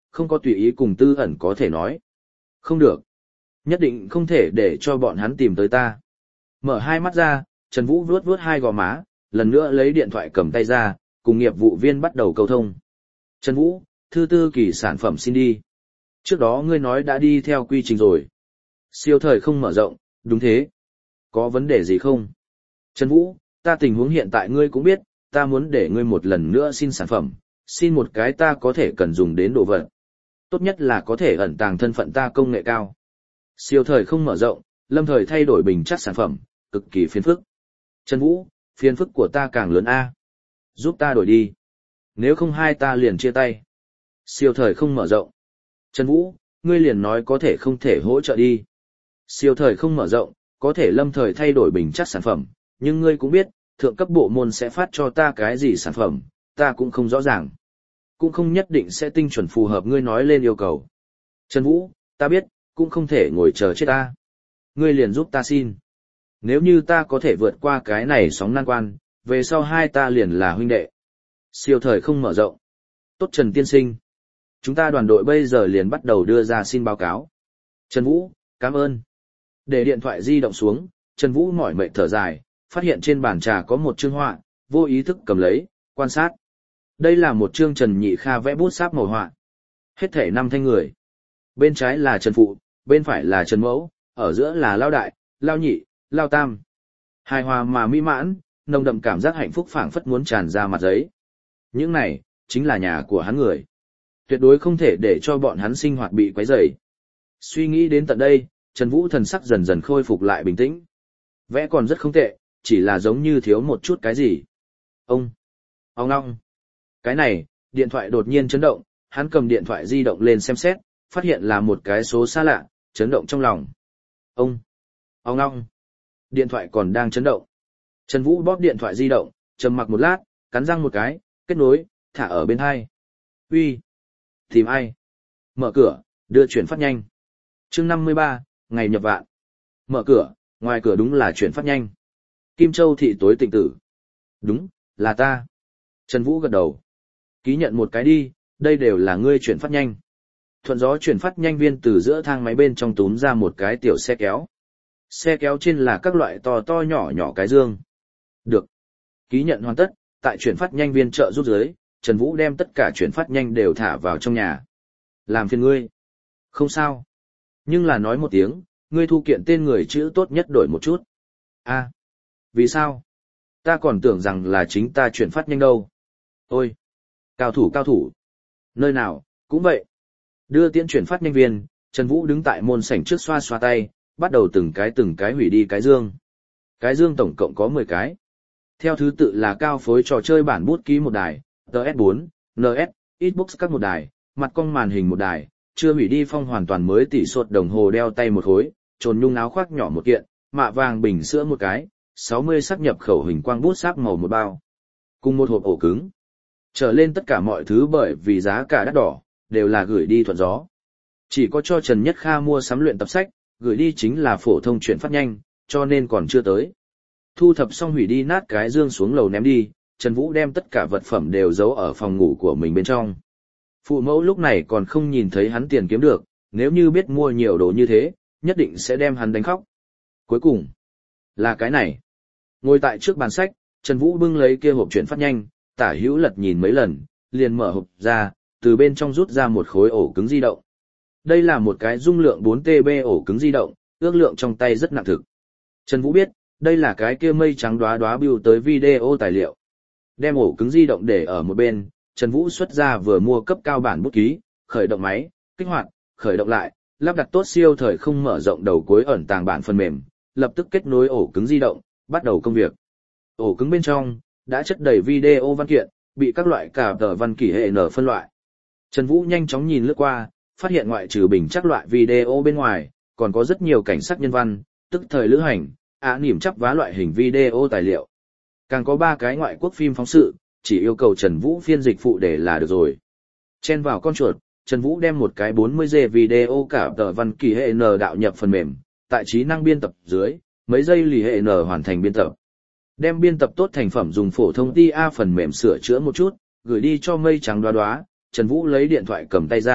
không có tùy ý cùng tư ẩn có thể nói. Không được. Nhất định không thể để cho bọn hắn tìm tới ta. Mở hai mắt ra, Trần Vũ vuốt vuốt hai gò má, lần nữa lấy điện thoại cầm tay ra, cùng nghiệp vụ viên bắt đầu câu thông. Trần Vũ, thư tư kỳ sản phẩm xin đi. Trước đó ngươi nói đã đi theo quy trình rồi. Siêu thời không mở rộng, đúng thế. Có vấn đề gì không? Trần Vũ, ta tình huống hiện tại ngươi cũng biết, ta muốn để ngươi một lần nữa xin sản phẩm, xin một cái ta có thể cần dùng đến đồ vật. Tốt nhất là có thể ẩn tàng thân phận ta công nghệ cao. Siêu thời không mở rộng, lâm thời thay đổi bình chắc sản phẩm, cực kỳ phiền phức. Trần Vũ, phiền phức của ta càng lớn a. Giúp ta đổi đi. Nếu không hai ta liền chia tay. Siêu thời không mở rộng. Trần Vũ, ngươi liền nói có thể không thể hỗ trợ đi. Siêu thời không mở rộng, có thể lâm thời thay đổi bình chắc sản phẩm, nhưng ngươi cũng biết, thượng cấp bộ môn sẽ phát cho ta cái gì sản phẩm, ta cũng không rõ ràng. Cũng không nhất định sẽ tinh chuẩn phù hợp ngươi nói lên yêu cầu. Trần Vũ, ta biết, cũng không thể ngồi chờ chết ta. Ngươi liền giúp ta xin. Nếu như ta có thể vượt qua cái này sóng nan quan, về sau hai ta liền là huynh đệ. Siêu thời không mở rộng. Tốt Trần Tiên Sinh. Chúng ta đoàn đội bây giờ liền bắt đầu đưa ra xin báo cáo. Trần Vũ, cảm ơn. Để điện thoại di động xuống, Trần Vũ mỏi mệt thở dài, phát hiện trên bàn trà có một chương họa, vô ý thức cầm lấy, quan sát. Đây là một chương Trần Nhị Kha vẽ bút sáp màu họa. Hết thể năm thanh người. Bên trái là Trần Phụ, bên phải là Trần Mẫu, ở giữa là Lao Đại, Lao Nhị, Lao Tam. Hài hòa mà mỹ mãn, nồng đậm cảm giác hạnh phúc phảng phất muốn tràn ra mặt giấy. Những này, chính là nhà của hắn người. Tuyệt đối không thể để cho bọn hắn sinh hoạt bị quấy rầy. Suy nghĩ đến tận đây, Trần Vũ thần sắc dần dần khôi phục lại bình tĩnh. Vẽ còn rất không tệ, chỉ là giống như thiếu một chút cái gì. Ông! Ông ngong! Cái này, điện thoại đột nhiên chấn động, hắn cầm điện thoại di động lên xem xét, phát hiện là một cái số xa lạ, chấn động trong lòng. Ông! Ông ngong! Điện thoại còn đang chấn động. Trần Vũ bóp điện thoại di động, trầm mặc một lát, cắn răng một cái, kết nối, thả ở bên hai. Uy, tìm ai? Mở cửa, đưa chuyển phát nhanh. Chương năm mươi ba, ngày nhập vạn. Mở cửa, ngoài cửa đúng là chuyển phát nhanh. Kim Châu thị tối tịnh tử. Đúng, là ta. Trần Vũ gật đầu. Ký nhận một cái đi, đây đều là ngươi chuyển phát nhanh. Thuận gió chuyển phát nhanh viên từ giữa thang máy bên trong túm ra một cái tiểu xe kéo. Xe kéo trên là các loại to to nhỏ nhỏ cái dương. Được. Ký nhận hoàn tất, tại chuyển phát nhanh viên trợ rút dưới, Trần Vũ đem tất cả chuyển phát nhanh đều thả vào trong nhà. Làm phiền ngươi. Không sao. Nhưng là nói một tiếng, ngươi thu kiện tên người chữ tốt nhất đổi một chút. À. Vì sao? Ta còn tưởng rằng là chính ta chuyển phát nhanh đâu. Ôi. Cao thủ cao thủ. Nơi nào, cũng vậy. Đưa tiễn chuyển phát nhanh viên, Trần Vũ đứng tại môn sảnh trước xoa xoa tay, bắt đầu từng cái từng cái hủy đi cái dương. Cái dương tổng cộng có mười cái. Theo thứ tự là cao phối trò chơi bản bút ký một đài, tê ét bốn, en ét, Xbox các một đài, mặt cong màn hình một đài, chưa hủy đi phong hoàn toàn mới tỷ suất đồng hồ đeo tay một khối, trồn nhung áo khoác nhỏ một kiện, mạ vàng bình sữa một cái, sáu mươi sắc nhập khẩu hình quang bút sáp màu một bao. Cùng một hộp ổ cứng. Trở lên tất cả mọi thứ bởi vì giá cả đắt đỏ, đều là gửi đi thuận gió. Chỉ có cho Trần Nhất Kha mua sắm luyện tập sách, gửi đi chính là phổ thông chuyển phát nhanh, cho nên còn chưa tới. Thu thập xong hủy đi nát cái dương xuống lầu ném đi, Trần Vũ đem tất cả vật phẩm đều giấu ở phòng ngủ của mình bên trong. Phụ mẫu lúc này còn không nhìn thấy hắn tiền kiếm được, nếu như biết mua nhiều đồ như thế, nhất định sẽ đem hắn đánh khóc. Cuối cùng, là cái này. Ngồi tại trước bàn sách, Trần Vũ bưng lấy kia hộp chuyển phát nhanh, tả hữu lật nhìn mấy lần, liền mở hộp ra, từ bên trong rút ra một khối ổ cứng di động. Đây là một cái dung lượng bốn tê bê ổ cứng di động, ước lượng trong tay rất nặng thực. Trần Vũ biết, đây là cái kia mây trắng đóa đóa bưu tới video tài liệu. Đem ổ cứng di động để ở một bên, Trần Vũ xuất ra vừa mua cấp cao bản bút ký, khởi động máy, kích hoạt, khởi động lại, lắp đặt tốt siêu thời không mở rộng đầu cuối ẩn tàng bản phần mềm, lập tức kết nối ổ cứng di động, bắt đầu công việc. Ổ cứng bên trong đã chất đầy video văn kiện, bị các loại cả tờ văn kỷ hệ n phân loại. Trần Vũ nhanh chóng nhìn lướt qua, phát hiện ngoại trừ bình chắc loại video bên ngoài, còn có rất nhiều cảnh sắc nhân văn, tức thời lữ hành, ạ niềm chắp vá loại hình video tài liệu. Càng có ba cái ngoại quốc phim phóng sự, chỉ yêu cầu Trần Vũ phiên dịch phụ để là được rồi. Chen vào con chuột, Trần Vũ đem một cái bốn mươi giây video cả tờ văn kỳ hệ N đạo nhập phần mềm, tại trí năng biên tập dưới, mấy giây lì hệ N hoàn thành biên tập. Đem biên tập tốt thành phẩm dùng phổ thông tê a phần mềm sửa chữa một chút, gửi đi cho mây trắng đóa đóa, Trần Vũ lấy điện thoại cầm tay ra,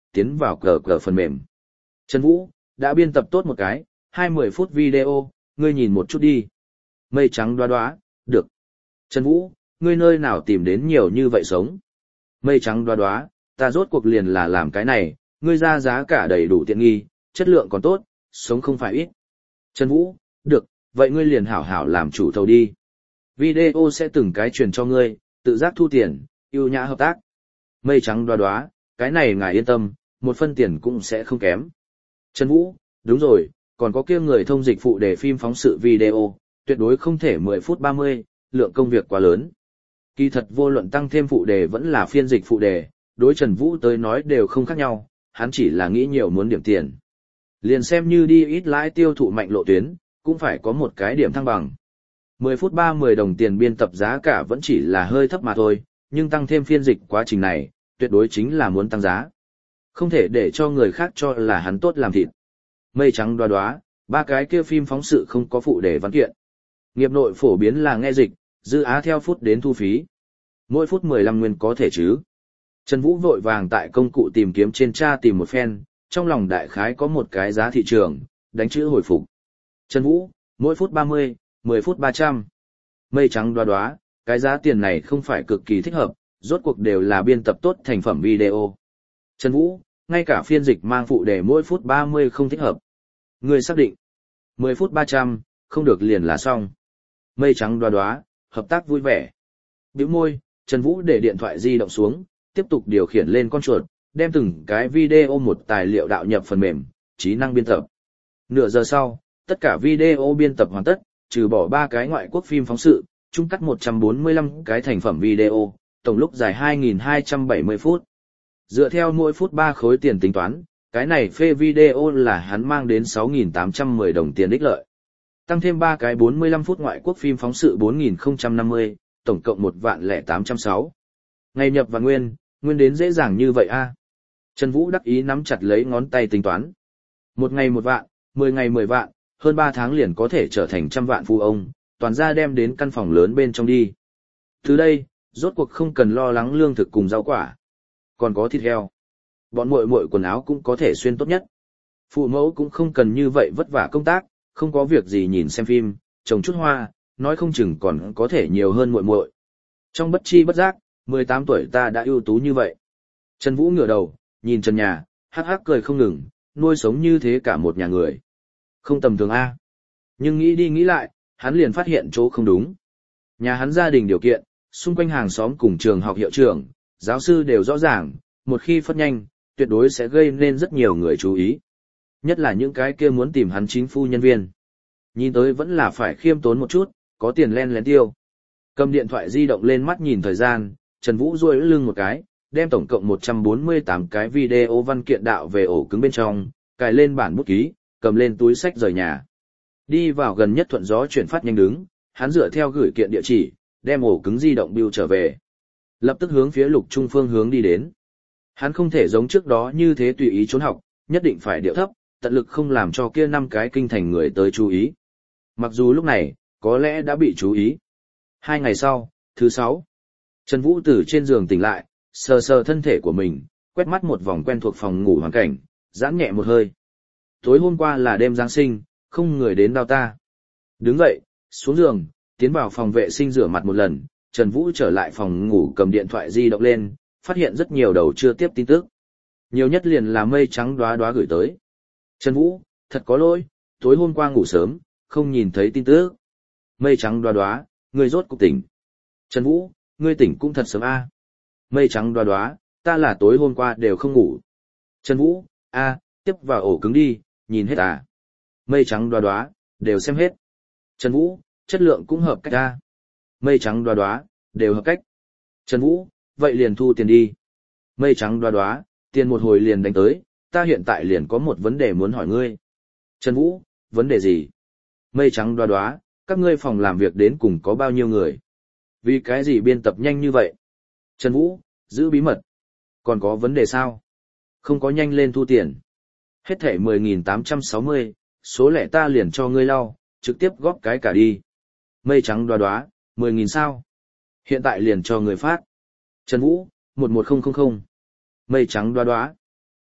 tiến vào cờ cờ phần mềm. Trần Vũ, đã biên tập tốt một cái, hai mươi phút video, ngươi nhìn một chút đi. Mây trắng đoá đoá, được. Trần Vũ, ngươi nơi nào tìm đến nhiều như vậy sống? Mây trắng đoá đoá, ta rốt cuộc liền là làm cái này, ngươi ra giá cả đầy đủ tiện nghi, chất lượng còn tốt, sống không phải ít. Trần Vũ, được, vậy ngươi liền hảo hảo làm chủ thầu đi. Video sẽ từng cái truyền cho ngươi, tự giác thu tiền, ưu nhã hợp tác. Mây trắng đoá đoá, cái này ngài yên tâm, một phân tiền cũng sẽ không kém. Trần Vũ, đúng rồi, còn có kia người thông dịch phụ đề phim phóng sự video, tuyệt đối không thể mười phút ba mươi, lượng công việc quá lớn. Kỳ thật vô luận tăng thêm phụ đề vẫn là phiên dịch phụ đề, đối Trần Vũ tới nói đều không khác nhau, hắn chỉ là nghĩ nhiều muốn điểm tiền. Liền xem như đi ít lãi tiêu thụ mạnh lộ tuyến, cũng phải có một cái điểm thăng bằng. mười phút ba mươi đồng tiền biên tập giá cả vẫn chỉ là hơi thấp mà thôi, nhưng tăng thêm phiên dịch quá trình này, tuyệt đối chính là muốn tăng giá. Không thể để cho người khác cho là hắn tốt làm thịt. Mây trắng đoá đoá, ba cái kia phim phóng sự không có phụ đề văn kiện. Nghiệp nội phổ biến là nghe dịch, dư á theo phút đến thu phí. Mỗi phút mười lăm nguyên có thể chứ. Trần Vũ vội vàng tại công cụ tìm kiếm trên tra tìm một phen, trong lòng đại khái có một cái giá thị trường, đánh chữ hồi phục. Trần Vũ, mỗi phút ba mươi, mười phút ba trăm. Mây trắng đoá đoá, cái giá tiền này không phải cực kỳ thích hợp, rốt cuộc đều là biên tập tốt thành phẩm video. Trần Vũ, ngay cả phiên dịch mang phụ đề mỗi phút ba mươi không thích hợp. Người xác định. mười phút ba trăm, không được liền là xong. Mây trắng đoá đoá, hợp tác vui vẻ. Bĩu môi, Trần Vũ để điện thoại di động xuống, tiếp tục điều khiển lên con chuột, đem từng cái video một tài liệu đạo nhập phần mềm, trí năng biên tập. Nửa giờ sau, tất cả video biên tập hoàn tất, trừ bỏ ba cái ngoại quốc phim phóng sự, chung cắt một trăm bốn mươi lăm cái thành phẩm video, tổng lúc dài hai nghìn hai trăm bảy mươi phút. Dựa theo mỗi phút ba khối tiền tính toán, cái này phê video là hắn mang đến sáu nghìn tám trăm mười đồng tiền ích lợi. Tăng thêm ba cái bốn mươi lăm phút ngoại quốc phim phóng sự bốn nghìn không trăm năm mươi, tổng cộng một vạn lẻ tám trăm sáu. Ngày nhập và nguyên, nguyên đến dễ dàng như vậy a. Trần Vũ đắc ý nắm chặt lấy ngón tay tính toán. Một ngày một vạn, mười ngày mười vạn, hơn ba tháng liền có thể trở thành trăm vạn phu ông, toàn ra đem đến căn phòng lớn bên trong đi. Từ đây, rốt cuộc không cần lo lắng lương thực cùng rau quả. Còn có thịt heo. Bọn muội muội quần áo cũng có thể xuyên tốt nhất. Phụ mẫu cũng không cần như vậy vất vả công tác, không có việc gì nhìn xem phim, trồng chút hoa, nói không chừng còn có thể nhiều hơn muội muội. Trong bất chi bất giác, mười tám tuổi ta đã ưu tú như vậy. Trần Vũ ngửa đầu, nhìn trần nhà, hắc hắc cười không ngừng, nuôi sống như thế cả một nhà người. Không tầm thường a. Nhưng nghĩ đi nghĩ lại, hắn liền phát hiện chỗ không đúng. Nhà hắn gia đình điều kiện, xung quanh hàng xóm cùng trường học hiệu trưởng, giáo sư đều rõ ràng, một khi phất nhanh, tuyệt đối sẽ gây nên rất nhiều người chú ý. Nhất là những cái kia muốn tìm hắn chính phu nhân viên. Nhìn tới vẫn là phải khiêm tốn một chút, có tiền len lén tiêu. Cầm điện thoại di động lên mắt nhìn thời gian, Trần Vũ duỗi lưng một cái, đem tổng cộng một trăm bốn mươi tám cái video văn kiện đạo về ổ cứng bên trong, cài lên bản bút ký, cầm lên túi sách rời nhà. Đi vào gần nhất thuận gió chuyển phát nhanh đứng, hắn dựa theo gửi kiện địa chỉ, đem ổ cứng di động bưu trở về. Lập tức hướng phía Lục Trung phương hướng đi đến. Hắn không thể giống trước đó như thế tùy ý trốn học, nhất định phải điệu thấp, tận lực không làm cho kia năm cái kinh thành người tới chú ý. Mặc dù lúc này, có lẽ đã bị chú ý. Hai ngày sau, thứ sáu, Trần Vũ từ trên giường tỉnh lại, sờ sờ thân thể của mình, quét mắt một vòng quen thuộc phòng ngủ hoàn cảnh, giãn nhẹ một hơi. Tối hôm qua là đêm Giáng sinh, không người đến đau ta. Đứng dậy, xuống giường, tiến vào phòng vệ sinh rửa mặt một lần, Trần Vũ trở lại phòng ngủ cầm điện thoại di động lên, phát hiện rất nhiều đầu chưa tiếp tin tức. Nhiều nhất liền là mây trắng đóa đóa gửi tới. Trần Vũ, thật có lỗi, tối hôm qua ngủ sớm, không nhìn thấy tin tức. Mây trắng đóa đóa, ngươi rốt cuộc tỉnh. Trần Vũ, ngươi tỉnh cũng thật sớm a. Mây trắng đóa đóa, ta là tối hôm qua đều không ngủ. Trần Vũ, a, tiếp vào ổ cứng đi, nhìn hết à. Mây trắng đóa đóa, đều xem hết. Trần Vũ, chất lượng cũng hợp cách a. Mây trắng đóa đóa, đều hợp cách. Trần Vũ, vậy liền thu tiền đi. Mây trắng đóa đóa, tiền một hồi liền đánh tới, ta hiện tại liền có một vấn đề muốn hỏi ngươi. Trần Vũ, vấn đề gì? Mây trắng đóa đóa, các ngươi phòng làm việc đến cùng có bao nhiêu người? Vì cái gì biên tập nhanh như vậy? Trần Vũ, giữ bí mật. Còn có vấn đề sao? Không có nhanh lên thu tiền. Hết thảy mười nghìn tám trăm sáu mươi, số lẻ ta liền cho ngươi lau, trực tiếp góp cái cả đi. Mây trắng đóa đóa, mười nghìn sao? Hiện tại liền cho người phát. Trần Vũ, một một không không không. Mây trắng đóa đóa.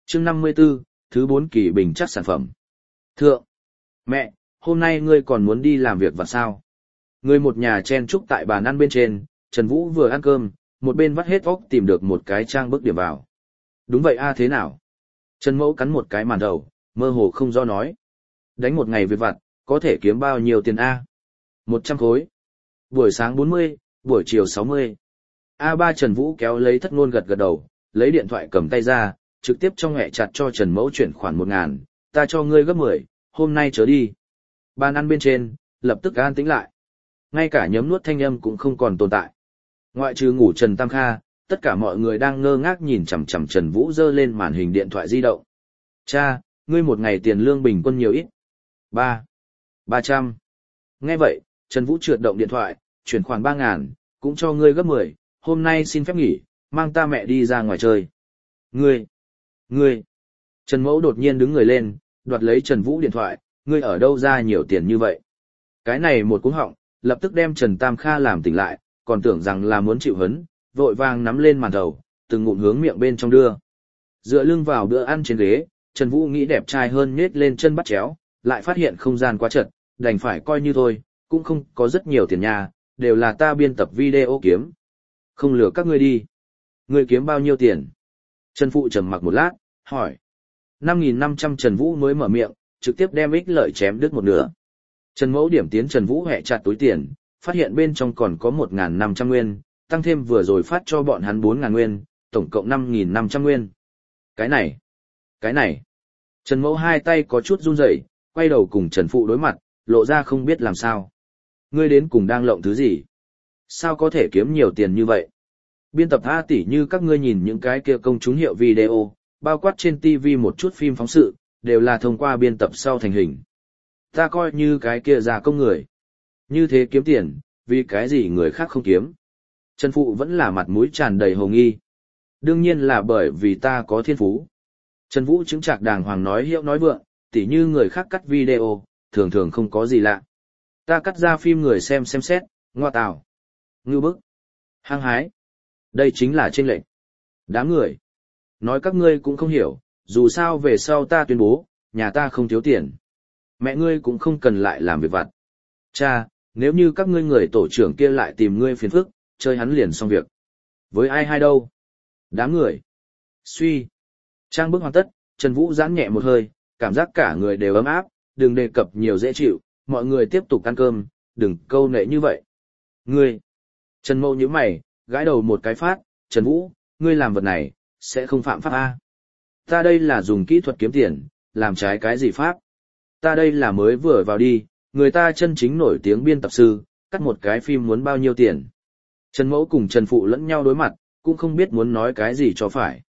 Chương năm mươi 54, thứ bốn kỳ bình chắc sản phẩm. Thượng, mẹ, hôm nay ngươi còn muốn đi làm việc và sao? Người một nhà chen chúc tại bàn ăn bên trên, Trần Vũ vừa ăn cơm, một bên vắt hết óc tìm được một cái trang bức điểm vào. Đúng vậy a thế nào? Trần Mẫu cắn một cái màn đầu, mơ hồ không do nói. Đánh một ngày việc vặt, có thể kiếm bao nhiêu tiền a? Một trăm khối. Buổi sáng bốn mươi, buổi chiều sáu mươi. a ba Trần Vũ kéo lấy thất ngôn gật gật đầu, lấy điện thoại cầm tay ra, trực tiếp trong hẹ chặt cho Trần Mẫu chuyển khoản một ngàn, ta cho ngươi gấp mười, hôm nay chớ đi. Bàn ăn bên trên, lập tức an tĩnh lại. Ngay cả nhấm nuốt thanh âm cũng không còn tồn tại. Ngoại trừ ngủ Trần Tam Kha, tất cả mọi người đang ngơ ngác nhìn chằm chằm Trần Vũ giơ lên màn hình điện thoại di động. Cha, ngươi một ngày tiền lương bình quân nhiều ít? Ba. Ba trăm. Nghe vậy, Trần Vũ trượt động điện thoại, chuyển khoản ba ngàn, cũng cho ngươi gấp mười, hôm nay xin phép nghỉ, mang ta mẹ đi ra ngoài chơi. Ngươi. Ngươi. Trần Mẫu đột nhiên đứng người lên, đoạt lấy Trần Vũ điện thoại, ngươi ở đâu ra nhiều tiền như vậy? Cái này một cú họng, lập tức đem Trần Tam Kha làm tỉnh lại, còn tưởng rằng là muốn chịu hấn, vội vàng nắm lên màn thầu, từng ngụm hướng miệng bên trong đưa. Dựa lưng vào bữa ăn trên ghế, Trần Vũ nghĩ đẹp trai hơn nhếch lên chân bắt chéo, lại phát hiện không gian quá chật, đành phải coi như thôi, cũng không có rất nhiều tiền nhà, đều là ta biên tập video kiếm. Không lừa các ngươi đi. Ngươi kiếm bao nhiêu tiền? Trần Phụ trầm mặc một lát, hỏi. năm nghìn năm trăm Trần Vũ mới mở miệng, trực tiếp đem ích lợi chém đứt một nửa. Trần Mẫu điểm tiến Trần Vũ hẹ chặt túi tiền, phát hiện bên trong còn có một nghìn năm trăm nguyên, tăng thêm vừa rồi phát cho bọn hắn bốn nghìn nguyên, tổng cộng năm nghìn năm trăm nguyên. Cái này, cái này. Trần Mẫu hai tay có chút run rẩy, quay đầu cùng Trần Phụ đối mặt, lộ ra không biết làm sao. Ngươi đến cùng đang lộng thứ gì? Sao có thể kiếm nhiều tiền như vậy? Biên tập A tỷ như các ngươi nhìn những cái kia công chúng hiệu video, bao quát trên ti vi một chút phim phóng sự, đều là thông qua biên tập sau thành hình. Ta coi như cái kia già công người. Như thế kiếm tiền, vì cái gì người khác không kiếm? Trần Phụ vẫn là mặt mũi tràn đầy hồ nghi. Đương nhiên là bởi vì ta có thiên phú. Trần Vũ chứng trạc đàng hoàng nói hiệu nói vượng, tỉ như người khác cắt video, thường thường không có gì lạ. Ta cắt ra phim người xem xem xét, ngoa tào. Ngưu bức. Hăng hái. Đây chính là chênh lệch. Đám người. Nói các ngươi cũng không hiểu, dù sao về sau ta tuyên bố, nhà ta không thiếu tiền. Mẹ ngươi cũng không cần lại làm việc vặt. Cha, nếu như các ngươi người tổ trưởng kia lại tìm ngươi phiền phức, chơi hắn liền xong việc. Với ai hay đâu? Đám người. Suy. Trang bức hoàn tất, Trần Vũ giãn nhẹ một hơi, cảm giác cả người đều ấm áp, đừng đề cập nhiều dễ chịu, mọi người tiếp tục ăn cơm, đừng câu nệ như vậy. Ngươi. Trần Mâu nhíu mày, gãi đầu một cái phát, Trần Vũ, ngươi làm vật này, sẽ không phạm pháp A. Ta đây là dùng kỹ thuật kiếm tiền, làm trái cái gì pháp? Ta đây là mới vừa vào đi, người ta chân chính nổi tiếng biên tập sư, cắt một cái phim muốn bao nhiêu tiền. Trần Mẫu cùng Trần Phụ lẫn nhau đối mặt, cũng không biết muốn nói cái gì cho phải.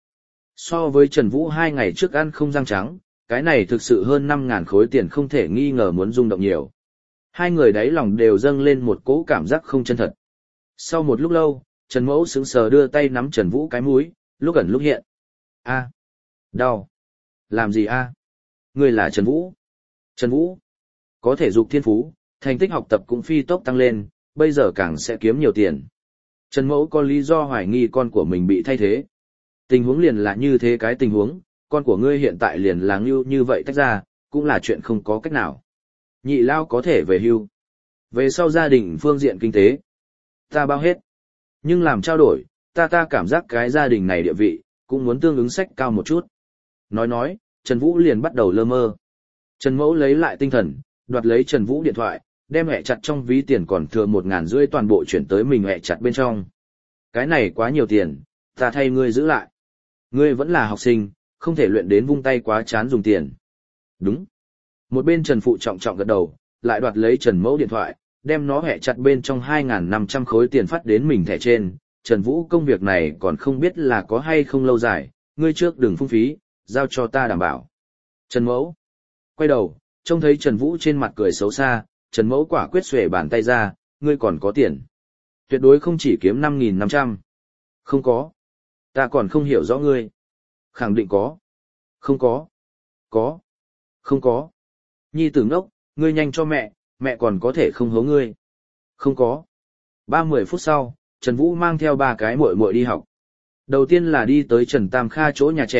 So với Trần Vũ hai ngày trước ăn không răng trắng, cái này thực sự hơn năm ngàn khối tiền không thể nghi ngờ muốn rung động nhiều. Hai người đáy lòng đều dâng lên một cỗ cảm giác không chân thật. Sau một lúc lâu, Trần Mẫu sững sờ đưa tay nắm Trần Vũ cái mũi, lúc ẩn lúc hiện. A, đau. Làm gì a? Ngươi là Trần Vũ. Trần Vũ, có thể dục thiên phú, thành tích học tập cũng phi tốc tăng lên, bây giờ càng sẽ kiếm nhiều tiền. Trần Mẫu có lý do hoài nghi con của mình bị thay thế. Tình huống liền là như thế cái tình huống, con của ngươi hiện tại liền là ngưu như vậy tách ra, cũng là chuyện không có cách nào. Nhị lao có thể về hưu. Về sau gia đình phương diện kinh tế, ta bao hết. Nhưng làm trao đổi, ta ta cảm giác cái gia đình này địa vị, cũng muốn tương ứng sách cao một chút. Nói nói, Trần Vũ liền bắt đầu lơ mơ. Trần Mẫu lấy lại tinh thần, đoạt lấy Trần Vũ điện thoại, đem hẹ chặt trong ví tiền còn thừa một ngàn rưỡi toàn bộ chuyển tới mình hẹ chặt bên trong. Cái này quá nhiều tiền, ta thay ngươi giữ lại. Ngươi vẫn là học sinh, không thể luyện đến vung tay quá chán dùng tiền. Đúng. Một bên Trần Phụ trọng trọng gật đầu, lại đoạt lấy Trần Mẫu điện thoại, đem nó hẹ chặt bên trong hai nghìn năm trăm khối tiền phát đến mình thẻ trên. Trần Vũ công việc này còn không biết là có hay không lâu dài, ngươi trước đừng phung phí, giao cho ta đảm bảo. Trần Mẫu. Quay đầu, trông thấy Trần Vũ trên mặt cười xấu xa, Trần Mẫu quả quyết xuề bàn tay ra, ngươi còn có tiền. Tuyệt đối không chỉ kiếm năm nghìn năm trăm. Không có. Ta còn không hiểu rõ ngươi. Khẳng định có. Không có. Có. Không có. Nhi tử ngốc, ngươi nhanh cho mẹ, mẹ còn có thể không hố ngươi. Không có. ba mươi phút sau, Trần Vũ mang theo ba cái muội muội đi học. Đầu tiên là đi tới Trần Tam Kha chỗ nhà trẻ,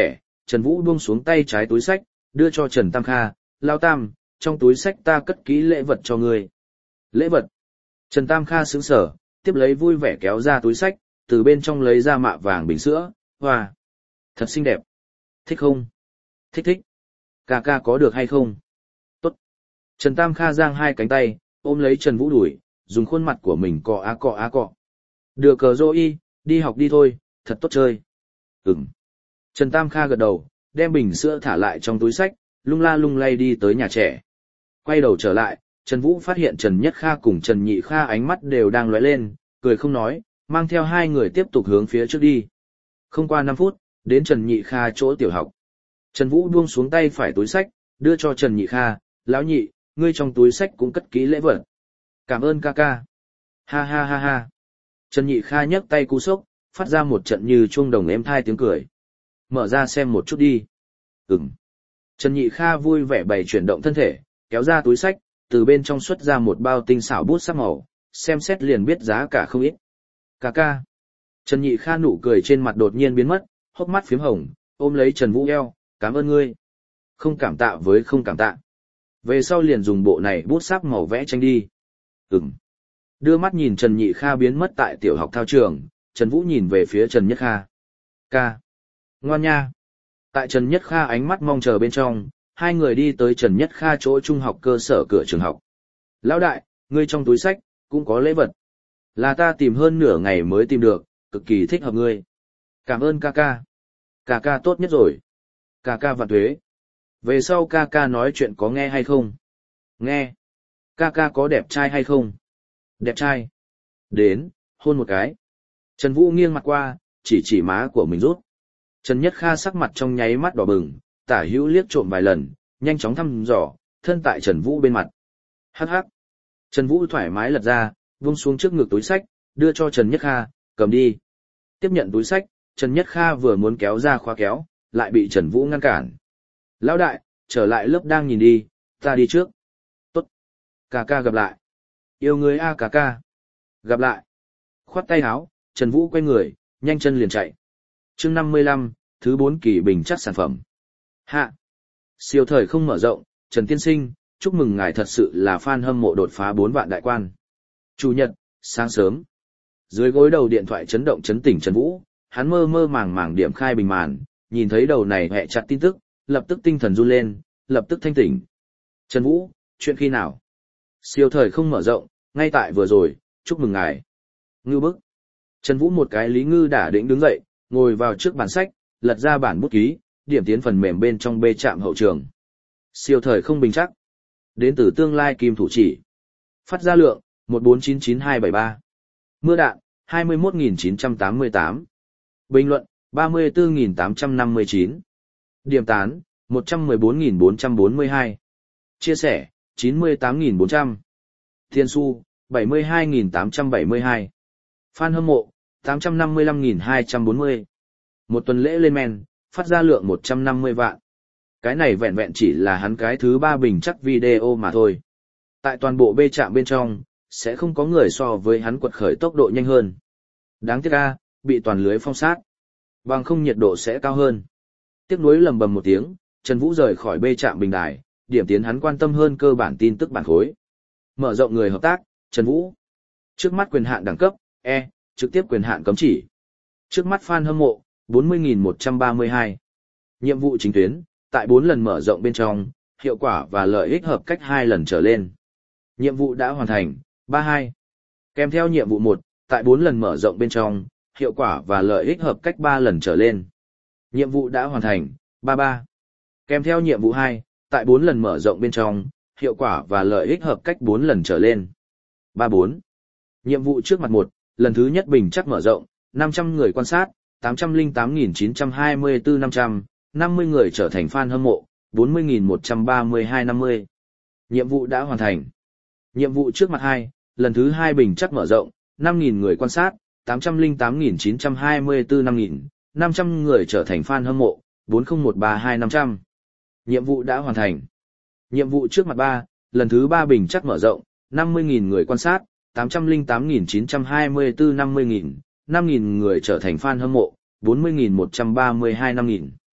Trần Vũ buông xuống tay trái túi sách, đưa cho Trần Tam Kha, Lao Tam, trong túi sách ta cất kỹ lễ vật cho ngươi. Lễ vật? Trần Tam Kha sững sờ, tiếp lấy vui vẻ kéo ra túi sách, từ bên trong lấy ra mạ vàng bình sữa, hoa. Thật xinh đẹp. Thích không? Thích thích. Ca ca có được hay không? Tốt. Trần Tam Kha giang hai cánh tay, ôm lấy Trần Vũ đuổi, dùng khuôn mặt của mình cọ á cọ á cọ. Được cờ dô y, đi học đi thôi, thật tốt chơi. Ừm. Trần Tam Kha gật đầu, đem bình sữa thả lại trong túi sách, lung la lung lay đi tới nhà trẻ. Quay đầu trở lại, Trần Vũ phát hiện Trần Nhất Kha cùng Trần Nhị Kha ánh mắt đều đang lóe lên, cười không nói, mang theo hai người tiếp tục hướng phía trước đi. Không qua năm phút, đến Trần Nhị Kha chỗ tiểu học. Trần Vũ buông xuống tay phải túi sách, đưa cho Trần Nhị Kha, lão nhị, ngươi trong túi sách cũng cất kỹ lễ vật. Cảm ơn ca ca. Ha ha ha ha. Trần Nhị Kha nhấc tay cú sốc, phát ra một trận như chuông đồng êm thai tiếng cười. Mở ra xem một chút đi. Ừm. Trần Nhị Kha vui vẻ bày chuyển động thân thể, kéo ra túi sách, từ bên trong xuất ra một bao tinh xảo bút sắc màu, xem xét liền biết giá cả không ít. Ca ca. Trần Nhị Kha nụ cười trên mặt đột nhiên biến mất, hốc mắt phím hồng, ôm lấy Trần Vũ eo, cảm ơn ngươi. Không cảm tạ với không cảm tạ. Về sau liền dùng bộ này bút sắc màu vẽ tranh đi. Ừm. Đưa mắt nhìn Trần Nhị Kha biến mất tại tiểu học thao trường, Trần Vũ nhìn về phía Trần Nhất Kha. Ca. Ngoan nha. Tại Trần Nhất Kha ánh mắt mong chờ bên trong, hai người đi tới Trần Nhất Kha chỗ trung học cơ sở cửa trường học. Lão đại, ngươi trong túi sách, cũng có lễ vật. Là ta tìm hơn nửa ngày mới tìm được, cực kỳ thích hợp ngươi. Cảm ơn ca ca. Ca ca tốt nhất rồi. Ca ca vạn tuế. Về sau ca ca nói chuyện có nghe hay không? Nghe. Ca ca có đẹp trai hay không? Đẹp trai. Đến, hôn một cái. Trần Vũ nghiêng mặt qua, chỉ chỉ má của mình rút. Trần Nhất Kha sắc mặt trong nháy mắt đỏ bừng, tả hữu liếc trộm vài lần, nhanh chóng thăm dò, thân tại Trần Vũ bên mặt. Hắc hắc. Trần Vũ thoải mái lật ra, vung xuống trước ngực túi sách, đưa cho Trần Nhất Kha, cầm đi. Tiếp nhận túi sách, Trần Nhất Kha vừa muốn kéo ra khóa kéo, lại bị Trần Vũ ngăn cản. Lão đại, trở lại lớp đang nhìn đi, ta đi trước. Tốt. Cà ca gặp lại. Yêu người a cà ca. Gặp lại. Khoát tay áo, Trần Vũ quay người, nhanh chân liền chạy. Chương năm mươi lăm, thứ bốn kỳ bình chắc sản phẩm. Hạ. Siêu thời không mở rộng, Trần Tiên Sinh, chúc mừng ngài thật sự là fan hâm mộ đột phá bốn vạn đại quan. Chủ nhật, sáng sớm. Dưới gối đầu điện thoại chấn động chấn tỉnh Trần Vũ, hắn mơ mơ màng màng điểm khai bình màn, nhìn thấy đầu này hẹ chặt tin tức, lập tức tinh thần run lên, lập tức thanh tỉnh. Trần Vũ, chuyện khi nào? Siêu thời không mở rộng, ngay tại vừa rồi, chúc mừng ngài. Ngư bức. Trần Vũ một cái lý ngư đả đĩnh đứng dậy, ngồi vào trước bàn sách, lật ra bản bút ký, điểm tiến phần mềm bên trong bê trạm hậu trường. Siêu thời không bình chắc. Đến từ tương lai kim thủ chỉ. Phát ra lượng, một bốn chín chín hai bảy ba. Mưa đạn, hai mươi mốt nghìn chín trăm tám mươi tám. Bình luận, ba mươi tư nghìn tám trăm năm mươi chín. Điểm tán, một trăm mười bốn nghìn bốn trăm bốn mươi hai. Chia sẻ, chín mươi tám nghìn bốn trăm. Thiên su, bảy mươi hai nghìn tám trăm bảy mươi hai. Fan hâm mộ, tám trăm năm mươi lăm nghìn hai trăm bốn mươi. Một tuần lễ lên men, phát ra lượng một trăm năm mươi vạn. Cái này vẹn vẹn chỉ là hắn cái thứ ba bình chắc video mà thôi. Tại toàn bộ bê trạm bên trong, sẽ không có người so với hắn quật khởi tốc độ nhanh hơn. Đáng tiếc a, bị toàn lưới phong sát. Bằng không nhiệt độ sẽ cao hơn. Tiếc nuối lầm bầm một tiếng, Trần Vũ rời khỏi bê trạm bình đài, điểm tiến hắn quan tâm hơn cơ bản tin tức bản khối. Mở rộng người hợp tác, Trần Vũ. Trước mắt quyền hạn đẳng cấp, E, trực tiếp quyền hạn cấm chỉ. Trước mắt fan hâm mộ, bốn mươi nghìn một trăm ba mươi hai. Nhiệm vụ chính tuyến, tại bốn lần mở rộng bên trong, hiệu quả và lợi ích hợp cách hai lần trở lên. Nhiệm vụ đã hoàn thành, ba mươi hai. Kèm theo nhiệm vụ một, tại bốn lần mở rộng bên trong, hiệu quả và lợi ích hợp cách ba lần trở lên. Nhiệm vụ đã hoàn thành, ba mươi ba. Kèm theo nhiệm vụ hai, tại bốn lần mở rộng bên trong, hiệu quả và lợi ích hợp cách bốn lần trở lên. ba mươi bốn. Nhiệm vụ trước mặt một, lần thứ nhất bình chắc mở rộng, năm trăm người quan sát, tám trăm lẻ tám nghìn chín trăm hai mươi tư năm trăm, năm mươi người trở thành fan hâm mộ, bốn mươi nghìn một trăm ba mươi hai năm mươi. Nhiệm vụ đã hoàn thành. Nhiệm vụ trước mặt hai, lần thứ hai bình chắc mở rộng, năm nghìn người quan sát, tám trăm lẻ tám nghìn chín trăm hai mươi tư năm nghìn, năm trăm người trở thành fan hâm mộ, bốn mươi nghìn một trăm ba mươi hai năm trăm. Nhiệm vụ đã hoàn thành. Nhiệm vụ trước mặt ba, lần thứ ba bình chắc mở rộng, năm mươi nghìn người quan sát, tám trăm lẻ tám nghìn chín trăm hai mươi tư năm mươi nghìn, năm nghìn người trở thành fan hâm mộ, bốn mươi nghìn một trăm ba mươi hai năm nghìn.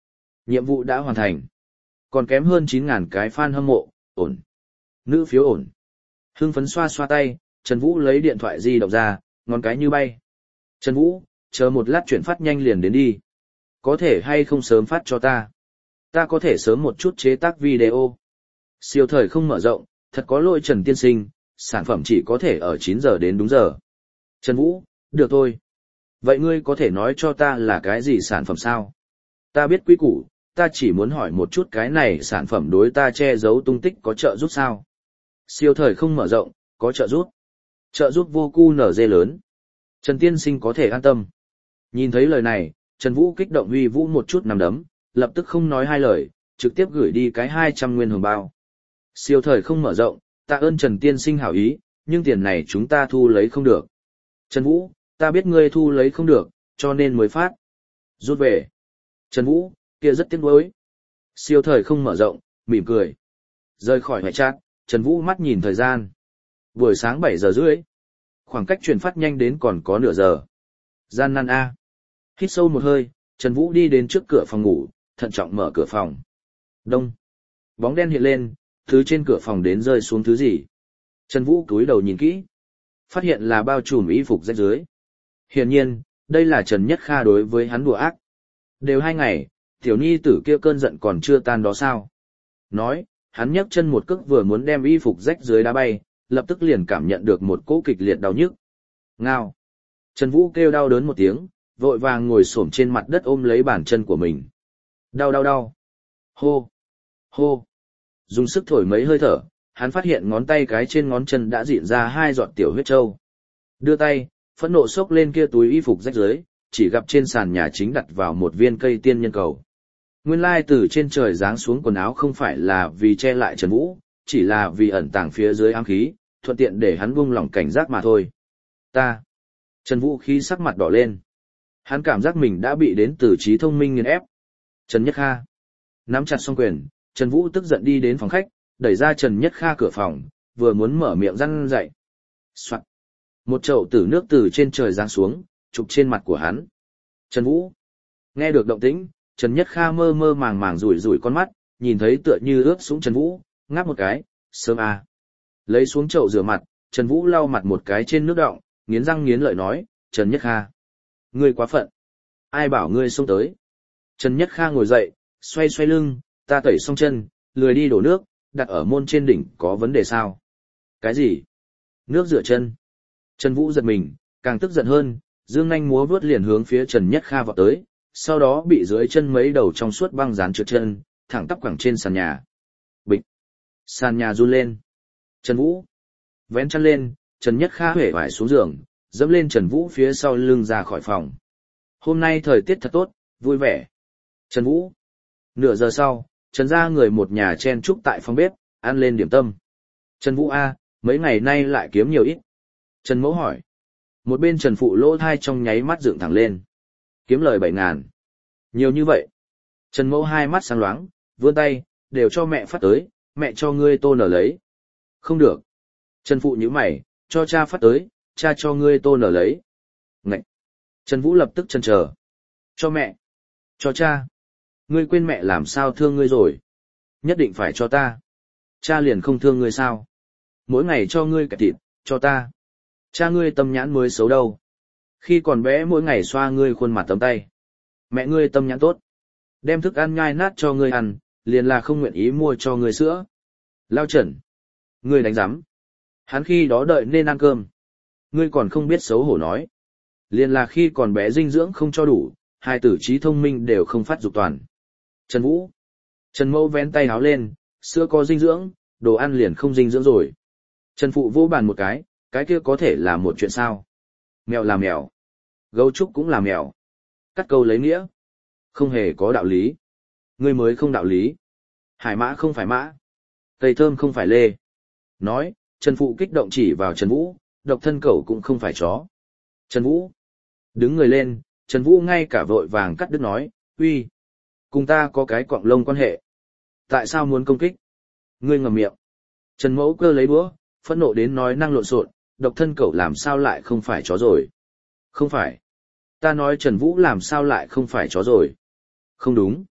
Nhiệm vụ đã hoàn thành. Còn kém hơn chín ngàn cái fan hâm mộ, ổn. Nữ phiếu ổn. Hưng phấn xoa xoa tay, Trần Vũ lấy điện thoại di động ra, ngón cái như bay. Trần Vũ, chờ một lát chuyển phát nhanh liền đến đi. Có thể hay không sớm phát cho ta? Ta có thể sớm một chút chế tác video. Siêu thời không mở rộng, thật có lỗi Trần Tiên Sinh, sản phẩm chỉ có thể ở chín giờ đến đúng giờ. Trần Vũ, được thôi. Vậy ngươi có thể nói cho ta là cái gì sản phẩm sao? Ta biết quy củ, ta chỉ muốn hỏi một chút cái này sản phẩm đối ta che giấu tung tích có trợ giúp sao? Siêu thời không mở rộng, có trợ giúp. Trợ giúp vô cu nở dê lớn. Trần Tiên Sinh có thể an tâm. Nhìn thấy lời này, Trần Vũ kích động huy vũ một chút nằm đấm, lập tức không nói hai lời, trực tiếp gửi đi cái hai trăm nguyên hồng bao. Siêu thời không mở rộng, tạ ơn Trần Tiên Sinh hảo ý, nhưng tiền này chúng ta thu lấy không được. Trần Vũ, ta biết ngươi thu lấy không được, cho nên mới phát. Rút về. Trần Vũ, kia rất tiếc nuối. Siêu thời không mở rộng, mỉm cười. Rời khỏi hệ chat, Trần Vũ mắt nhìn thời gian. Buổi sáng bảy giờ rưỡi. Khoảng cách truyền phát nhanh đến còn có nửa giờ. Gian nan A. Hít sâu một hơi, Trần Vũ đi đến trước cửa phòng ngủ, thận trọng mở cửa phòng. Đông. Bóng đen hiện lên, thứ trên cửa phòng đến rơi xuống thứ gì. Trần Vũ cúi đầu nhìn kỹ. Phát hiện là bao trùm y phục rách dưới. Hiển nhiên, đây là Trần Nhất Kha đối với hắn đùa ác. Đều hai ngày, tiểu nhi tử kia cơn giận còn chưa tan đó sao. Nói, hắn nhấc chân một cước vừa muốn đem y phục rách dưới đá bay, lập tức liền cảm nhận được một cỗ kịch liệt đau nhức. Ngao. Trần Vũ kêu đau đớn một tiếng, vội vàng ngồi xổm trên mặt đất ôm lấy bàn chân của mình. Đau đau đau. Hô. Hô. Dùng sức thổi mấy hơi thở, hắn phát hiện ngón tay cái trên ngón chân đã rịn ra hai giọt tiểu huyết trâu. Đưa tay, phẫn nộ xốc lên kia túi y phục rách rưới, chỉ gặp trên sàn nhà chính đặt vào một viên cây tiên nhân cầu. Nguyên lai từ trên trời giáng xuống quần áo không phải là vì che lại Trần Vũ, chỉ là vì ẩn tàng phía dưới ám khí, thuận tiện để hắn buông lỏng cảnh giác mà thôi. Ta. Trần Vũ khí sắc mặt đỏ lên. Hắn cảm giác mình đã bị đến từ trí thông minh nghiền ép. Trần Nhất Kha. Nắm chặt song quyền, Trần Vũ tức giận đi đến phòng khách, đẩy ra Trần Nhất Kha cửa phòng, vừa muốn mở miệng răn dậy. Soạn. Một chậu tử nước từ trên trời giáng xuống, chụp trên mặt của hắn. Trần Vũ. Nghe được động tĩnh, Trần Nhất Kha mơ mơ màng màng rủi rủi con mắt, nhìn thấy tựa như ướt sũng Trần Vũ, ngáp một cái, sớm à. Lấy xuống chậu rửa mặt, Trần Vũ lau mặt một cái trên nước đọng, nghiến răng nghiến lợi nói, Trần Nhất Kha. Ngươi quá phận. Ai bảo ngươi xông tới. Trần Nhất Kha ngồi dậy, xoay xoay lưng, ta tẩy xong chân, lười đi đổ nước, đặt ở môn trên đỉnh có vấn đề sao? Cái gì? Nước rửa chân. Trần Vũ giật mình, càng tức giận hơn, dương nhanh múa vớt liền hướng phía Trần Nhất Kha vọt tới, sau đó bị dưới chân mấy đầu trong suốt băng dán trượt chân, thẳng tắp quẳng trên sàn nhà. Bịch. Sàn nhà run lên. Trần Vũ. Vén chăn lên, Trần Nhất Kha huệ vải xuống giường, dẫm lên Trần Vũ phía sau lưng ra khỏi phòng. Hôm nay thời tiết thật tốt, vui vẻ. Trần Vũ. Nửa giờ sau, Trần gia người một nhà chen chúc tại phòng bếp, ăn lên điểm tâm. Trần Vũ A, mấy ngày nay lại kiếm nhiều ít. Trần Mẫu hỏi. Một bên Trần Phụ lỗ thai trong nháy mắt dựng thẳng lên. Kiếm lời bảy ngàn. Nhiều như vậy. Trần Mẫu hai mắt sáng loáng, vươn tay, đều cho mẹ phát tới, mẹ cho ngươi tô nở lấy. Không được. Trần Phụ nhíu mày, cho cha phát tới, cha cho ngươi tô nở lấy. Ngậy. Trần Vũ lập tức chần chờ. Cho mẹ. Cho cha. Ngươi quên mẹ làm sao thương ngươi rồi. Nhất định phải cho ta. Cha liền không thương ngươi sao. Mỗi ngày cho ngươi cả thịt, cho ta. Cha ngươi tâm nhãn mới xấu đâu. Khi còn bé mỗi ngày xoa ngươi khuôn mặt tấm tay. Mẹ ngươi tâm nhãn tốt. Đem thức ăn nhai nát cho ngươi ăn, liền là không nguyện ý mua cho ngươi sữa. Lao Trần. Ngươi đánh giám. Hắn khi đó đợi nên ăn cơm. Ngươi còn không biết xấu hổ nói. Liền là khi còn bé dinh dưỡng không cho đủ, hai tử trí thông minh đều không phát dục toàn. Trần Vũ. Trần Mẫu vén tay háo lên, sữa có dinh dưỡng, đồ ăn liền không dinh dưỡng rồi. Trần Phụ vô bàn một cái, cái kia có thể là một chuyện sao. Mèo là mèo. Gấu trúc cũng là mèo. Cắt câu lấy nghĩa. Không hề có đạo lý. Ngươi mới không đạo lý. Hải mã không phải mã. Cây thơm không phải lê. Nói, Trần Phụ kích động chỉ vào Trần Vũ, độc thân cẩu cũng không phải chó. Trần Vũ. Đứng người lên, Trần Vũ ngay cả vội vàng cắt đứt nói, uy. Cùng ta có cái quặng lông quan hệ. Tại sao muốn công kích? Ngươi ngậm miệng. Trần Mẫu cơ lấy đũa, phẫn nộ đến nói năng lộn xộn, độc thân cẩu làm sao lại không phải chó rồi? Không phải. Ta nói Trần Vũ làm sao lại không phải chó rồi? Không đúng.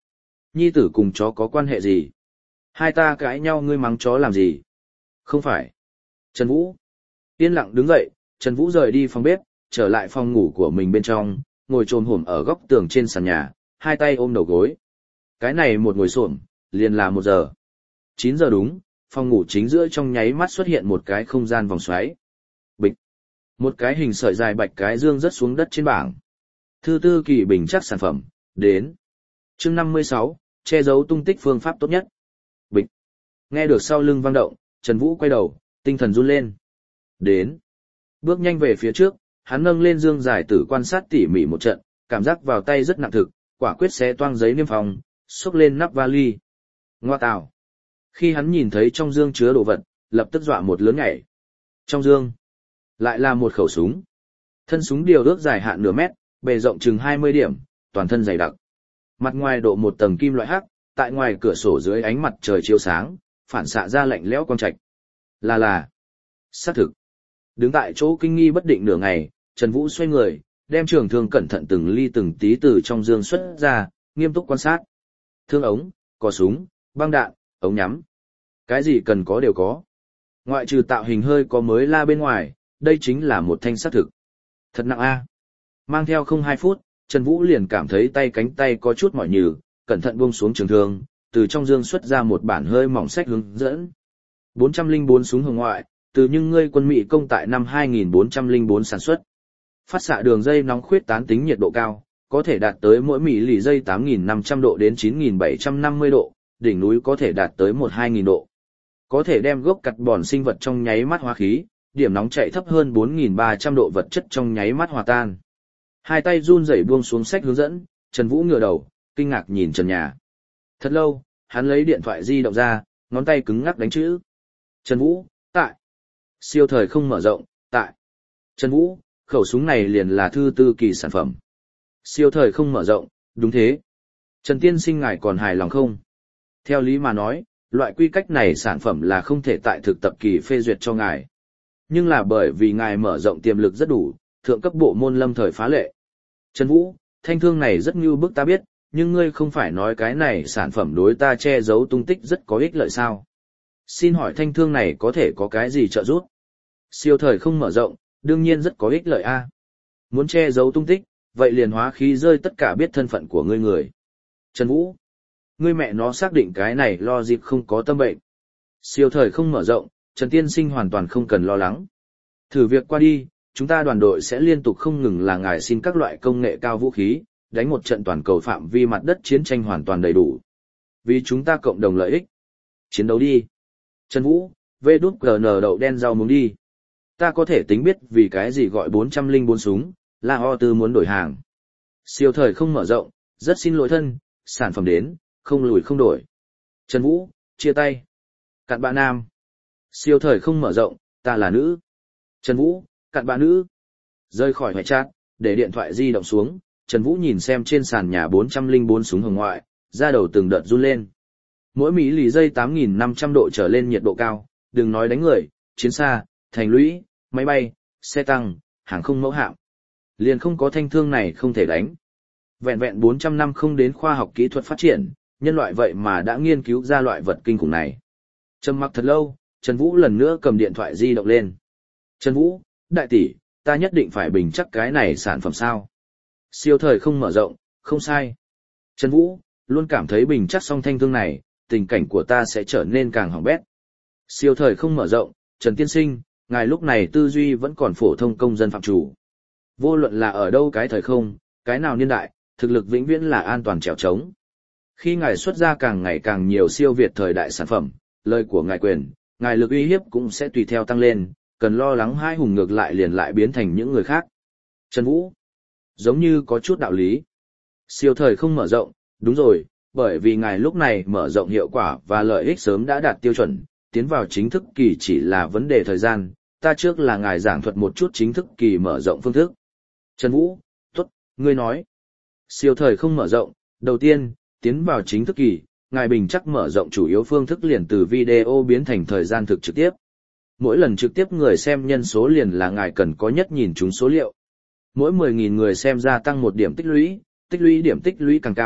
Nhi tử cùng chó có quan hệ gì? Hai ta cãi nhau ngươi mắng chó làm gì? Không phải. Trần Vũ. Yên lặng đứng dậy, Trần Vũ rời đi phòng bếp, trở lại phòng ngủ của mình bên trong, ngồi chồm hổm ở góc tường trên sàn nhà, hai tay ôm đầu gối. Cái này một ngồi xổm, liền là một giờ. Chín giờ đúng, phòng ngủ chính giữa trong nháy mắt xuất hiện một cái không gian vòng xoáy. Bịch. Một cái hình sợi dài bạch cái dương rớt xuống đất trên bảng. Thư tư kỳ bình chắc sản phẩm, đến. Chương năm mươi sáu, che giấu tung tích phương pháp tốt nhất. Bịch. Nghe được sau lưng vang động, Trần Vũ quay đầu, tinh thần run lên. Đến. Bước nhanh về phía trước, hắn nâng lên dương giải tử quan sát tỉ mỉ một trận, cảm giác vào tay rất nặng thực, quả quyết xé toang giấy niêm phong, xốc lên nắp vali. Ngoa tào. Khi hắn nhìn thấy trong dương chứa đồ vật, lập tức dọa một lớn nhảy. Trong dương, lại là một khẩu súng. Thân súng điều ước dài hạn nửa mét, bề rộng chừng hai mươi điểm, toàn thân dày đặc. Mặt ngoài độ một tầng kim loại hắc, tại ngoài cửa sổ dưới ánh mặt trời chiếu sáng, phản xạ ra lạnh lẽo quang trạch. Là là, xác thực. Đứng tại chỗ kinh nghi bất định nửa ngày, Trần Vũ xoay người, đem trường thương cẩn thận từng ly từng tí từ trong dương xuất ra, nghiêm túc quan sát. Thương ống, cò súng, băng đạn, ống nhắm. Cái gì cần có đều có. Ngoại trừ tạo hình hơi có mới la bên ngoài, đây chính là một thanh xác thực. Thật nặng a. Mang theo không hai phút, Trần Vũ liền cảm thấy tay cánh tay có chút mỏi nhừ, cẩn thận buông xuống trường thương, từ trong dương xuất ra một bản hơi mỏng sách hướng dẫn. bốn trăm lẻ bốn súng hồng ngoại, từ nhưng ngươi quân Mỹ công tại năm hai nghìn bốn trăm lẻ bốn sản xuất. Phát xạ đường dây nóng khuyết tán tính nhiệt độ cao, có thể đạt tới mỗi mỹ lì dây tám nghìn năm trăm độ đến chín nghìn bảy trăm năm mươi độ, đỉnh núi có thể đạt tới một hai nghìn độ. Có thể đem gốc cặt bòn sinh vật trong nháy mắt hóa khí, điểm nóng chạy thấp hơn bốn nghìn ba trăm độ vật chất trong nháy mắt hòa tan. Hai tay run rẩy buông xuống sách hướng dẫn, Trần Vũ ngửa đầu, kinh ngạc nhìn trần nhà. Thật lâu, hắn lấy điện thoại di động ra, ngón tay cứng ngắc đánh chữ. Trần Vũ, tại. Siêu thời không mở rộng, tại. Trần Vũ, khẩu súng này liền là thư tư kỳ sản phẩm. Siêu thời không mở rộng, đúng thế. Trần tiên sinh ngài còn hài lòng không? Theo lý mà nói, loại quy cách này sản phẩm là không thể tại thực tập kỳ phê duyệt cho ngài. Nhưng là bởi vì ngài mở rộng tiềm lực rất đủ, thượng cấp bộ môn lâm thời phá lệ. Trần Vũ, thanh thương này rất như bức ta biết, nhưng ngươi không phải nói cái này sản phẩm đối ta che giấu tung tích rất có ích lợi sao? Xin hỏi thanh thương này có thể có cái gì trợ giúp? Siêu thời không mở rộng, đương nhiên rất có ích lợi a. Muốn che giấu tung tích, vậy liền hóa khí rơi tất cả biết thân phận của ngươi người. Trần Vũ, ngươi mẹ nó xác định cái này lo dịp không có tâm bệnh. Siêu thời không mở rộng, Trần tiên sinh hoàn toàn không cần lo lắng. Thử việc qua đi, chúng ta đoàn đội sẽ liên tục không ngừng là ngài xin các loại công nghệ cao vũ khí, đánh một trận toàn cầu phạm vi mặt đất chiến tranh hoàn toàn đầy đủ. Vì chúng ta cộng đồng lợi ích. Chiến đấu đi. Trần Vũ, vê đút gờ nờ đậu đen rau muống đi. Ta có thể tính biết vì cái gì gọi bốn trăm lẻ bốn súng, là O tư muốn đổi hàng. Siêu thời không mở rộng, rất xin lỗi thân, sản phẩm đến, không lùi không đổi. Trần Vũ, chia tay. Cặn bạn nam. Siêu thời không mở rộng, ta là nữ. Trần Vũ, cặn bạn nữ. Rơi khỏi hoại chat, để điện thoại di động xuống, Trần Vũ nhìn xem trên sàn nhà bốn trăm lẻ bốn súng hồng ngoại, da đầu từng đợt run lên. Mỗi mỹ lì dây tám nghìn năm trăm độ trở lên nhiệt độ cao, đừng nói đánh người, chiến xa, thành lũy, máy bay, xe tăng, hàng không mẫu hạm. Liền không có thanh thương này không thể đánh. Vẹn vẹn bốn trăm năm không đến khoa học kỹ thuật phát triển, nhân loại vậy mà đã nghiên cứu ra loại vật kinh khủng này. Trầm mặc thật lâu, Trần Vũ lần nữa cầm điện thoại di động lên. Trần Vũ, đại tỷ, ta nhất định phải bình chắc cái này sản phẩm sao? Siêu thời không mở rộng, không sai. Trần Vũ, luôn cảm thấy bình chắc xong thanh thương này, tình cảnh của ta sẽ trở nên càng hỏng bét. Siêu thời không mở rộng, Trần tiên sinh, ngài lúc này tư duy vẫn còn phổ thông công dân phạm chủ. Vô luận là ở đâu cái thời không, cái nào niên đại, thực lực vĩnh viễn là an toàn trèo trống. Khi ngài xuất ra càng ngày càng nhiều siêu việt thời đại sản phẩm, lời của ngài quyền, ngài lực uy hiếp cũng sẽ tùy theo tăng lên, cần lo lắng hai hùng ngược lại liền lại biến thành những người khác. Trần Vũ, giống như có chút đạo lý. Siêu thời không mở rộng, đúng rồi, bởi vì ngài lúc này mở rộng hiệu quả và lợi ích sớm đã đạt tiêu chuẩn, tiến vào chính thức kỳ chỉ là vấn đề thời gian, ta trước là ngài giảng thuật một chút chính thức kỳ mở rộng phương thức. Trần Vũ, tốt, ngươi nói. Siêu thời không mở rộng, đầu tiên, tiến vào chính thức kỳ, ngài bình chắc mở rộng chủ yếu phương thức liền từ video biến thành thời gian thực trực tiếp. Mỗi lần trực tiếp người xem nhân số liền là ngài cần có nhất nhìn chúng số liệu. Mỗi mười nghìn người xem gia tăng một điểm tích lũy, tích lũy điểm tích lũy càng cao,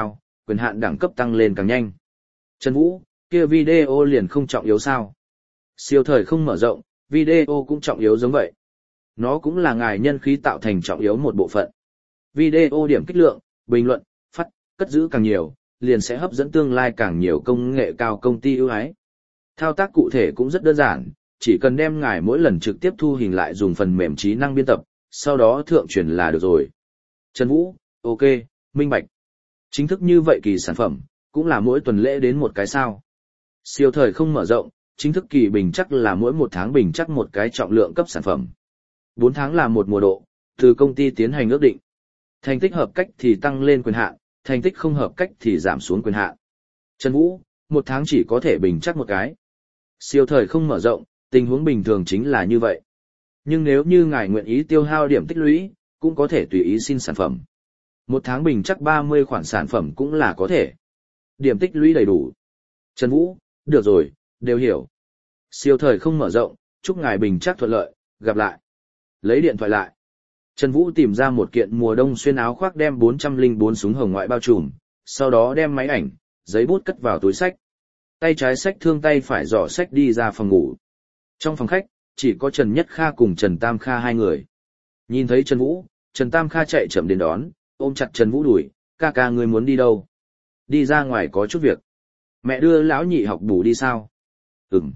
quyền hạn đẳng cấp tăng lên càng nhanh. Trần Vũ, kia video liền không trọng yếu sao? Siêu thời không mở rộng, video cũng trọng yếu giống vậy. Nó cũng là ngài nhân khí tạo thành trọng yếu một bộ phận. Video điểm kích lượng, bình luận, phát, cất giữ càng nhiều, liền sẽ hấp dẫn tương lai càng nhiều công nghệ cao công ty ưu ái. Thao tác cụ thể cũng rất đơn giản, chỉ cần đem ngài mỗi lần trực tiếp thu hình lại dùng phần mềm trí năng biên tập, sau đó thượng truyền là được rồi. Trần Vũ, ok, minh bạch. Chính thức như vậy kỳ sản phẩm, cũng là mỗi tuần lễ đến một cái sao. Siêu thời không mở rộng, chính thức kỳ bình chắc là mỗi một tháng bình chắc một cái trọng lượng cấp sản phẩm. Bốn tháng là một mùa độ, từ công ty tiến hành ước định. Thành tích hợp cách thì tăng lên quyền hạn, thành tích không hợp cách thì giảm xuống quyền hạn. Trần Vũ, một tháng chỉ có thể bình chắc một cái. Siêu thời không mở rộng, tình huống bình thường chính là như vậy. Nhưng nếu như ngài nguyện ý tiêu hao điểm tích lũy, cũng có thể tùy ý xin sản phẩm. Một tháng bình chắc ba mươi khoản sản phẩm cũng là có thể. Điểm tích lũy đầy đủ. Trần Vũ, được rồi, đều hiểu. Siêu thời không mở rộng, chúc ngài bình chắc thuận lợi, gặp lại. Lấy điện thoại lại. Trần Vũ tìm ra một kiện mùa đông xuyên áo khoác đem bốn trăm lẻ bốn súng hồng ngoại bao trùm, sau đó đem máy ảnh, giấy bút cất vào túi sách. Tay trái xách thương tay phải giỏ sách đi ra phòng ngủ. Trong phòng khách, chỉ có Trần Nhất Kha cùng Trần Tam Kha hai người. Nhìn thấy Trần Vũ, Trần Tam Kha chạy chậm đến đón, ôm chặt Trần Vũ đuổi, ca ca ngươi muốn đi đâu? Đi ra ngoài có chút việc. Mẹ đưa lão nhị học bù đi sao? Ừm.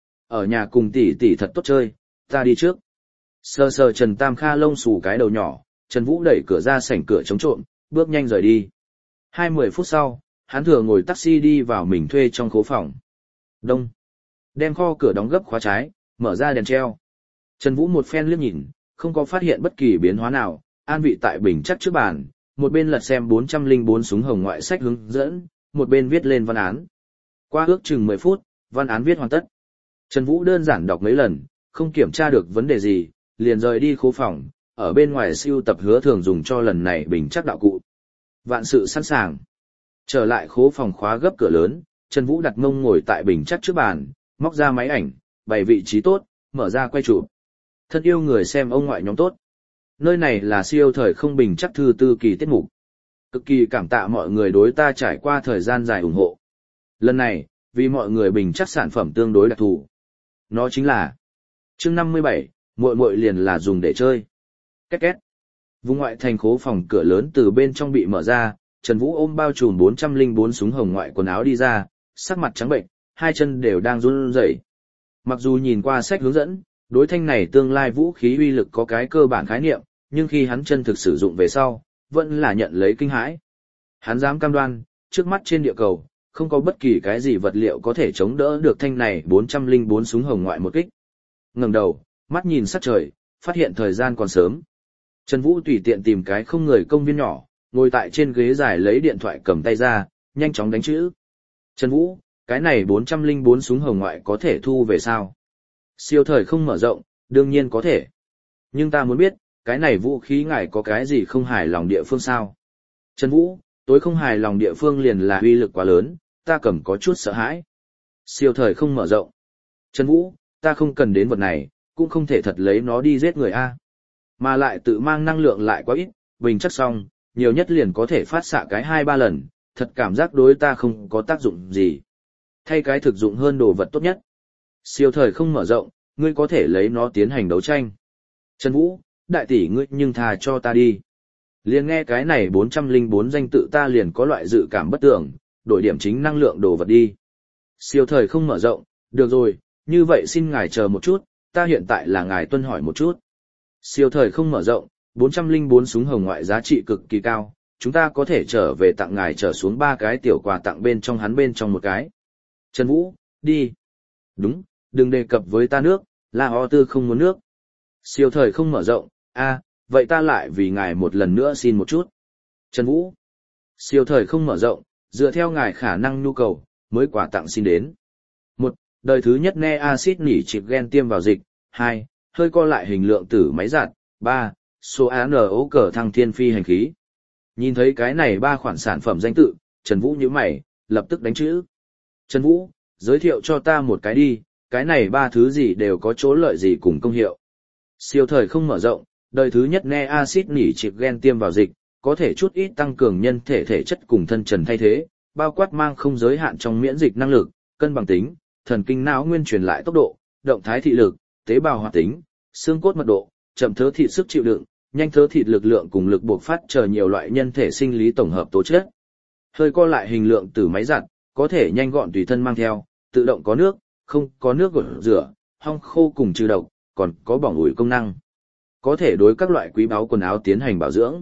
Ở nhà cùng tỷ tỷ thật tốt chơi, ta đi trước. Sờ sờ Trần Tam Kha lông xù cái đầu nhỏ, Trần Vũ đẩy cửa ra sảnh cửa chống trộm, bước nhanh rời đi. Hai mươi phút sau, hắn thừa ngồi taxi đi vào mình thuê trong khố phòng. Đông. Đem kho cửa đóng gấp khóa trái, mở ra đèn treo. Trần Vũ một phen liếc nhìn, không có phát hiện bất kỳ biến hóa nào, an vị tại bình chắc trước bàn, một bên lật xem bốn trăm lẻ bốn súng hồng ngoại sách hướng dẫn, một bên viết lên văn án. Qua ước chừng mười phút, văn án viết hoàn tất. Trần Vũ đơn giản đọc mấy lần, không kiểm tra được vấn đề gì, liền rời đi khố phòng, ở bên ngoài siêu tập hứa thường dùng cho lần này bình chắc đạo cụ. Vạn sự sẵn sàng. Trở lại khố phòng khóa gấp cửa lớn, Trần Vũ đặt mông ngồi tại bình chắc trước bàn, móc ra máy ảnh, bày vị trí tốt, mở ra quay chụp. Thân yêu người xem ông ngoại nhóm tốt. Nơi này là siêu thời không bình chắc thư tư kỳ tiết mục. Cực kỳ cảm tạ mọi người đối ta trải qua thời gian dài ủng hộ. Lần này, vì mọi người bình chắc sản phẩm tương đối đặc thù. Nó chính là chương năm mươi bảy, muội muội liền là dùng để chơi. Két két. Vùng ngoại thành khố phòng cửa lớn từ bên trong bị mở ra, Trần Vũ ôm bao trùm bốn trăm lẻ bốn súng hồng ngoại quần áo đi ra, sắc mặt trắng bệnh, hai chân đều đang run rẩy. Mặc dù nhìn qua sách hướng dẫn, đối thanh này tương lai vũ khí uy lực có cái cơ bản khái niệm, nhưng khi hắn chân thực sử dụng về sau, vẫn là nhận lấy kinh hãi. Hắn dám cam đoan, trước mắt trên địa cầu, không có bất kỳ cái gì vật liệu có thể chống đỡ được thanh này bốn trăm lẻ bốn súng hồng ngoại một kích. Ngẩng đầu, mắt nhìn sắc trời, phát hiện thời gian còn sớm. Trần Vũ tùy tiện tìm cái không người công viên nhỏ, ngồi tại trên ghế dài lấy điện thoại cầm tay ra, nhanh chóng đánh chữ. Trần Vũ, cái này bốn trăm lẻ bốn súng hồng ngoại có thể thu về sao? Siêu thời không mở rộng, đương nhiên có thể. Nhưng ta muốn biết, cái này vũ khí ngài có cái gì không hài lòng địa phương sao? Trần Vũ, tối không hài lòng địa phương liền là uy lực quá lớn, ta cầm có chút sợ hãi. Siêu thời không mở rộng. Trần Vũ, ta không cần đến vật này, cũng không thể thật lấy nó đi giết người a. Mà lại tự mang năng lượng lại quá ít, bình chắc xong, nhiều nhất liền có thể phát xạ cái hai ba lần, thật cảm giác đối ta không có tác dụng gì. Thay cái thực dụng hơn đồ vật tốt nhất. Siêu thời không mở rộng, ngươi có thể lấy nó tiến hành đấu tranh. Trần Vũ, đại tỷ ngươi nhưng thà cho ta đi. Liền nghe cái này bốn trăm lẻ bốn danh tự ta liền có loại dự cảm bất tưởng, đổi điểm chính năng lượng đồ vật đi. Siêu thời không mở rộng, được rồi, như vậy xin ngài chờ một chút, ta hiện tại là ngài tuân hỏi một chút. Siêu thời không mở rộng, bốn trăm lẻ bốn súng hồng ngoại giá trị cực kỳ cao, chúng ta có thể trở về tặng ngài trở xuống ba cái tiểu quà tặng bên trong hắn bên trong một cái. Trần Vũ, đi. Đúng, đừng đề cập với ta nước, là ho tư không muốn nước. Siêu thời không mở rộng, a, vậy ta lại vì ngài một lần nữa xin một chút. Trần Vũ, siêu thời không mở rộng, dựa theo ngài khả năng nhu cầu, mới quà tặng xin đến. Một, đời thứ nhất ne acid nỉ chịp gen tiêm vào dịch. Hai, hơi co lại hình lượng tử máy giặt. Ba, số án ổ cờ thăng thiên phi hành khí. Nhìn thấy cái này ba khoản sản phẩm danh tự, Trần Vũ nhíu mày, lập tức đánh chữ. Trần Vũ, giới thiệu cho ta một cái đi, cái này ba thứ gì đều có chỗ lợi gì cùng công hiệu. Siêu thời không mở rộng, đời thứ nhất ne acid nỉ chịp gen tiêm vào dịch, có thể chút ít tăng cường nhân thể thể chất cùng thân trần thay thế, bao quát mang không giới hạn trong miễn dịch năng lực, cân bằng tính, thần kinh não nguyên truyền lại tốc độ, động thái thị lực, tế bào hoạt tính, xương cốt mật độ, chậm thớ thịt sức chịu đựng, nhanh thớ thịt lực lượng cùng lực buộc phát chờ nhiều loại nhân thể sinh lý tổng hợp tố chất. Hơi co lại hình lượng từ máy giặt, có thể nhanh gọn tùy thân mang theo, tự động có nước, không có nước gột rửa, hong khô cùng trừ độc, còn có bỏng ủi công năng. Có thể đối các loại quý báu quần áo tiến hành bảo dưỡng.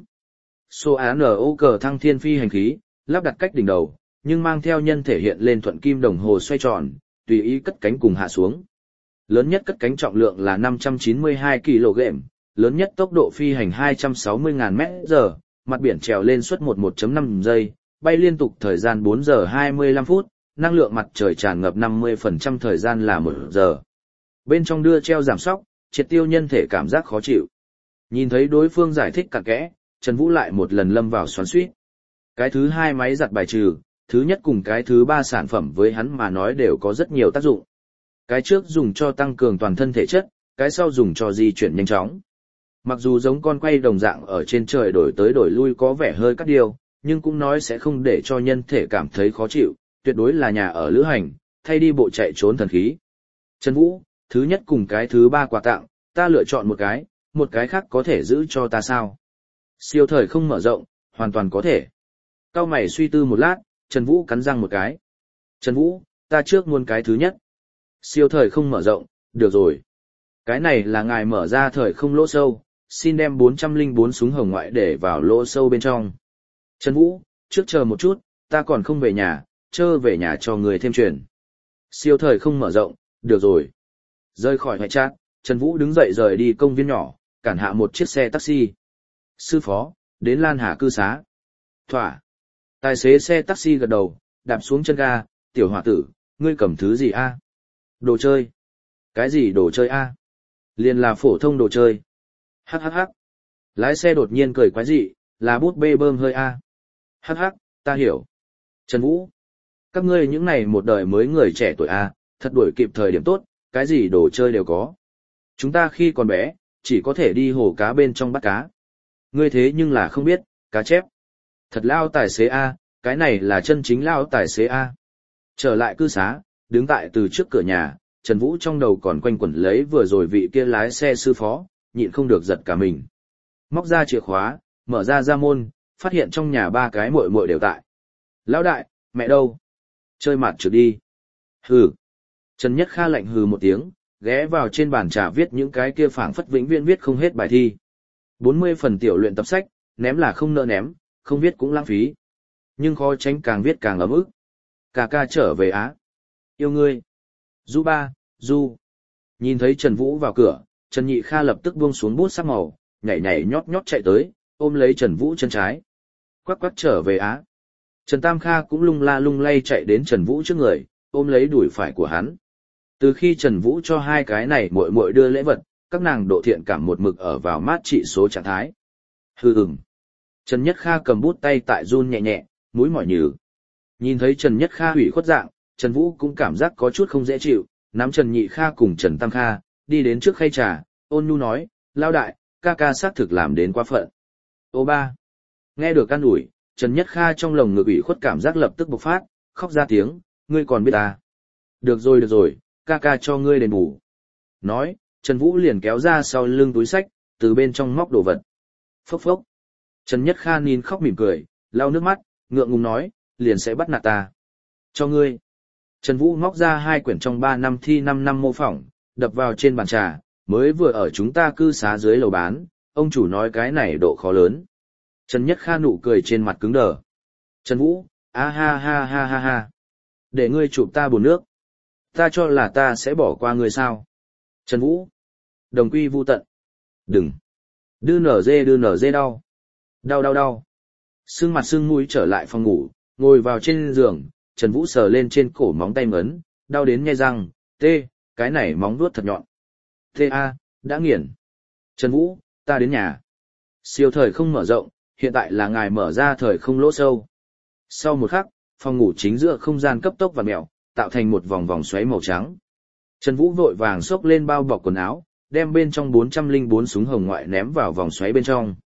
Số án ở ô cờ thăng thiên phi hành khí, lắp đặt cách đỉnh đầu, nhưng mang theo nhân thể hiện lên thuận kim đồng hồ xoay tròn, tùy ý cất cánh cùng hạ xuống. Lớn nhất cất cánh trọng lượng là năm trăm chín mươi hai ki lô gam, lớn nhất tốc độ phi hành hai trăm sáu mươi nghìn mét giờ, mặt biển trèo lên suất mười một phẩy năm giây, bay liên tục thời gian bốn giờ hai mươi lăm phút, năng lượng mặt trời tràn ngập năm mươi phần trăm thời gian là một giờ. Bên trong đưa treo giảm sóc, triệt tiêu nhân thể cảm giác khó chịu. Nhìn thấy đối phương giải thích cặn kẽ, Trần Vũ lại một lần lâm vào xoắn xuýt. Cái thứ hai máy giặt bài trừ, thứ nhất cùng cái thứ ba sản phẩm với hắn mà nói đều có rất nhiều tác dụng. Cái trước dùng cho tăng cường toàn thân thể chất, cái sau dùng cho di chuyển nhanh chóng. Mặc dù giống con quay đồng dạng ở trên trời đổi tới đổi lui có vẻ hơi cắt điều, nhưng cũng nói sẽ không để cho nhân thể cảm thấy khó chịu, tuyệt đối là nhà ở lữ hành, thay đi bộ chạy trốn thần khí. Trần Vũ, thứ nhất cùng cái thứ ba quà tặng, ta lựa chọn một cái, một cái khác có thể giữ cho ta sao? Siêu thời không mở rộng, hoàn toàn có thể. Cao mày suy tư một lát, Trần Vũ cắn răng một cái. Trần Vũ, ta trước muốn cái thứ nhất. Siêu thời không mở rộng, được rồi. Cái này là ngài mở ra thời không lỗ sâu, xin đem bốn trăm lẻ bốn súng hồng ngoại để vào lỗ sâu bên trong. Trần Vũ, trước chờ một chút, ta còn không về nhà, chơ về nhà cho người thêm truyền. Siêu thời không mở rộng, được rồi. Rời khỏi ngoại trát, Trần Vũ đứng dậy rời đi công viên nhỏ, cản hạ một chiếc xe taxi. Sư phó, đến Lan Hà cư xá. Thỏa. Tài xế xe taxi gật đầu, đạp xuống chân ga, tiểu hòa tử, ngươi cầm thứ gì a? Đồ chơi. Cái gì đồ chơi a? Liền là phổ thông đồ chơi. Hắc hắc hắc. Lái xe đột nhiên cười quái dị, là bút bê bơm hơi a. Hắc hắc, ta hiểu. Trần Vũ. Các ngươi những này một đời mới người trẻ tuổi a, thật đuổi kịp thời điểm tốt, cái gì đồ chơi đều có. Chúng ta khi còn bé, chỉ có thể đi hồ cá bên trong bắt cá. Ngươi thế nhưng là không biết, cá chép. Thật lao tài xế A, cái này là chân chính lao tài xế A. Trở lại cư xá, đứng tại từ trước cửa nhà, Trần Vũ trong đầu còn quanh quẩn lấy vừa rồi vị kia lái xe sư phó, nhịn không được giật cả mình. Móc ra chìa khóa, mở ra ra môn, phát hiện trong nhà ba cái muội muội đều tại. Lão đại, mẹ đâu? Chơi mặt trượt đi. Hừ. Trần Nhất Kha lạnh hừ một tiếng, ghé vào trên bàn trà viết những cái kia phảng phất vĩnh viễn viết không hết bài thi. bốn mươi phần tiểu luyện tập sách, ném là không nỡ ném, không viết cũng lãng phí. Nhưng khó tránh càng viết càng ấm ức. Cà ca trở về Á. Yêu ngươi. Du ba, Du. Nhìn thấy Trần Vũ vào cửa, Trần Nhị Kha lập tức buông xuống bút sắc màu, nhảy nhảy nhót nhót chạy tới, ôm lấy Trần Vũ chân trái. Quắc quắc trở về Á. Trần Tam Kha cũng lung la lung lay chạy đến Trần Vũ trước người, ôm lấy đùi phải của hắn. Từ khi Trần Vũ cho hai cái này muội muội đưa lễ vật, các nàng độ thiện cảm một mực ở vào mát trị số trạng thái. Hừ ừm. Trần Nhất Kha cầm bút tay tại run nhẹ nhẹ, mũi mỏi nhừ. Nhìn thấy Trần Nhất Kha hủy khuất dạng, Trần Vũ cũng cảm giác có chút không dễ chịu, nắm Trần Nhị Kha cùng Trần Tam Kha, đi đến trước khay trà, ôn nhu nói, lao đại, ca ca xác thực làm đến quá phận. Ô ba. Nghe được an ủi, Trần Nhất Kha trong lồng ngực ủy khuất cảm giác lập tức bộc phát, khóc ra tiếng, ngươi còn biết ta. Được rồi được rồi, ca ca cho ngươi đền bù. Nói, Trần Vũ liền kéo ra sau lưng túi sách, từ bên trong móc đồ vật. Phốc phốc. Trần Nhất Kha nín khóc mỉm cười, lau nước mắt, ngượng ngùng nói, liền sẽ bắt nạt ta. Cho ngươi. Trần Vũ móc ra hai quyển trong ba năm thi năm năm mô phỏng, đập vào trên bàn trà, mới vừa ở chúng ta cư xá dưới lầu bán, ông chủ nói cái này độ khó lớn. Trần Nhất Kha nụ cười trên mặt cứng đờ. Trần Vũ, a ha ha ha ha ha. Để ngươi chụp ta bồn nước. Ta cho là ta sẽ bỏ qua ngươi sao. Trần Vũ. Đồng quy vu tận. Đừng. Đưa nở dê đưa nở dê đau. Đau đau đau. Sưng mặt sưng mũi trở lại phòng ngủ, ngồi vào trên giường, Trần Vũ sờ lên trên cổ móng tay ngấn, đau đến nhe răng, tê, cái này móng vuốt thật nhọn. Tê a, đã nghiền. Trần Vũ, ta đến nhà. Siêu thời không mở rộng, hiện tại là ngài mở ra thời không lỗ sâu. Sau một khắc, phòng ngủ chính giữa không gian cấp tốc vặn mèo, tạo thành một vòng vòng xoáy màu trắng. Trần Vũ vội vàng xốc lên bao bọc quần áo, đem bên trong bốn trăm lẻ bốn súng hồng ngoại ném vào vòng xoáy bên trong.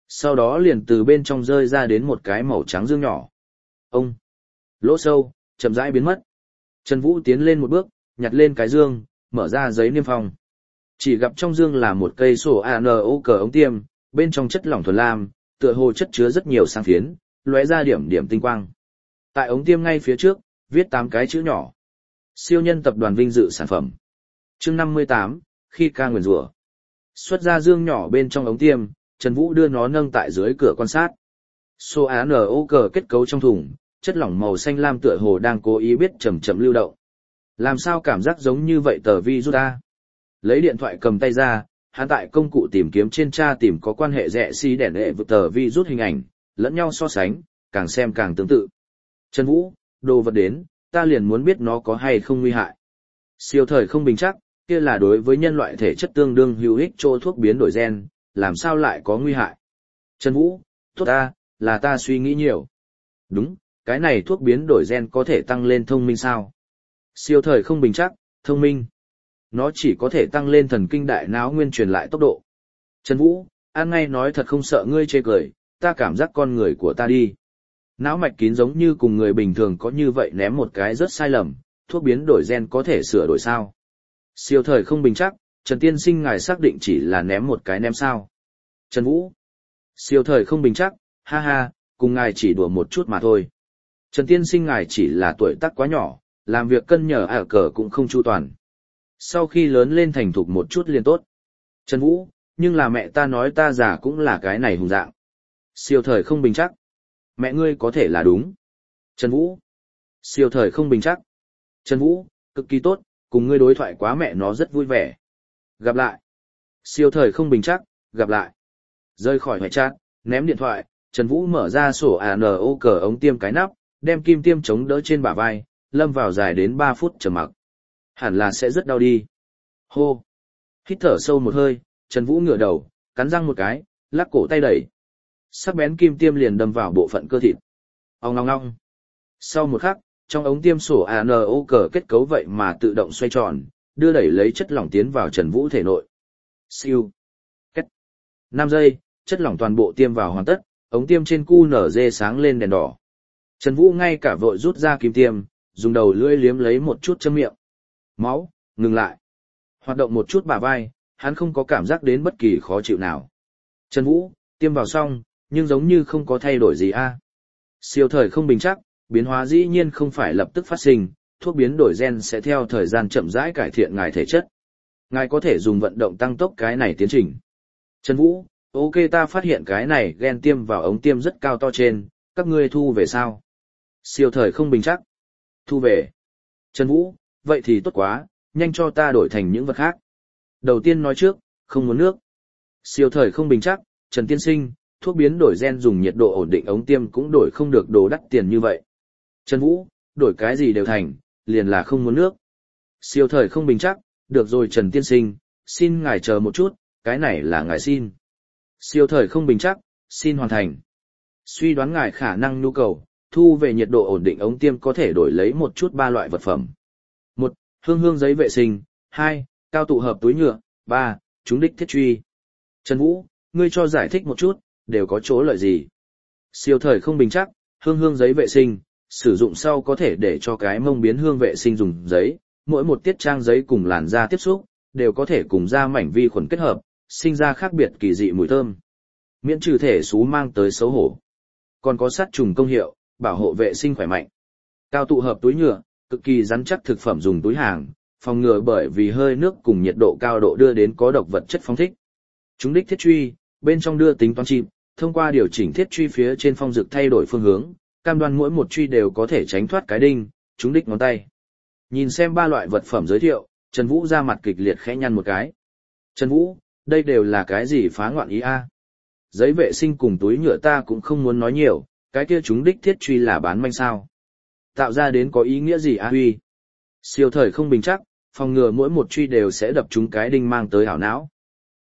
Sau đó liền từ bên trong rơi ra đến một cái màu trắng dương nhỏ. Ông! Lỗ sâu, chậm rãi biến mất. Trần Vũ tiến lên một bước, nhặt lên cái dương, mở ra giấy niêm phong. Chỉ gặp trong dương là một cây sổ a en o cờ ống tiêm, bên trong chất lỏng thuần lam, tựa hồ chất chứa rất nhiều sáng phiến, lóe ra điểm điểm tinh quang. Tại ống tiêm ngay phía trước, viết tám cái chữ nhỏ. Siêu nhân tập đoàn vinh dự sản phẩm. Chương năm mươi tám, khi ca nguyền rủa. Xuất ra dương nhỏ bên trong ống tiêm, Trần Vũ đưa nó nâng tại dưới cửa quan sát. Sổ a en o cờ kết cấu trong thùng, chất lỏng màu xanh lam tựa hồ đang cố ý biết chậm chậm lưu động. Làm sao cảm giác giống như vậy tờ vi rút ta? Lấy điện thoại cầm tay ra, hắn tại công cụ tìm kiếm trên tra tìm có quan hệ rẻ xi đèn hệ vực tờ vi rút hình ảnh, lẫn nhau so sánh, càng xem càng tương tự. Trần Vũ, đồ vật đến, ta liền muốn biết nó có hay không nguy hại. Siêu thời không bình chắc, kia là đối với nhân loại thể chất tương đương hữu ích cho thuốc biến đổi gen, làm sao lại có nguy hại. Trần Vũ, tốt ta, là ta suy nghĩ nhiều. Đúng, cái này thuốc biến đổi gen có thể tăng lên thông minh sao? Siêu thời không bình chắc, thông minh. Nó chỉ có thể tăng lên thần kinh đại não nguyên truyền lại tốc độ. Trần Vũ, ăn ngay nói thật không sợ ngươi chê cười, ta cảm giác con người của ta đi. Não mạch kín giống như cùng người bình thường có như vậy ném một cái rất sai lầm, thuốc biến đổi gen có thể sửa đổi sao? Siêu thời không bình chắc, Trần Tiên Sinh ngài xác định chỉ là ném một cái ném sao? Trần Vũ, siêu thời không bình chắc, ha ha, cùng ngài chỉ đùa một chút mà thôi. Trần Tiên Sinh ngài chỉ là tuổi tác quá nhỏ, làm việc cân nhờ ả cờ cũng không chu toàn. Sau khi lớn lên thành thục một chút liền tốt. Trần Vũ, nhưng là mẹ ta nói ta già cũng là cái này hùng dạng. Siêu thời không bình chắc. Mẹ ngươi có thể là đúng. Trần Vũ, siêu thời không bình chắc. Trần Vũ, cực kỳ tốt, cùng ngươi đối thoại quá mẹ nó rất vui vẻ. Gặp lại. Siêu thời không bình chắc, gặp lại. Rơi khỏi hoại chat, ném điện thoại, Trần Vũ mở ra sổ a en o cờ ống tiêm cái nắp, đem kim tiêm chống đỡ trên bả vai, lâm vào dài đến ba phút trầm mặc. Hẳn là sẽ rất đau đi. Hô. Hít thở sâu một hơi, Trần Vũ ngửa đầu, cắn răng một cái, lắc cổ tay đẩy. Sắc bén kim tiêm liền đâm vào bộ phận cơ thịt. Ong ong ong. Sau một khắc, trong ống tiêm sổ a en o cờ kết cấu vậy mà tự động xoay tròn, đưa đẩy lấy chất lỏng tiến vào Trần Vũ thể nội. Siêu. Kết. năm giây, chất lỏng toàn bộ tiêm vào hoàn tất, ống tiêm trên cu nở dê sáng lên đèn đỏ. Trần Vũ ngay cả vội rút ra kim tiêm, dùng đầu lưỡi liếm lấy một chút châm miệng. Máu, ngừng lại. Hoạt động một chút bả vai, hắn không có cảm giác đến bất kỳ khó chịu nào. Trần Vũ, tiêm vào xong, nhưng giống như không có thay đổi gì a. Siêu thời không bình chắc, biến hóa dĩ nhiên không phải lập tức phát sinh, thuốc biến đổi gen sẽ theo thời gian chậm rãi cải thiện ngài thể chất. Ngài có thể dùng vận động tăng tốc cái này tiến trình. Trần Vũ, ok ta phát hiện cái này gen tiêm vào ống tiêm rất cao to trên, các ngươi thu về sao? Siêu thời không bình chắc. Thu về. Trần Vũ, vậy thì tốt quá, nhanh cho ta đổi thành những vật khác. Đầu tiên nói trước, không muốn nước. Siêu thời không bình chắc, Trần Tiên Sinh, thuốc biến đổi gen dùng nhiệt độ ổn định ống tiêm cũng đổi không được đồ đắt tiền như vậy. Trần Vũ, đổi cái gì đều thành, liền là không muốn nước. Siêu thời không bình chắc, được rồi Trần Tiên Sinh, xin ngài chờ một chút, cái này là ngài xin. Siêu thời không bình chắc, xin hoàn thành. Suy đoán ngài khả năng nhu cầu, thu về nhiệt độ ổn định ống tiêm có thể đổi lấy một chút ba loại vật phẩm. một. Hương hương giấy vệ sinh. hai. Cao tụ hợp túi nhựa. ba. Trúng đích thiết truy. Trần Vũ, ngươi cho giải thích một chút, đều có chỗ lợi gì? Siêu thời không bình chắc, hương hương giấy vệ sinh, sử dụng sau có thể để cho cái mông biến hương vệ sinh dùng giấy, mỗi một tiết trang giấy cùng làn da tiếp xúc, đều có thể cùng da mảnh vi khuẩn kết hợp, sinh ra khác biệt kỳ dị mùi thơm. Miễn trừ thể xú mang tới xấu hổ. Còn có sát trùng công hiệu, bảo hộ vệ sinh khỏe mạnh. Cao tụ hợp túi nhựa, cực kỳ rắn chắc thực phẩm dùng túi hàng, phòng ngừa bởi vì hơi nước cùng nhiệt độ cao độ đưa đến có độc vật chất phóng thích. Trúng đích thiết truy, bên trong đưa tính toán chip, thông qua điều chỉnh thiết truy phía trên phong dực thay đổi phương hướng, cam đoan mỗi một truy đều có thể tránh thoát cái đinh, trúng đích ngón tay. Nhìn xem ba loại vật phẩm giới thiệu, Trần Vũ ra mặt kịch liệt khẽ nhăn một cái. Trần Vũ, đây đều là cái gì phá ngoạn ý a? Giấy vệ sinh cùng túi nhựa ta cũng không muốn nói nhiều, cái kia trúng đích thiết truy là bán manh sao? Tạo ra đến có ý nghĩa gì a huy? Siêu thời không bình chắc, phòng ngừa mỗi một truy đều sẽ đập trúng cái đinh mang tới ảo não.